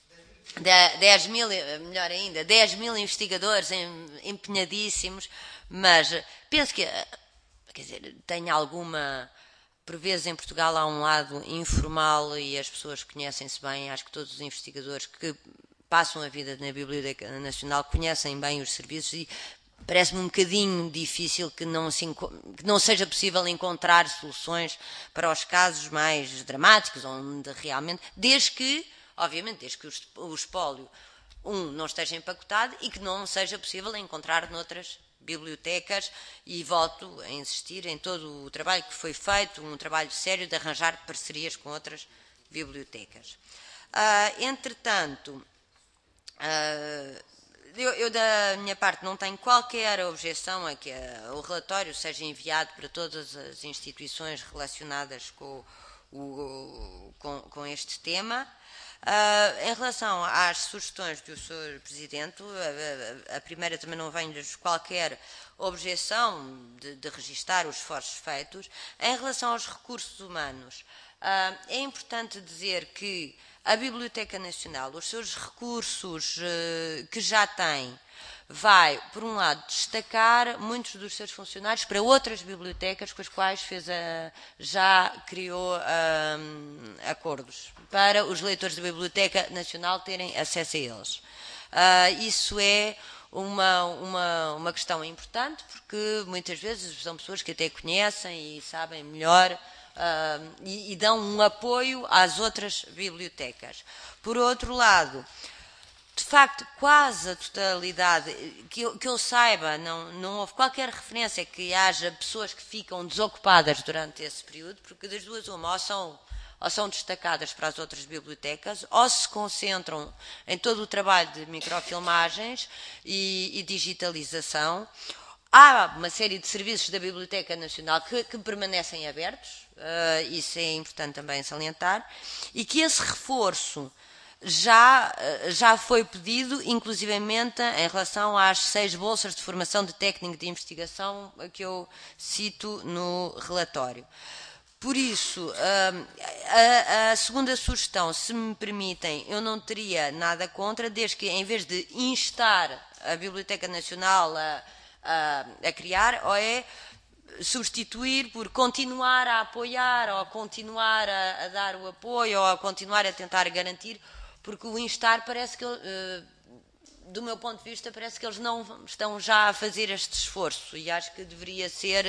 dez mil, melhor ainda, dez mil investigadores empenhadíssimos, mas penso que, quer dizer, tem alguma, por vezes em Portugal há um lado informal e as pessoas conhecem-se bem, acho que todos os investigadores que passam a vida na Biblioteca Nacional conhecem bem os serviços e parece-me um bocadinho difícil que não, se, que não seja possível encontrar soluções para os casos mais dramáticos, onde realmente, desde que, obviamente, desde que o espólio, um, não esteja empacotado e que não seja possível encontrar noutras bibliotecas, e volto a insistir em todo o trabalho que foi feito, um trabalho sério de arranjar parcerias com outras bibliotecas. Uh, entretanto, uh, Eu, eu, da minha parte, não tenho qualquer objeção a que a, o relatório seja enviado para todas as instituições relacionadas com, o, com, com este tema. Uh, em relação às sugestões do senhor Presidente, a, a, a primeira também não venho-lhes qualquer objeção de, de registar os esforços feitos. Em relação aos recursos humanos, uh, é importante dizer que a Biblioteca Nacional, os seus recursos uh, que já tem, vai, por um lado, destacar muitos dos seus funcionários para outras bibliotecas com as quais fez a, já criou um, acordos para os leitores da Biblioteca Nacional terem acesso a eles. Uh, isso é uma, uma, uma questão importante, porque muitas vezes são pessoas que até conhecem e sabem melhor Uh, e, e dão um apoio às outras bibliotecas. Por outro lado, de facto, quase a totalidade, que eu, que eu saiba, não, não houve qualquer referência que haja pessoas que ficam desocupadas durante esse período, porque das duas uma, ou são, ou são destacadas para as outras bibliotecas, ou se concentram em todo o trabalho de microfilmagens e, e digitalização. Há uma série de serviços da Biblioteca Nacional que, que permanecem abertos, uh, isso é importante também salientar, e que esse reforço já, uh, já foi pedido, inclusivamente em relação às seis bolsas de formação de técnico de investigação que eu cito no relatório. Por isso, uh, a, a segunda sugestão, se me permitem, eu não teria nada contra, desde que em vez de instar a Biblioteca Nacional a A, a criar, ou é substituir por continuar a apoiar, ou continuar a, a dar o apoio, ou a continuar a tentar garantir, porque o instar parece que, uh, do meu ponto de vista, parece que eles não estão já a fazer este esforço, e acho que deveria ser,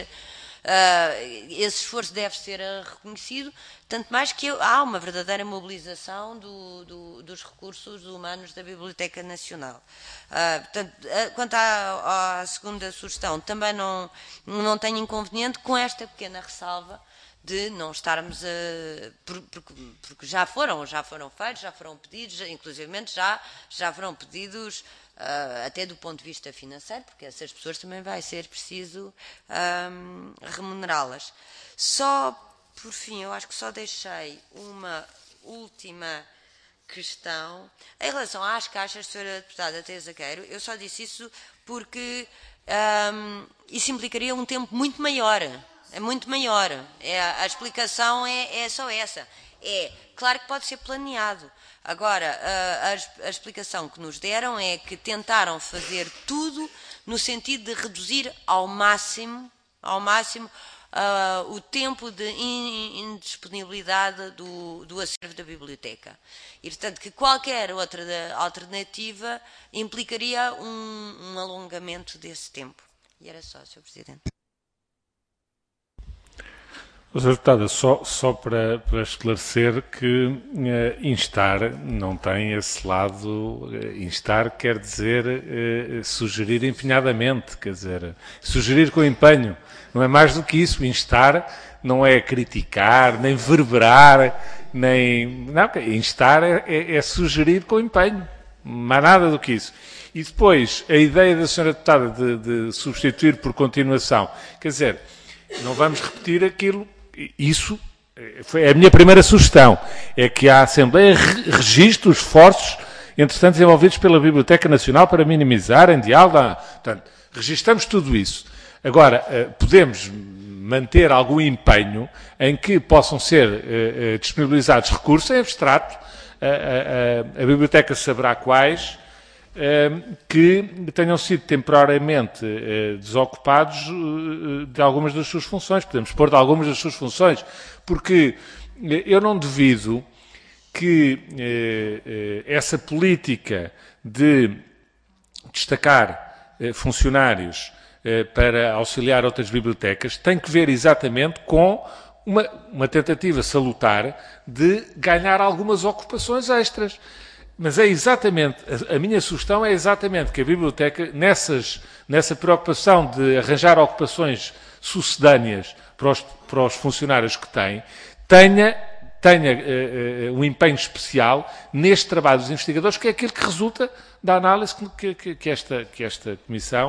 uh, esse esforço deve ser reconhecido, tanto mais que há uma verdadeira mobilização do, do, dos recursos humanos da Biblioteca Nacional. Uh, portanto, uh, quanto à, à segunda sugestão, também não, não tenho inconveniente com esta pequena ressalva de não estarmos a... Porque, porque já foram, já foram feitos, já foram pedidos, inclusivamente já, já foram pedidos uh, até do ponto de vista financeiro, porque essas pessoas também vai ser preciso um, remunerá-las. Só, por fim, eu acho que só deixei uma última questão. Em relação às caixas, senhora deputada Teresa Queiro, eu só disse isso porque um, isso implicaria um tempo muito maior. É muito maior. É, a explicação é, é só essa. É, claro que pode ser planeado. Agora, a, a, a explicação que nos deram é que tentaram fazer tudo no sentido de reduzir ao máximo, ao máximo uh, o tempo de indisponibilidade do, do acervo da biblioteca. E, portanto, que qualquer outra alternativa implicaria um, um alongamento desse tempo. E era só, senhor Presidente. senhora Deputada, só, só para, para esclarecer que uh, instar não tem esse lado, uh, instar quer dizer uh, sugerir empenhadamente, quer dizer, sugerir com empenho, não é mais do que isso. Instar não é criticar, nem verberar, nem... Não, instar é, é, é sugerir com empenho, não há nada do que isso. E depois, a ideia da senhora Deputada de, de substituir por continuação, quer dizer, não vamos repetir aquilo. Isso foi a minha primeira sugestão, é que a Assembleia registre os esforços, entretanto, desenvolvidos pela Biblioteca Nacional para minimizar em diálogo. Portanto, registramos tudo isso. Agora, podemos manter algum empenho em que possam ser uh, disponibilizados recursos em abstrato, a, a, a, a Biblioteca saberá quais, uh, que tenham sido temporariamente uh, desocupados uh, de algumas das suas funções. Podemos pôr de algumas das suas funções, porque uh, eu não duvido que uh, uh, essa política de destacar uh, funcionários para auxiliar outras bibliotecas, tem que ver exatamente com uma, uma tentativa salutar de ganhar algumas ocupações extras. Mas é exatamente, a, a minha sugestão é exatamente que a biblioteca, nessas, nessa preocupação de arranjar ocupações sucedâneas para os, para os funcionários que tem, tenha, tenha uh, uh, um empenho especial neste trabalho dos investigadores, que é aquilo que resulta da análise que, que, que, esta, que esta Comissão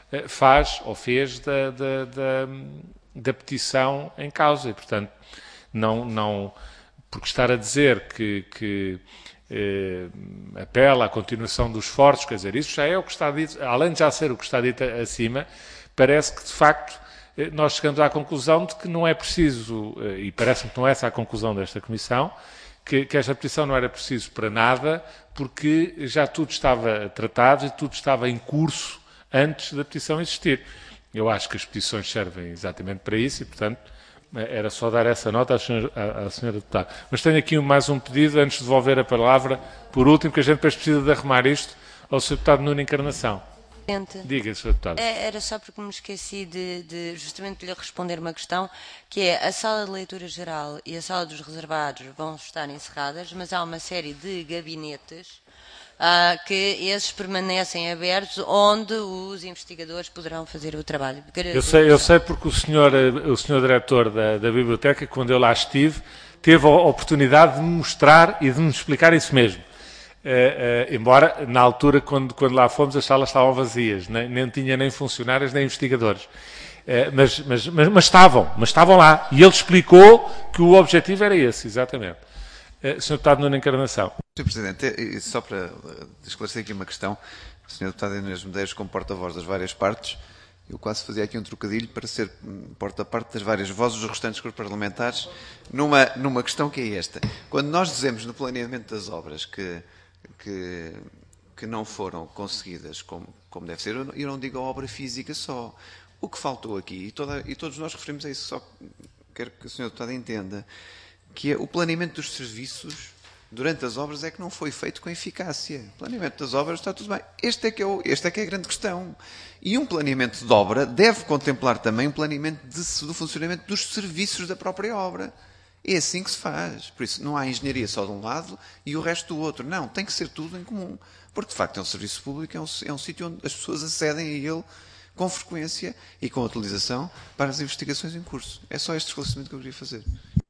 faz ou fez da, da, da, da petição em causa. E, portanto, não, não, porque estar a dizer que, que eh, apela à continuação dos esforços, quer dizer, isso já é o que está dito, além de já ser o que está dito acima, parece que, de facto, nós chegamos à conclusão de que não é preciso, e parece-me que não é essa a conclusão desta Comissão, que, que esta petição não era preciso para nada, porque já tudo estava tratado e tudo estava em curso antes da petição existir. Eu acho que as petições servem exatamente para isso e, portanto, era só dar essa nota à senhora, à, à senhora deputada. Mas tenho aqui mais um pedido, antes de devolver a palavra, por último, que a gente depois precisa de arrumar isto, ao senhor deputado Nuno Encarnação. Diga, senhor deputado. Era só porque me esqueci de, de justamente lhe responder uma questão, que é a sala de leitura geral e a sala dos reservados vão estar encerradas, mas há uma série de gabinetes Uh, que esses permanecem abertos, onde os investigadores poderão fazer o trabalho. Eu sei, eu sei porque o senhor, o senhor diretor da, da biblioteca, quando eu lá estive, teve a oportunidade de me mostrar e de me explicar isso mesmo. Uh, uh, embora, na altura, quando, quando lá fomos, as salas estavam vazias, nem, nem tinha nem funcionários, nem investigadores. Uh, mas, mas, mas, mas estavam, mas estavam lá. E ele explicou que o objetivo era esse, exatamente. Uh, senhor Deputado Nuno Encarnação. senhor Presidente, só para esclarecer aqui uma questão, o senhor Deputado Inês Medeiros, como porta-voz das várias partes, eu quase fazia aqui um trocadilho para ser porta-parte das várias vozes dos restantes grupos parlamentares, numa, numa questão que é esta. Quando nós dizemos no planeamento das obras que, que, que não foram conseguidas como, como deve ser, eu não digo a obra física só. O que faltou aqui, e, toda, e todos nós referimos a isso, só quero que o senhor Deputado entenda, que é o planeamento dos serviços durante as obras é que não foi feito com eficácia. O planeamento das obras está tudo bem. Este é que é, o, este é, que é a grande questão. E um planeamento de obra deve contemplar também um planeamento de, do funcionamento dos serviços da própria obra. É assim que se faz. Por isso, não há engenharia só de um lado e o resto do outro. Não, tem que ser tudo em comum. Porque, de facto, é um serviço público, é um, é um sítio onde as pessoas acedem a ele com frequência e com utilização para as investigações em curso. É só este esclarecimento que eu queria fazer.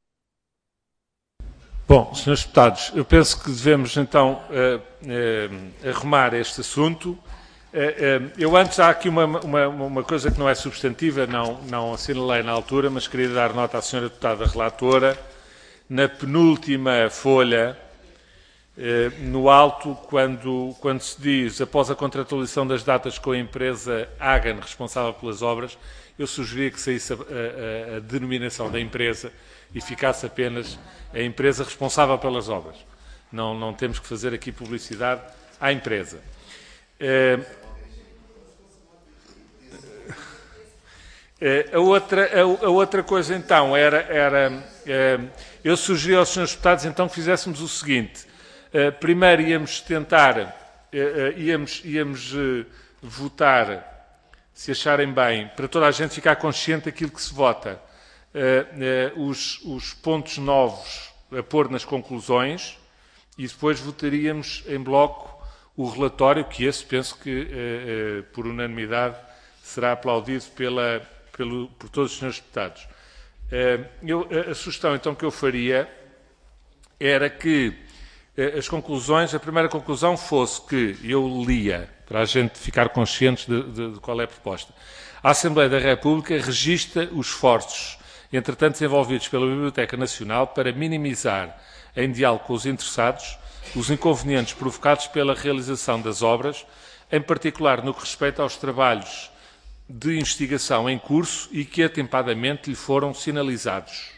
Bom, senhores deputados, eu penso que devemos então uh, uh, arrumar este assunto. Uh, uh, eu antes, há aqui uma, uma, uma coisa que não é substantiva, não, não assinalei na altura, mas queria dar nota à senhora deputada relatora. Na penúltima folha, uh, no alto, quando, quando se diz, após a contratualização das datas com a empresa Hagan, responsável pelas obras, eu sugeria que saísse a, a, a denominação da empresa e ficasse apenas a empresa responsável pelas obras. Não, não temos que fazer aqui publicidade à empresa. Eh, eh, a, outra, a, a outra coisa, então, era... era eh, eu sugeri aos senhores deputados, então, que fizéssemos o seguinte. Eh, primeiro íamos tentar, eh, eh, íamos, íamos eh, votar, se acharem bem, para toda a gente ficar consciente daquilo que se vota. Uh, uh, os, os pontos novos a pôr nas conclusões e depois votaríamos em bloco o relatório, que esse penso que, uh, uh, por unanimidade, será aplaudido pela, pelo, por todos os senhores deputados. Uh, eu, a, a sugestão, então, que eu faria era que uh, as conclusões, a primeira conclusão fosse que, eu lia, para a gente ficar conscientes de, de, de qual é a proposta, a Assembleia da República registra os esforços entretanto desenvolvidos pela Biblioteca Nacional para minimizar, em diálogo com os interessados, os inconvenientes provocados pela realização das obras, em particular no que respeita aos trabalhos de investigação em curso e que atempadamente lhe foram sinalizados.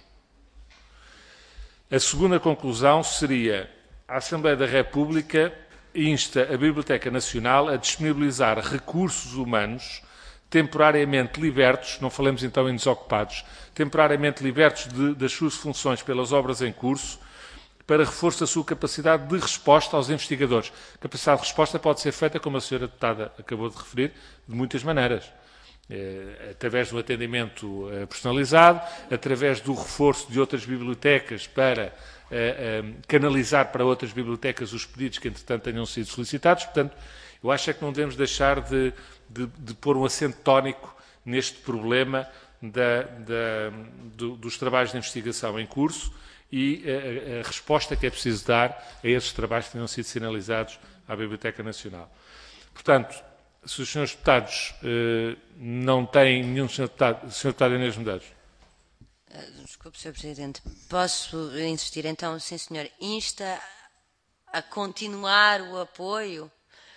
A segunda conclusão seria: a Assembleia da República insta a Biblioteca Nacional a disponibilizar recursos humanos temporariamente libertos, não falemos então em desocupados, temporariamente libertos de, das suas funções pelas obras em curso, para reforço da sua capacidade de resposta aos investigadores. A capacidade de resposta pode ser feita, como a senhora deputada acabou de referir, de muitas maneiras. Eh, através do atendimento eh, personalizado, através do reforço de outras bibliotecas para eh, eh, canalizar para outras bibliotecas os pedidos que, entretanto, tenham sido solicitados. Portanto, eu acho é que não devemos deixar de, de, de pôr um acento tónico neste problema da, da, do, dos trabalhos de investigação em curso e a, a resposta que é preciso dar a esses trabalhos que tenham sido sinalizados à Biblioteca Nacional. Portanto, se os senhores deputados eh, não têm nenhum senhor deputado, senhor deputado Inês Medeiros. Desculpe, senhor Presidente. Posso insistir então, sim senhor, insta a continuar o apoio?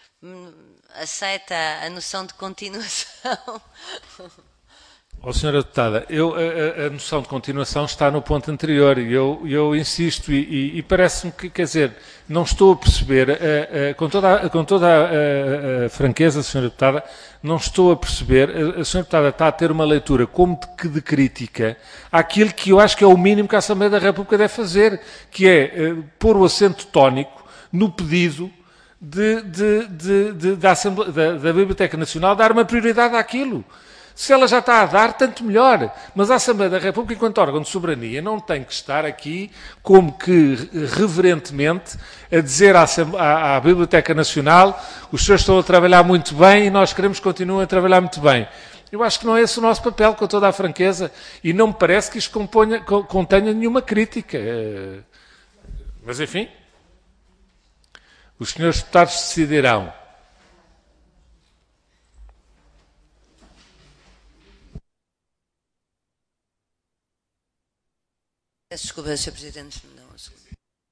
Aceita a noção de continuação? Ó, senhora deputada, eu, a, a noção de continuação está no ponto anterior e eu, eu insisto e, e, e parece-me que, quer dizer, não estou a perceber, a, a, com toda, a, com toda a, a, a franqueza, senhora deputada, não estou a perceber, a, a senhora deputada está a ter uma leitura como de, que de crítica àquilo que eu acho que é o mínimo que a Assembleia da República deve fazer, que é uh, pôr o acento tónico no pedido de, de, de, de, da, Assembleia, da, da Biblioteca Nacional dar uma prioridade àquilo. Se ela já está a dar, tanto melhor. Mas a Assembleia da República, enquanto órgão de soberania, não tem que estar aqui como que reverentemente a dizer à, à, à Biblioteca Nacional: os senhores estão a trabalhar muito bem e nós queremos que continuem a trabalhar muito bem. Eu acho que não é esse o nosso papel, com toda a franqueza, e não me parece que isto componha, contenha nenhuma crítica. Mas, enfim, os senhores deputados decidirão. Desculpa, senhor Presidente. Não, desculpa.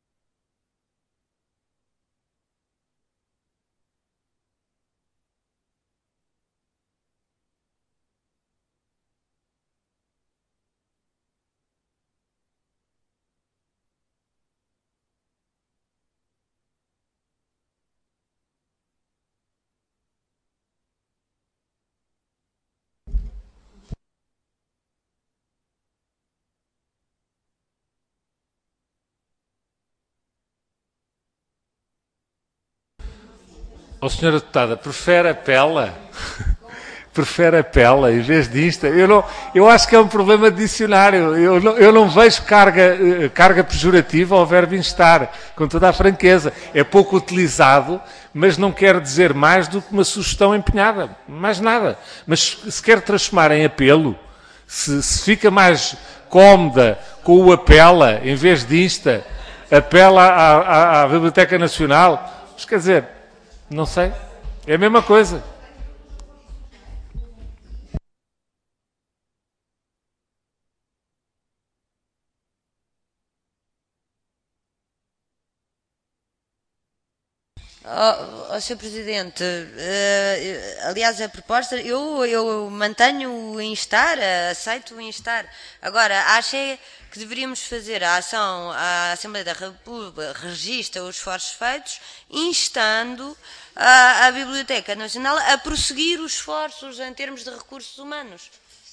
Ó, senhora deputada, prefere a pela? Prefere a pela em vez disto? Eu, não, eu acho que é um problema de dicionário. Eu não, eu não vejo carga, carga pejorativa ao verbo instar, com toda a franqueza. É pouco utilizado, mas não quer dizer mais do que uma sugestão empenhada. Mais nada. Mas se quer transformar em apelo, se, se fica mais cómoda com o apela em vez de insta, apela à, à, à Biblioteca Nacional, mas quer dizer, não sei, é a mesma coisa. Oh, oh, senhor Presidente, uh, aliás, a proposta, eu, eu mantenho o instar, aceito o instar. Agora, acho que deveríamos fazer a ação, a Assembleia da República registra os esforços feitos, instando a, a Biblioteca Nacional a prosseguir os esforços em termos de recursos humanos.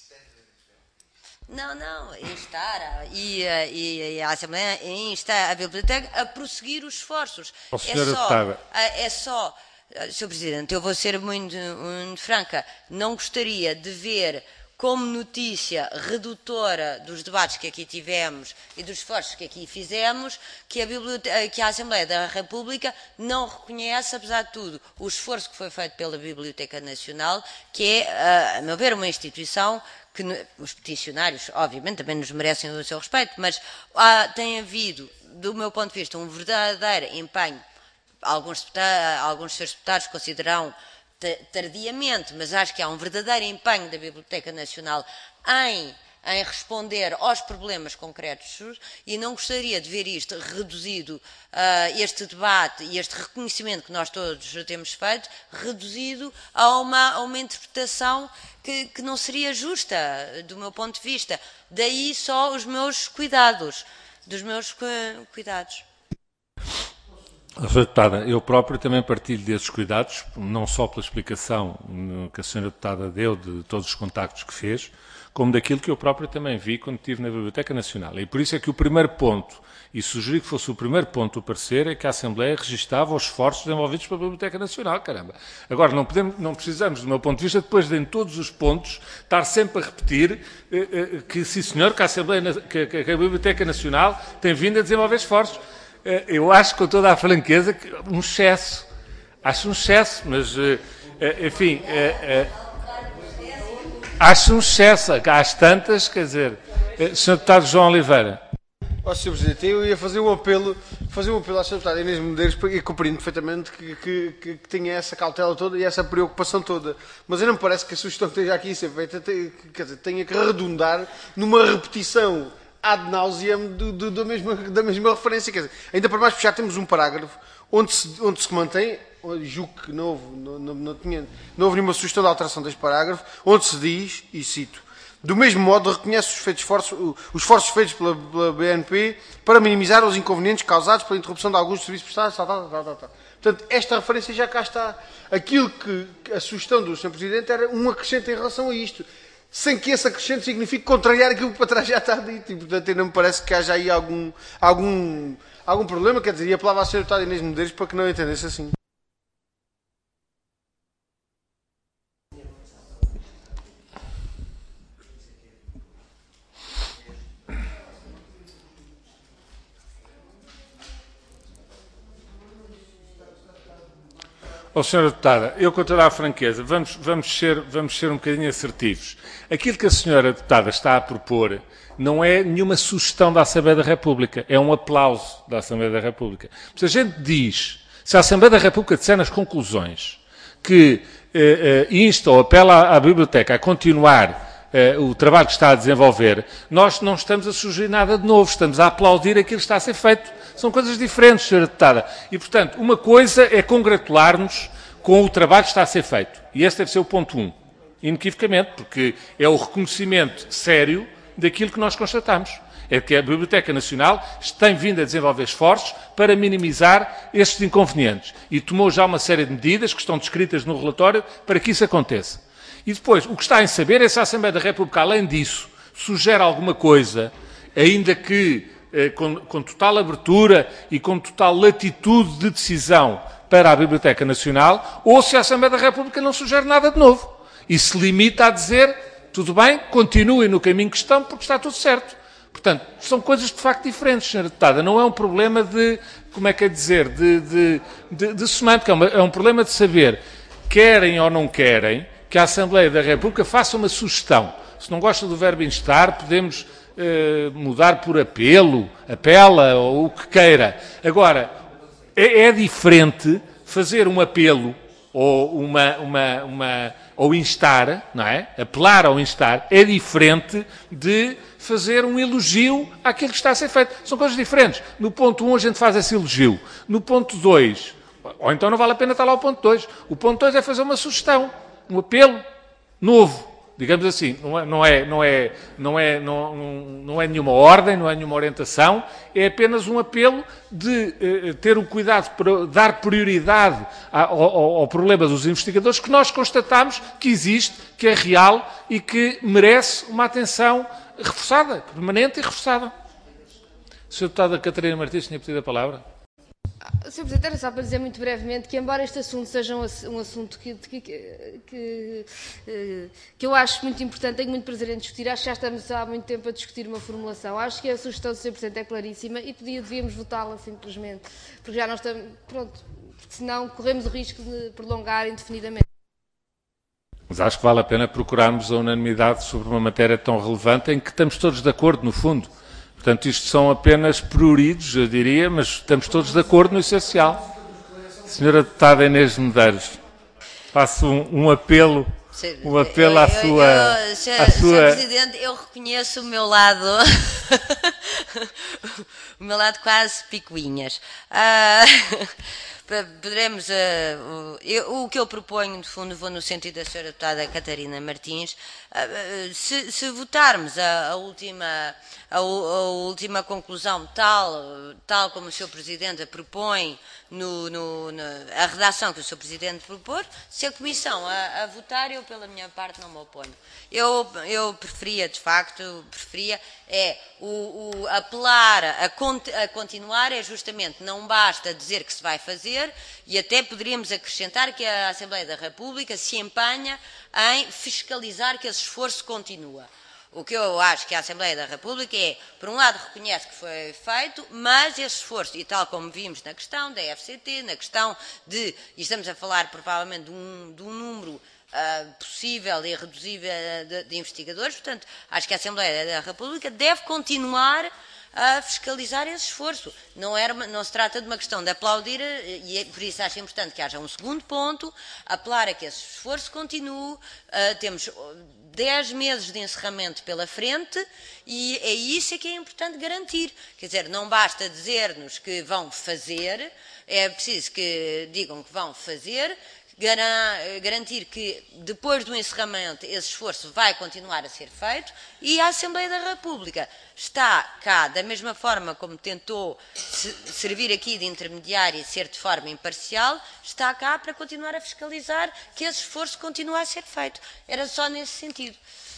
Não, não, instar e, e, e a Assembleia insta a Biblioteca a prosseguir os esforços. Oh, é, só, é só, senhor Presidente, eu vou ser muito, muito franca, não gostaria de ver como notícia redutora dos debates que aqui tivemos e dos esforços que aqui fizemos, que a, que a Assembleia da República não reconhece, apesar de tudo, o esforço que foi feito pela Biblioteca Nacional, que é, a meu ver, uma instituição que os peticionários, obviamente, também nos merecem o seu respeito, mas há, tem havido, do meu ponto de vista, um verdadeiro empenho. Alguns, alguns senhores deputados considerarão tardiamente, mas acho que há um verdadeiro empenho da Biblioteca Nacional em, em responder aos problemas concretos e não gostaria de ver isto reduzido, uh, este debate e este reconhecimento que nós todos temos feito, reduzido a uma, a uma interpretação que, que não seria justa do meu ponto de vista. Daí só os meus cuidados, dos meus cu cuidados. Senhora Deputada, eu próprio também partilho desses cuidados, não só pela explicação que a Senhora Deputada deu de todos os contactos que fez, como daquilo que eu próprio também vi quando estive na Biblioteca Nacional. E por isso é que o primeiro ponto, e sugeri que fosse o primeiro ponto do parecer, é que a Assembleia registava os esforços desenvolvidos pela Biblioteca Nacional, caramba. Agora, não, podemos, não precisamos, do meu ponto de vista, depois de em todos os pontos, estar sempre a repetir eh, eh, que, sim senhor, que a, Assembleia, que, que a Biblioteca Nacional tem vindo a desenvolver esforços. Eu acho, com toda a franqueza, que um excesso. Acho um excesso, mas, enfim, acho um excesso. Às tantas, quer dizer, senhor Deputado João Oliveira. Ó, senhor Presidente, eu ia fazer um apelo, fazer um apelo à senhora Deputada Inês Medeiros, e compreendo perfeitamente que, que, que, que tenha essa cautela toda e essa preocupação toda. Mas não me parece que a sugestão que esteja aqui a ser feita, quer dizer, tenha que redundar numa repetição ad nauseam do, do, da, mesma, da mesma referência. Quer dizer, ainda para mais, porque já temos um parágrafo onde se, onde se mantém, julgo que não houve, não, não, não, tinha, não houve nenhuma sugestão de alteração deste parágrafo, onde se diz, e cito, do mesmo modo reconhece os, feitos esforços, os esforços feitos pela, pela B N P para minimizar os inconvenientes causados pela interrupção de alguns serviços prestados, tal, tal, tal, tal, tal. Portanto, esta referência já cá está. Aquilo que a sugestão do senhor Presidente era um acrescento em relação a isto, sem que esse acrescente signifique contrariar aquilo que para trás já está dito. E, portanto, não me parece que haja aí algum, algum, algum problema. Quer dizer, e apelava à senhora Deputada Inês Medeiros para que não entendesse assim. Oh, senhora Deputada, eu com toda a franqueza, vamos, vamos, ser, vamos ser um bocadinho assertivos. Aquilo que a senhora Deputada está a propor não é nenhuma sugestão da Assembleia da República, é um aplauso da Assembleia da República. Se a gente diz, se a Assembleia da República disser nas conclusões que eh, eh, insta ou apela à, à Biblioteca a continuar eh, o trabalho que está a desenvolver, nós não estamos a sugerir nada de novo, estamos a aplaudir aquilo que está a ser feito. São coisas diferentes, senhora Deputada. E, portanto, uma coisa é congratular-nos com o trabalho que está a ser feito. E esse deve ser o ponto um, inequivocamente, porque é o reconhecimento sério daquilo que nós constatamos. É que a Biblioteca Nacional tem vindo a desenvolver esforços para minimizar estes inconvenientes. E tomou já uma série de medidas que estão descritas no relatório para que isso aconteça. E depois, o que está em saber é se a Assembleia da República, além disso, sugere alguma coisa, ainda que Com, com total abertura e com total latitude de decisão para a Biblioteca Nacional, ou se a Assembleia da República não sugere nada de novo e se limita a dizer, tudo bem, continuem no caminho que estão, porque está tudo certo. Portanto, são coisas de facto diferentes, senhora Deputada. Não é um problema de, como é que é dizer, de, de, de, de semântica, é um problema de saber, querem ou não querem, que a Assembleia da República faça uma sugestão. Se não gosta do verbo instar, podemos Uh, mudar por apelo, apela ou o que queira. Agora, é, é diferente fazer um apelo ou, uma, uma, uma, ou instar, não é? Apelar ou instar, é diferente de fazer um elogio àquilo que está a ser feito. São coisas diferentes. No ponto um a gente faz esse elogio. No ponto dois, ou então não vale a pena estar lá o ponto dois. O ponto dois é fazer uma sugestão, um apelo novo. Digamos assim, não é, não, é, não, é, não, é, não, não é nenhuma ordem, não é nenhuma orientação, é apenas um apelo de eh, ter o cuidado para dar prioridade ao, ao, ao problema dos investigadores que nós constatamos que existe, que é real e que merece uma atenção reforçada, permanente e reforçada. senhora Deputada Catarina Martins tinha pedido a palavra. senhor Presidente, era só para dizer muito brevemente que, embora este assunto seja um, um assunto que, que, que, que eu acho muito importante, tenho muito prazer em discutir, acho que já estamos há muito tempo a discutir uma formulação, acho que a sugestão do senhor Presidente é claríssima e podia, devíamos votá-la simplesmente, porque já não estamos, pronto, porque senão corremos o risco de prolongar indefinidamente. Mas acho que vale a pena procurarmos a unanimidade sobre uma matéria tão relevante em que estamos todos de acordo, no fundo. Portanto, isto são apenas pruridos, eu diria, mas estamos todos de acordo no essencial. senhora Deputada Inês Medeiros, faço um, um apelo um apelo à sua... Eu, eu, senhor, à sua... senhor Presidente, eu reconheço o meu lado, o meu lado quase picuinhas. Uh, poderemos, uh, eu, o que eu proponho, de fundo, vou no sentido da senhora deputada Catarina Martins, uh, se, se votarmos a, a última... A, a última conclusão, tal, tal como o senhor Presidente propõe, no, no, no, a redação que o senhor Presidente propor, se a Comissão a, a votar, eu, pela minha parte, não me oponho. Eu, eu preferia, de facto, preferia, é o, o apelar a, cont, a continuar, é justamente, não basta dizer que se vai fazer, e até poderíamos acrescentar que a Assembleia da República se empenha em fiscalizar que esse esforço continua. O que eu acho que a Assembleia da República é, por um lado, reconhece que foi feito, mas esse esforço, e tal como vimos na questão da F C T, na questão de, e estamos a falar provavelmente de um, de um número uh, possível e reduzível de, de investigadores, portanto, acho que a Assembleia da República deve continuar a fiscalizar esse esforço. Não, era uma, não se trata de uma questão de aplaudir, e por isso acho importante que haja um segundo ponto, apelar a que esse esforço continue. Uh, temos dez meses de encerramento pela frente e é isso é que é importante garantir. Quer dizer, não basta dizer-nos que vão fazer, é preciso que digam que vão fazer, garantir que depois do encerramento esse esforço vai continuar a ser feito, e a Assembleia da República está cá da mesma forma como tentou servir aqui de intermediária e ser de forma imparcial, está cá para continuar a fiscalizar que esse esforço continue a ser feito. Era só nesse sentido.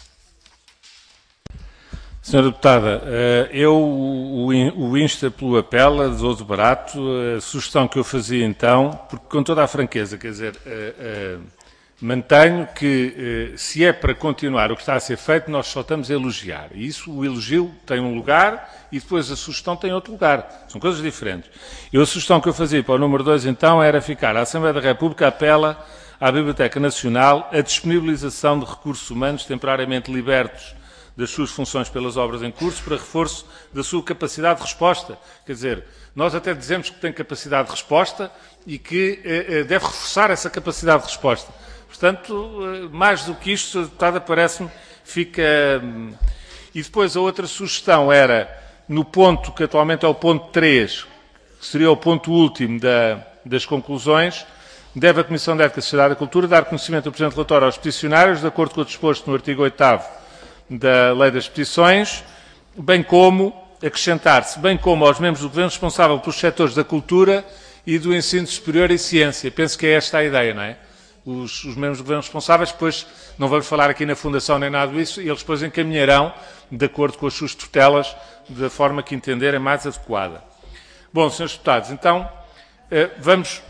Senhora Deputada, eu o insta pelo apelo, dou de barato, a sugestão que eu fazia então, porque com toda a franqueza, quer dizer, mantenho que se é para continuar o que está a ser feito, nós só estamos a elogiar. E isso, o elogio tem um lugar e depois a sugestão tem outro lugar. São coisas diferentes. Eu a sugestão que eu fazia para o número dois então era ficar, a Assembleia da República apela à Biblioteca Nacional a disponibilização de recursos humanos temporariamente libertos das suas funções pelas obras em curso para reforço da sua capacidade de resposta. Quer dizer, nós até dizemos que tem capacidade de resposta e que eh, deve reforçar essa capacidade de resposta. Portanto, eh, mais do que isto, a deputada parece-me, fica... E depois a outra sugestão era, no ponto que atualmente é o ponto três, que seria o ponto último da, das conclusões, deve a Comissão de Ética, Sociedade e Cultura dar conhecimento do presente relatório aos peticionários, de acordo com o disposto no artigo oitavo da Lei das Petições, bem como, acrescentar-se, bem como aos membros do Governo responsável pelos setores da cultura e do ensino superior e ciência. Penso que é esta a ideia, não é? Os, os membros do Governo responsáveis, depois, não vamos falar aqui na Fundação nem nada disso, e eles depois encaminharão, de acordo com as suas tutelas, da forma que entenderem mais adequada. Bom, senhores deputados, então, vamos...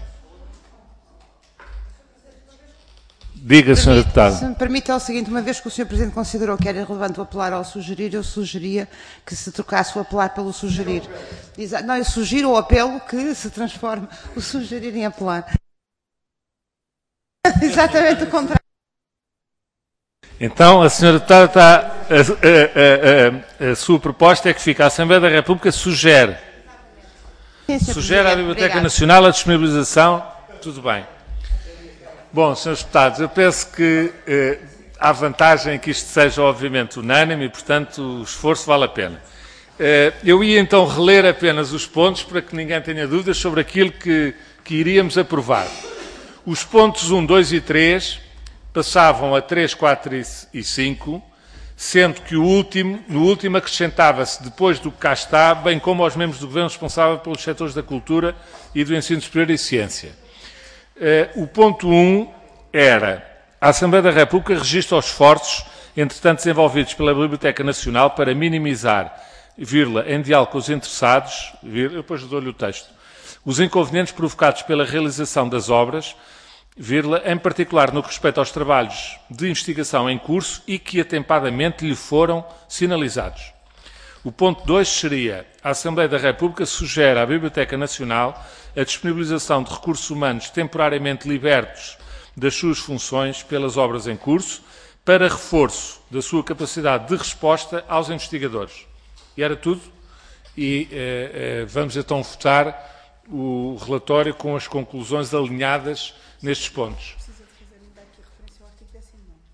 Diga, senhora Deputada. Se me permite, é o seguinte, uma vez que o senhor Presidente considerou que era irrelevante o apelar ao sugerir, eu sugeria que se trocasse o apelar pelo sugerir. Não, eu sugiro o apelo que se transforme o sugerir em apelar. Exatamente o contrário. Então, a senhora Deputada está... A, a, a, a, a sua proposta é que fique a Assembleia da República sugere. Sim, sugere à Biblioteca Obrigado. Nacional a disponibilização... Tudo bem. Bom, senhores deputados, eu penso que eh, há vantagem que isto seja obviamente unânime e, portanto, o esforço vale a pena. Eh, eu ia então reler apenas os pontos para que ninguém tenha dúvidas sobre aquilo que, que iríamos aprovar. Os pontos um, dois e três passavam a três, quatro e cinco, sendo que o último, no último acrescentava-se, depois do que cá está, bem como aos membros do Governo responsável pelos setores da cultura e do ensino superior e ciência. Uh, o ponto um era a Assembleia da República registra os esforços, entretanto desenvolvidos pela Biblioteca Nacional para minimizar, vírgula, em diálogo com os interessados, vírgula, depois dou-lhe o texto, os inconvenientes provocados pela realização das obras, vírgula, em particular no que respeita aos trabalhos de investigação em curso e que atempadamente lhe foram sinalizados. O ponto dois seria a Assembleia da República sugere à Biblioteca Nacional a disponibilização de recursos humanos temporariamente libertos das suas funções pelas obras em curso para reforço da sua capacidade de resposta aos investigadores. E era tudo. E eh, eh, vamos então votar o relatório com as conclusões alinhadas nestes pontos.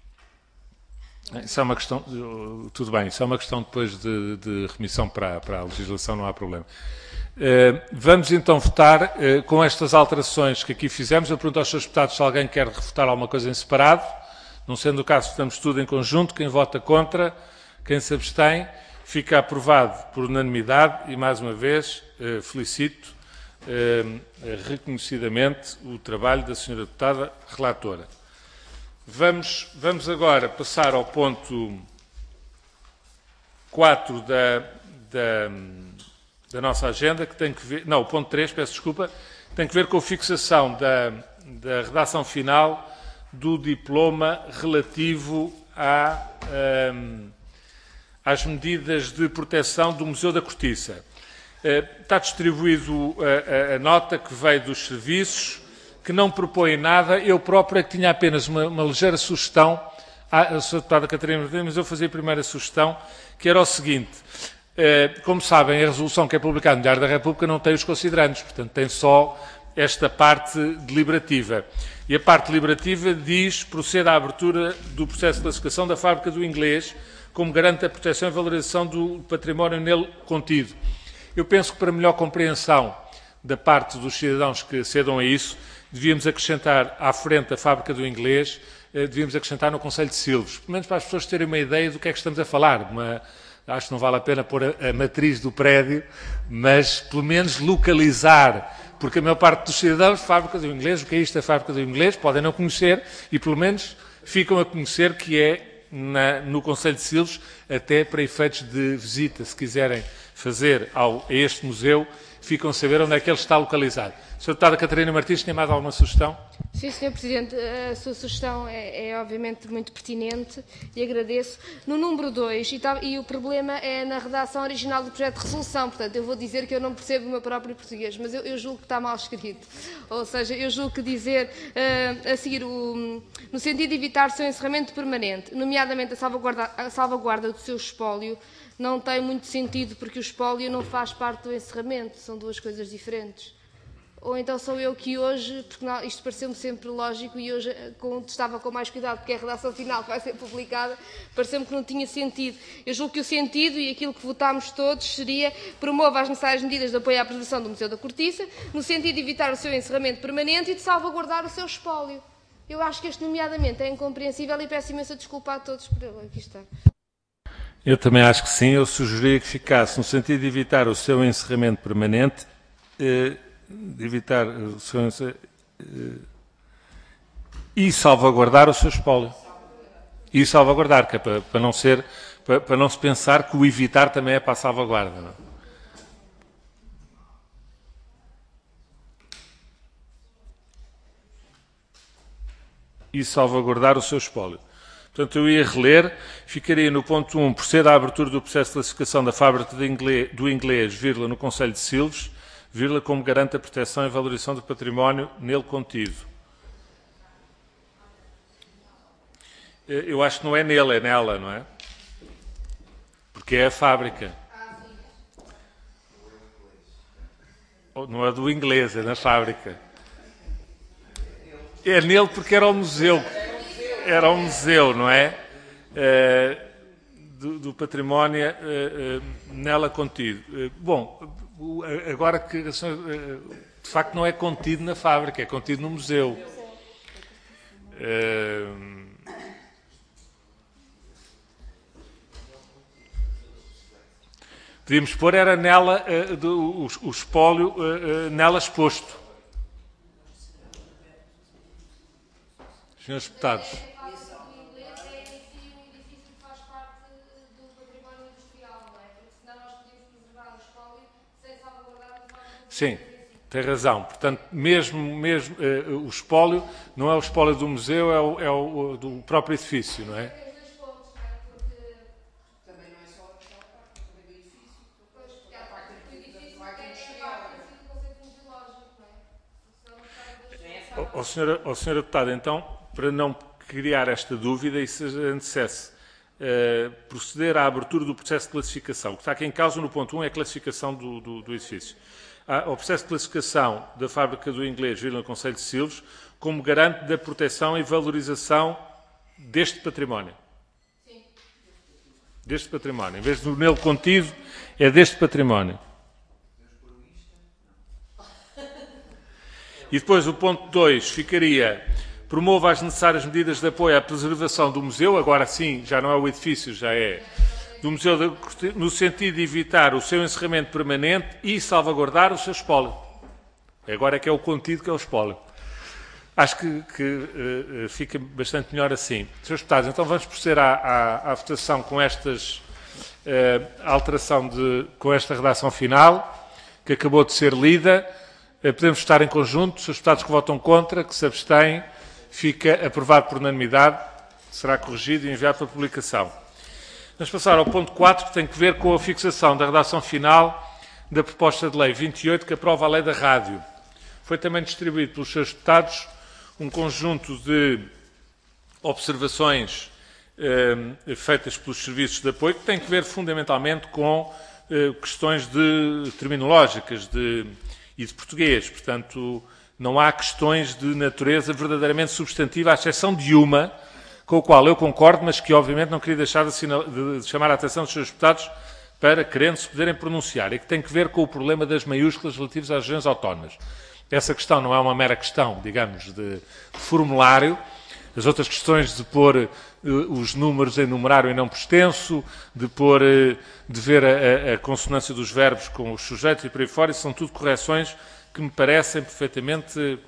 Isso é uma questão, tudo bem, isso é uma questão depois de, de remissão para, para a legislação, não há problema. Uh, vamos então votar uh, com estas alterações que aqui fizemos. Eu pergunto aos senhores deputados se alguém quer refutar alguma coisa em separado. Não sendo o caso, votamos tudo em conjunto. Quem vota contra, quem se abstém, fica aprovado por unanimidade e, mais uma vez, uh, felicito uh, reconhecidamente o trabalho da senhora deputada relatora. Vamos, vamos agora passar ao ponto quatro da, da, da nossa agenda, que tem que ver... Não, o ponto três, peço desculpa, tem que ver com a fixação da, da redação final do diploma relativo à, um, às medidas de proteção do Museu da Cortiça. Uh, está distribuído a, a, a nota que veio dos serviços, que não propõe nada. Eu próprio é que tinha apenas uma, uma ligeira sugestão, à senhora deputada Catarina Martins, mas eu fazia a primeira sugestão, que era o seguinte: uh, como sabem, a resolução que é publicada no Diário da República não tem os considerandos, portanto tem só esta parte deliberativa. E a parte deliberativa diz: procede à abertura do processo de classificação da fábrica do Inglês, como garante a proteção e valorização do património nele contido. Eu penso que, para melhor compreensão da parte dos cidadãos que cedam a isso, devíamos acrescentar à frente da fábrica do Inglês, devíamos acrescentar no Conselho de Silves, pelo menos para as pessoas terem uma ideia do que é que estamos a falar. Uma, acho que não vale a pena pôr a, a matriz do prédio, mas pelo menos localizar, porque a maior parte dos cidadãos, fábrica do Inglês, o que é isto da fábrica do Inglês, podem não conhecer e pelo menos ficam a conhecer que é na, no Conselho de Silves, até para efeitos de visita, se quiserem fazer ao, a este museu, ficam a saber onde é que ele está localizado. senhora Deputada Catarina Martins, tem mais alguma sugestão? Sim, senhor Presidente, a sua sugestão é, é obviamente muito pertinente e agradeço. No número dois, e, tá, e o problema é na redação original do projeto de resolução, portanto, eu vou dizer que eu não percebo o meu próprio português, mas eu, eu julgo que está mal escrito. Ou seja, eu julgo que dizer uh, a seguir, o, no sentido de evitar o seu encerramento permanente, nomeadamente a salvaguarda, a salvaguarda do seu espólio, não tem muito sentido, porque o espólio não faz parte do encerramento, são duas coisas diferentes. Ou então sou eu que hoje, porque não, isto pareceu-me sempre lógico e hoje com, estava com mais cuidado, porque é a redação final que vai ser publicada, pareceu-me que não tinha sentido. Eu julgo que o sentido e aquilo que votámos todos seria: promova as necessárias medidas de apoio à preservação do Museu da Cortiça, no sentido de evitar o seu encerramento permanente e de salvaguardar o seu espólio. Eu acho que este, nomeadamente, é incompreensível e peço imensa desculpa a todos por ele. Aqui está. Eu também acho que sim. Eu sugeria que ficasse no sentido de evitar o seu encerramento permanente, eh, de evitar o seu eh, e salvaguardar o seu espólio. E salvaguardar, que é para, para não ser, para, para não se pensar que o evitar também é para a salvaguarda. Não? E salvaguardar o seu espólio. Portanto, eu ia reler, ficaria no ponto um, procede à abertura do processo de classificação da fábrica de inglês, do Inglês, vírgula, no Conselho de Silves, vírgula, como garante a proteção e valorização do património nele contido. Eu acho que não é nele, é nela, não é? Porque é a fábrica. Não é do Inglês, é na fábrica. É nele porque era o museu. Era um museu, não é? Uh, do, do património uh, uh, nela contido. Uh, bom, agora que uh, de facto não é contido na fábrica, é contido no museu. Uh, podíamos pôr, era nela, uh, do, o, o espólio uh, uh, nela exposto. Senhores deputados. Sim, tem razão. Portanto, mesmo, mesmo uh, o espólio não é o espólio do museu, é o, é o do próprio edifício, não é? Ó, senhora, ó, senhora deputada, então, para não criar esta dúvida, e se a gente dissesse uh, proceder à abertura do processo de classificação, o que está aqui em causa no ponto um é a classificação do, do, do edifício. Ao processo de classificação da fábrica do Inglês, no Conselho de Silves, como garante da proteção e valorização deste património. Sim. Deste património. Em vez do nele contido, é deste património. E depois o ponto dois ficaria: promova as necessárias medidas de apoio à preservação do museu, agora sim, já não é o edifício, já é do museu, de, no sentido de evitar o seu encerramento permanente e salvaguardar o seu espólio. Agora é que é o contido que é o espólio. Acho que, que uh, fica bastante melhor assim. senhores Deputados, então vamos proceder à, à, à votação com estas uh, alteração de, com esta redação final, que acabou de ser lida. Uh, podemos votar em conjunto. senhores Deputados que votam contra, que se abstêm, fica aprovado por unanimidade, será corrigido e enviado para publicação. Vamos passar ao ponto quatro, que tem que ver com a fixação da redação final da proposta de lei vinte e oito, que aprova a lei da rádio. Foi também distribuído pelos senhores deputados um conjunto de observações eh, feitas pelos serviços de apoio, que têm que ver fundamentalmente com eh, questões de, terminológicas de, e de português. Portanto, não há questões de natureza verdadeiramente substantiva, à exceção de uma, com a qual eu concordo, mas que obviamente não queria deixar de, de chamar a atenção dos senhores deputados para, querendo se poderem pronunciar, e que tem que ver com o problema das maiúsculas relativas às regiões autónomas. Essa questão não é uma mera questão, digamos, de, de formulário. As outras questões de pôr uh, os números em numerário e não por extenso, de, pôr, uh, de ver a, a consonância dos verbos com os sujeitos e por aí fora, isso são tudo correções que me parecem perfeitamente uh,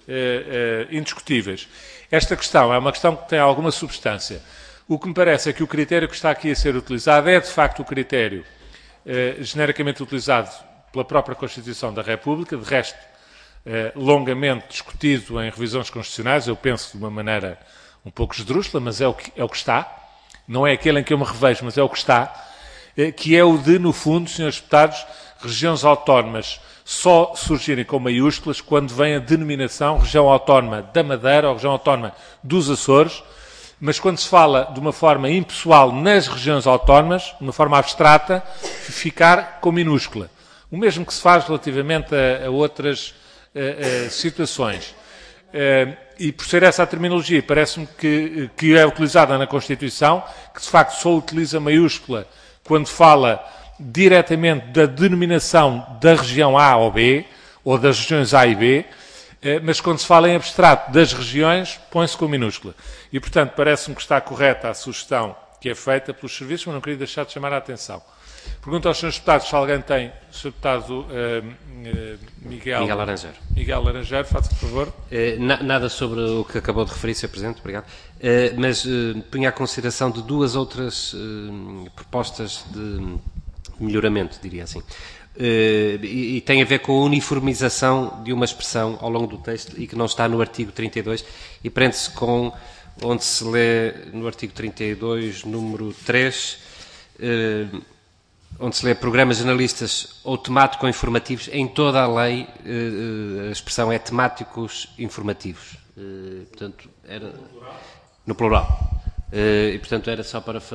uh, indiscutíveis. Esta questão é uma questão que tem alguma substância. O que me parece é que o critério que está aqui a ser utilizado é, de facto, o critério uh, genericamente utilizado pela própria Constituição da República, de resto, Eh, longamente discutido em revisões constitucionais, eu penso de uma maneira um pouco esdrúxula, mas é o que, é o que está, não é aquele em que eu me revejo, mas é o que está, eh, que é o de, no fundo, senhores deputados, regiões autónomas só surgirem com maiúsculas quando vem a denominação região autónoma da Madeira ou região autónoma dos Açores, mas quando se fala de uma forma impessoal nas regiões autónomas, de uma forma abstrata, ficar com minúscula. O mesmo que se faz relativamente a, a outras Uh, uh, situações. Uh, e por ser essa a terminologia, parece-me que, que é utilizada na Constituição, que de facto só utiliza maiúscula quando fala diretamente da denominação da região A ou B, ou das regiões A e B, uh, mas quando se fala em abstrato das regiões, põe-se com minúscula. E, portanto, parece-me que está correta a sugestão que é feita pelos serviços, mas não queria deixar de chamar a atenção. Pergunto aos senhores deputados se alguém tem. O senhor deputado uh, uh, Miguel... Miguel Laranjeiro. Miguel Laranjeiro, faça por favor. Uh, na, nada sobre o que acabou de referir, senhor Presidente, obrigado. Uh, mas uh, punha a consideração de duas outras uh, propostas de melhoramento, diria assim. Uh, e, e tem a ver com a uniformização de uma expressão ao longo do texto e que não está no artigo trinta e dois e prende-se com onde se lê no artigo trinta e dois, número três... Uh, onde se lê programas jornalistas ou temático-informativos, em toda a lei a expressão é temáticos informativos. Portanto, era no plural. E, portanto, era só para...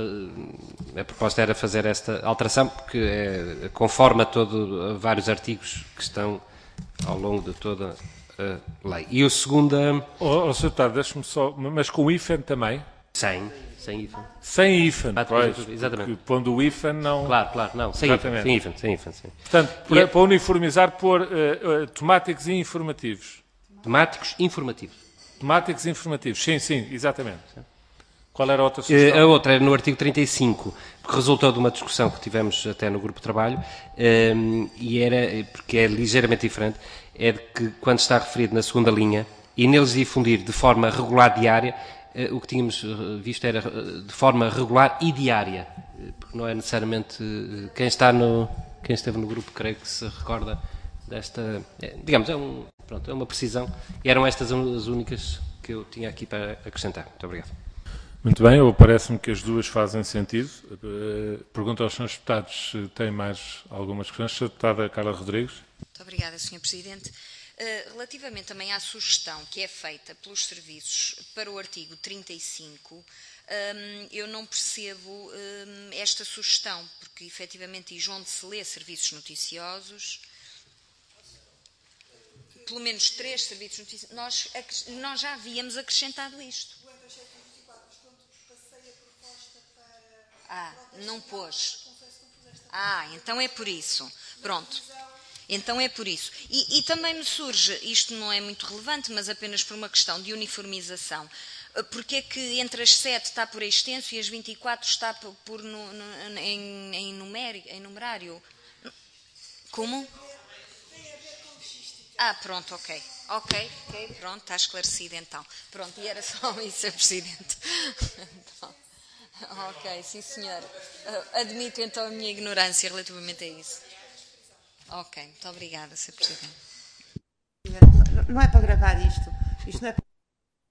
A proposta era fazer esta alteração, porque é conforme a, todo, a vários artigos que estão ao longo de toda a lei. E o segundo... Oh, oh, senhor deputado, deixe-me só... Mas com o hífen também? Sem. Sem hífen. Sem hífen, pois, exatamente. Porque pondo o hífen não... Claro, claro, não, sem hífen, sem hífen, sem hífen, sim. Portanto, para, é... para uniformizar, pôr uh, uh, temáticos e informativos. Temáticos informativos. Temáticos e informativos, sim, sim, exatamente. Sim. Qual era a outra sugestão? Uh, a outra é no artigo trinta e cinco, que resultou de uma discussão que tivemos até no grupo de trabalho, um, e era, porque é ligeiramente diferente, é de que quando está referido na segunda linha, e neles difundir de forma regular diária, o que tínhamos visto era de forma regular e diária, porque não é necessariamente quem está no, quem esteve no grupo, creio que se recorda desta, é, digamos, é, um, pronto, é uma precisão, e eram estas as únicas que eu tinha aqui para acrescentar. Muito obrigado. Muito bem, parece-me que as duas fazem sentido. Pergunto aos senhores deputados se têm mais algumas questões. senhora Deputada Carla Rodrigues. Muito obrigada, senhor Presidente. Relativamente também à sugestão que é feita pelos serviços para o artigo trinta e cinco, eu não percebo esta sugestão, porque efetivamente diz onde se lê serviços noticiosos, pelo menos três serviços noticiosos, nós, nós já havíamos acrescentado isto. Ah, não pôs. Ah, então é por isso. Pronto. Então é por isso. E, e também me surge, isto não é muito relevante, mas apenas por uma questão de uniformização. Porque é que entre as sete está por extenso e as vinte e quatro está por, por no, no, em, em, numérico, em numerário? Como? Ah, pronto, ok. Ok, ok, pronto, está esclarecido então. Pronto, e era só isso, senhor Presidente. Então, ok, sim senhor. Admito então a minha ignorância relativamente a isso. Ok, muito obrigada, senhor Presidente. Não é para gravar isto. Isto não é para...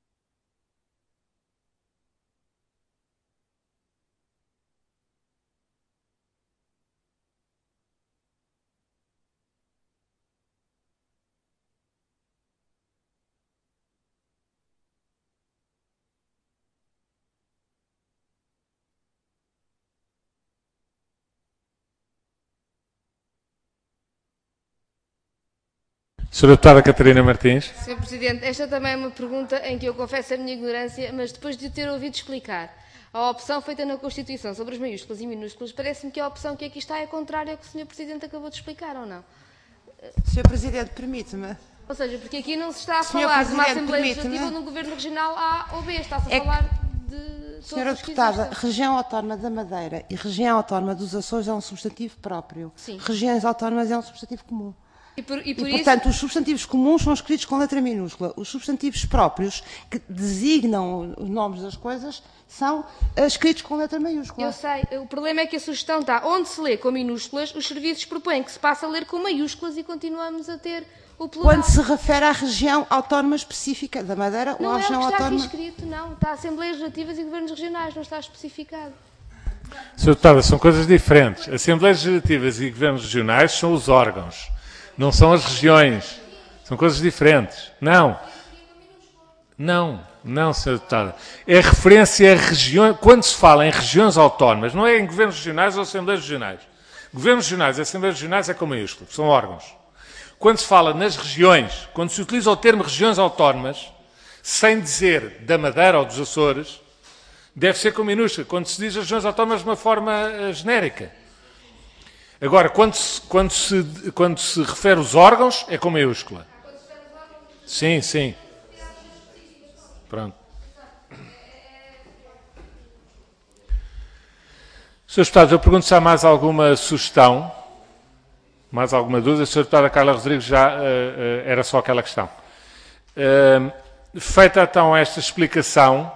senhora Deputada Catarina Martins. senhor Presidente, esta também é uma pergunta em que eu confesso a minha ignorância, mas depois de ter ouvido explicar a opção feita na Constituição sobre as maiúsculas e minúsculas, parece-me que a opção que aqui está é contrária ao que o senhor Presidente acabou de explicar, ou não? senhor Presidente, permite-me. Ou seja, porque aqui não se está a senhor falar de uma Presidente, Assembleia Legislativa ou de um Governo Regional A ou B, está-se a é falar de... Senhora Deputada, região autónoma da Madeira e região autónoma dos Açores é um substantivo próprio. Sim. Regiões autónomas é um substantivo comum. E, por, e, por e isso... portanto, os substantivos comuns são escritos com letra minúscula. Os substantivos próprios, que designam os nomes das coisas, são uh, escritos com letra maiúscula. Eu sei. O problema é que a sugestão está onde se lê com minúsculas, os serviços propõem que se passe a ler com maiúsculas e continuamos a ter o plural. Quando se refere à região autónoma específica da Madeira não ou à é região o que está autónoma... aqui escrito, não. Está Assembleias Legislativas e Governos Regionais, não está especificado. senhora Deputada, são coisas diferentes. Assembleias Legislativas e Governos Regionais são os órgãos. Não são as regiões. São coisas diferentes. Não. Não. Não, senhora Deputada. É referência a regiões... Quando se fala em regiões autónomas, não é em governos regionais ou assembleias regionais. Governos regionais e assembleias regionais é com maiúsculo. São órgãos. Quando se fala nas regiões, quando se utiliza o termo regiões autónomas, sem dizer da Madeira ou dos Açores, deve ser com minúscula. Quando se diz as regiões autónomas de uma forma uh, genérica. Agora, quando se, quando, se, quando se refere aos órgãos, é com maiúscula. Sim, sim. Pronto. senhores Deputados, eu pergunto se há mais alguma sugestão, mais alguma dúvida. A senhora Deputada Carla Rodrigues já uh, uh, era só aquela questão. Uh, feita então esta explicação,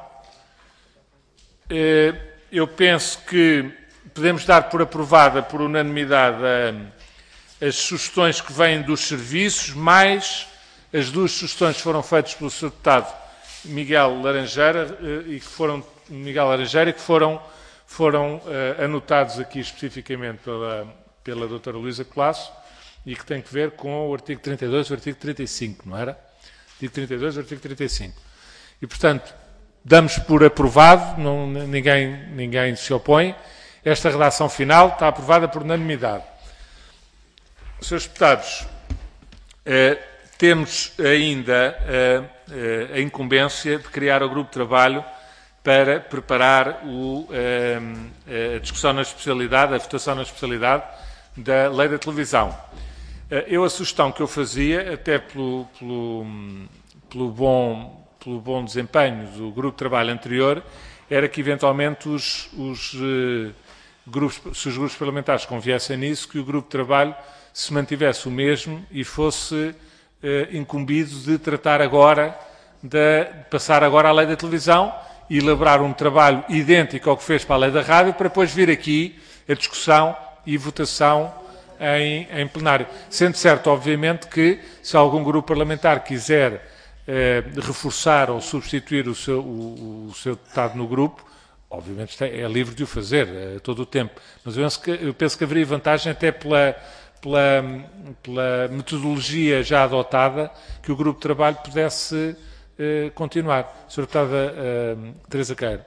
uh, eu penso que podemos dar por aprovada, por unanimidade, a, as sugestões que vêm dos serviços, mais as duas sugestões que foram feitas pelo senhor Deputado Miguel Laranjeira e que foram, Miguel Laranjeira, que foram, foram uh, anotados aqui especificamente pela, pela doutora Luísa Colasso e que tem que ver com o artigo trinta e dois e o artigo trinta e cinco, não era? Artigo trinta e dois e o artigo trinta e cinco. E, portanto, damos por aprovado, não, ninguém, ninguém se opõe. Esta redação final está aprovada por unanimidade. senhores Deputados, eh, temos ainda eh, eh, a incumbência de criar o grupo de trabalho para preparar o, eh, a discussão na especialidade, a votação na especialidade da lei da televisão. Eh, eu, a sugestão que eu fazia, até pelo, pelo, pelo, bom, pelo bom desempenho do grupo de trabalho anterior, era que eventualmente os, os eh, grupos, se os grupos parlamentares conviessem nisso, que o grupo de trabalho se mantivesse o mesmo e fosse eh, incumbido de tratar agora, de passar agora à lei da televisão e elaborar um trabalho idêntico ao que fez para a lei da rádio, para depois vir aqui a discussão e votação em, em plenário. Sendo certo, obviamente, que se algum grupo parlamentar quiser eh, reforçar ou substituir o seu, o, o seu deputado no grupo, obviamente é livre de o fazer a todo o tempo, mas eu penso que, eu penso que haveria vantagem até pela, pela, pela metodologia já adotada que o grupo de trabalho pudesse eh, continuar. senhora Deputada eh, Teresa Queiro.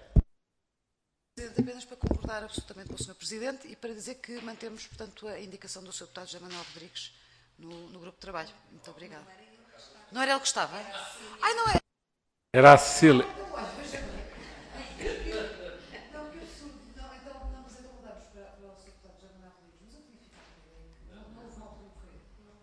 Apenas para concordar absolutamente com o senhor Presidente e para dizer que mantemos, portanto, a indicação do senhor Deputado José Manuel Rodrigues no, no grupo de trabalho. Muito obrigada. Não era ele que estava? Ai, não é? Era a Cecília.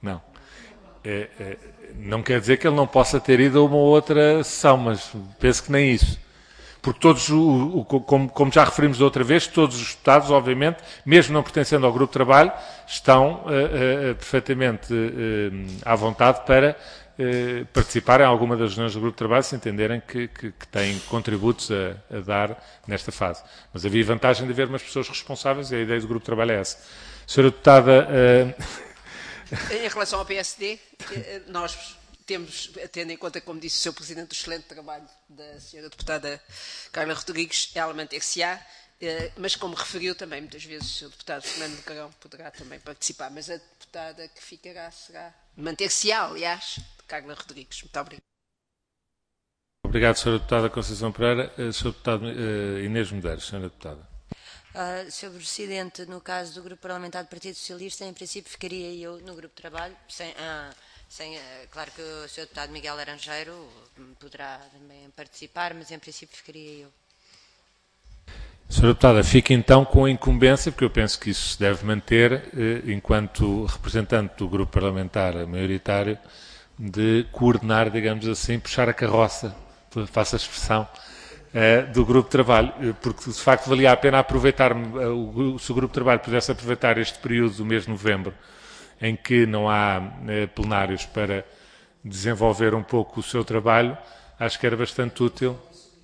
Não. É, é, não quer dizer que ele não possa ter ido a uma outra sessão, mas penso que nem isso. Porque todos, o, o, como, como já referimos da outra vez, todos os deputados, obviamente, mesmo não pertencendo ao grupo de trabalho, estão uh, uh, perfeitamente uh, à vontade para uh, participar em alguma das reuniões do grupo de trabalho, se entenderem que, que, que têm contributos a, a dar nesta fase. Mas havia vantagem de haver umas pessoas responsáveis e a ideia do grupo de trabalho é essa. Senhora Deputada... Uh, Em relação ao P S D, nós temos, tendo em conta, como disse o senhor Presidente, o excelente trabalho da senhora Deputada Carla Rodrigues, ela manter-se-á, mas como referiu também, muitas vezes o senhor Deputado Fernando Negrão poderá também participar, mas a deputada que ficará será, manter-se-á, aliás, Carla Rodrigues. Muito obrigado. Obrigado, senhora Deputada Conceição Pereira. senhora Deputada uh, Inês Medeiros, senhora Deputada. Uh, senhor Presidente, no caso do Grupo Parlamentar do Partido Socialista, em princípio ficaria eu no Grupo de Trabalho, sem, uh, sem, uh, claro que o senhor Deputado Miguel Laranjeiro poderá também participar, mas em princípio ficaria eu. senhora Deputada, fique então com a incumbência, porque eu penso que isso se deve manter, eh, enquanto representante do Grupo Parlamentar maioritário, de coordenar, digamos assim, puxar a carroça, faça a expressão, do grupo de trabalho, porque de facto valia a pena aproveitar, se o grupo de trabalho pudesse aproveitar este período do mês de novembro, em que não há plenários, para desenvolver um pouco o seu trabalho, acho que era bastante útil.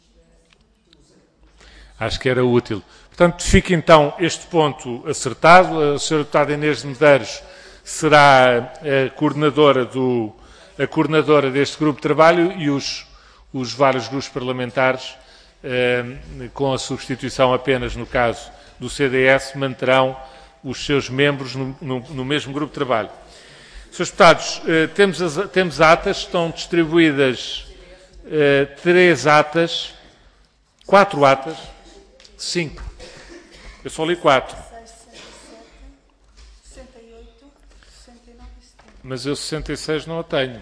Acho que era útil. Portanto, fica então este ponto acertado. A senhora Deputada Inês de Medeiros será a coordenadora, do, a coordenadora deste grupo de trabalho e os, os vários grupos parlamentares, Uh, com a substituição apenas no caso do C D S, manterão os seus membros no, no, no mesmo grupo de trabalho. senhores Deputados, uh, temos, as, temos atas, estão distribuídas uh, três atas, quatro atas, cinco. Eu só li quatro. Mas eu sessenta e seis não a tenho.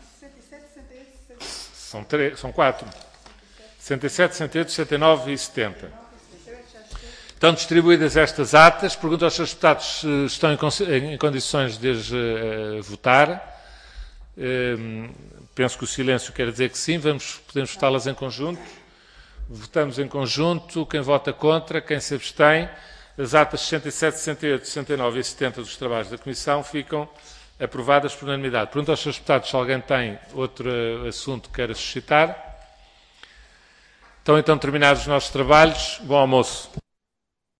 São, três, são quatro. sessenta e sete, sessenta e oito, sessenta e nove e setenta. Estão distribuídas estas atas. Pergunto aos senhores deputados se estão em, em condições de uh, votar. Uh, penso que o silêncio quer dizer que sim. Vamos, podemos votá-las em conjunto. Votamos em conjunto. Quem vota contra, quem se abstém. As atas sessenta e sete, sessenta e oito, sessenta e nove e setenta dos trabalhos da Comissão ficam aprovadas por unanimidade. Pergunto aos senhores deputados se alguém tem outro assunto que queira suscitar. Estão então terminados os nossos trabalhos. Bom almoço.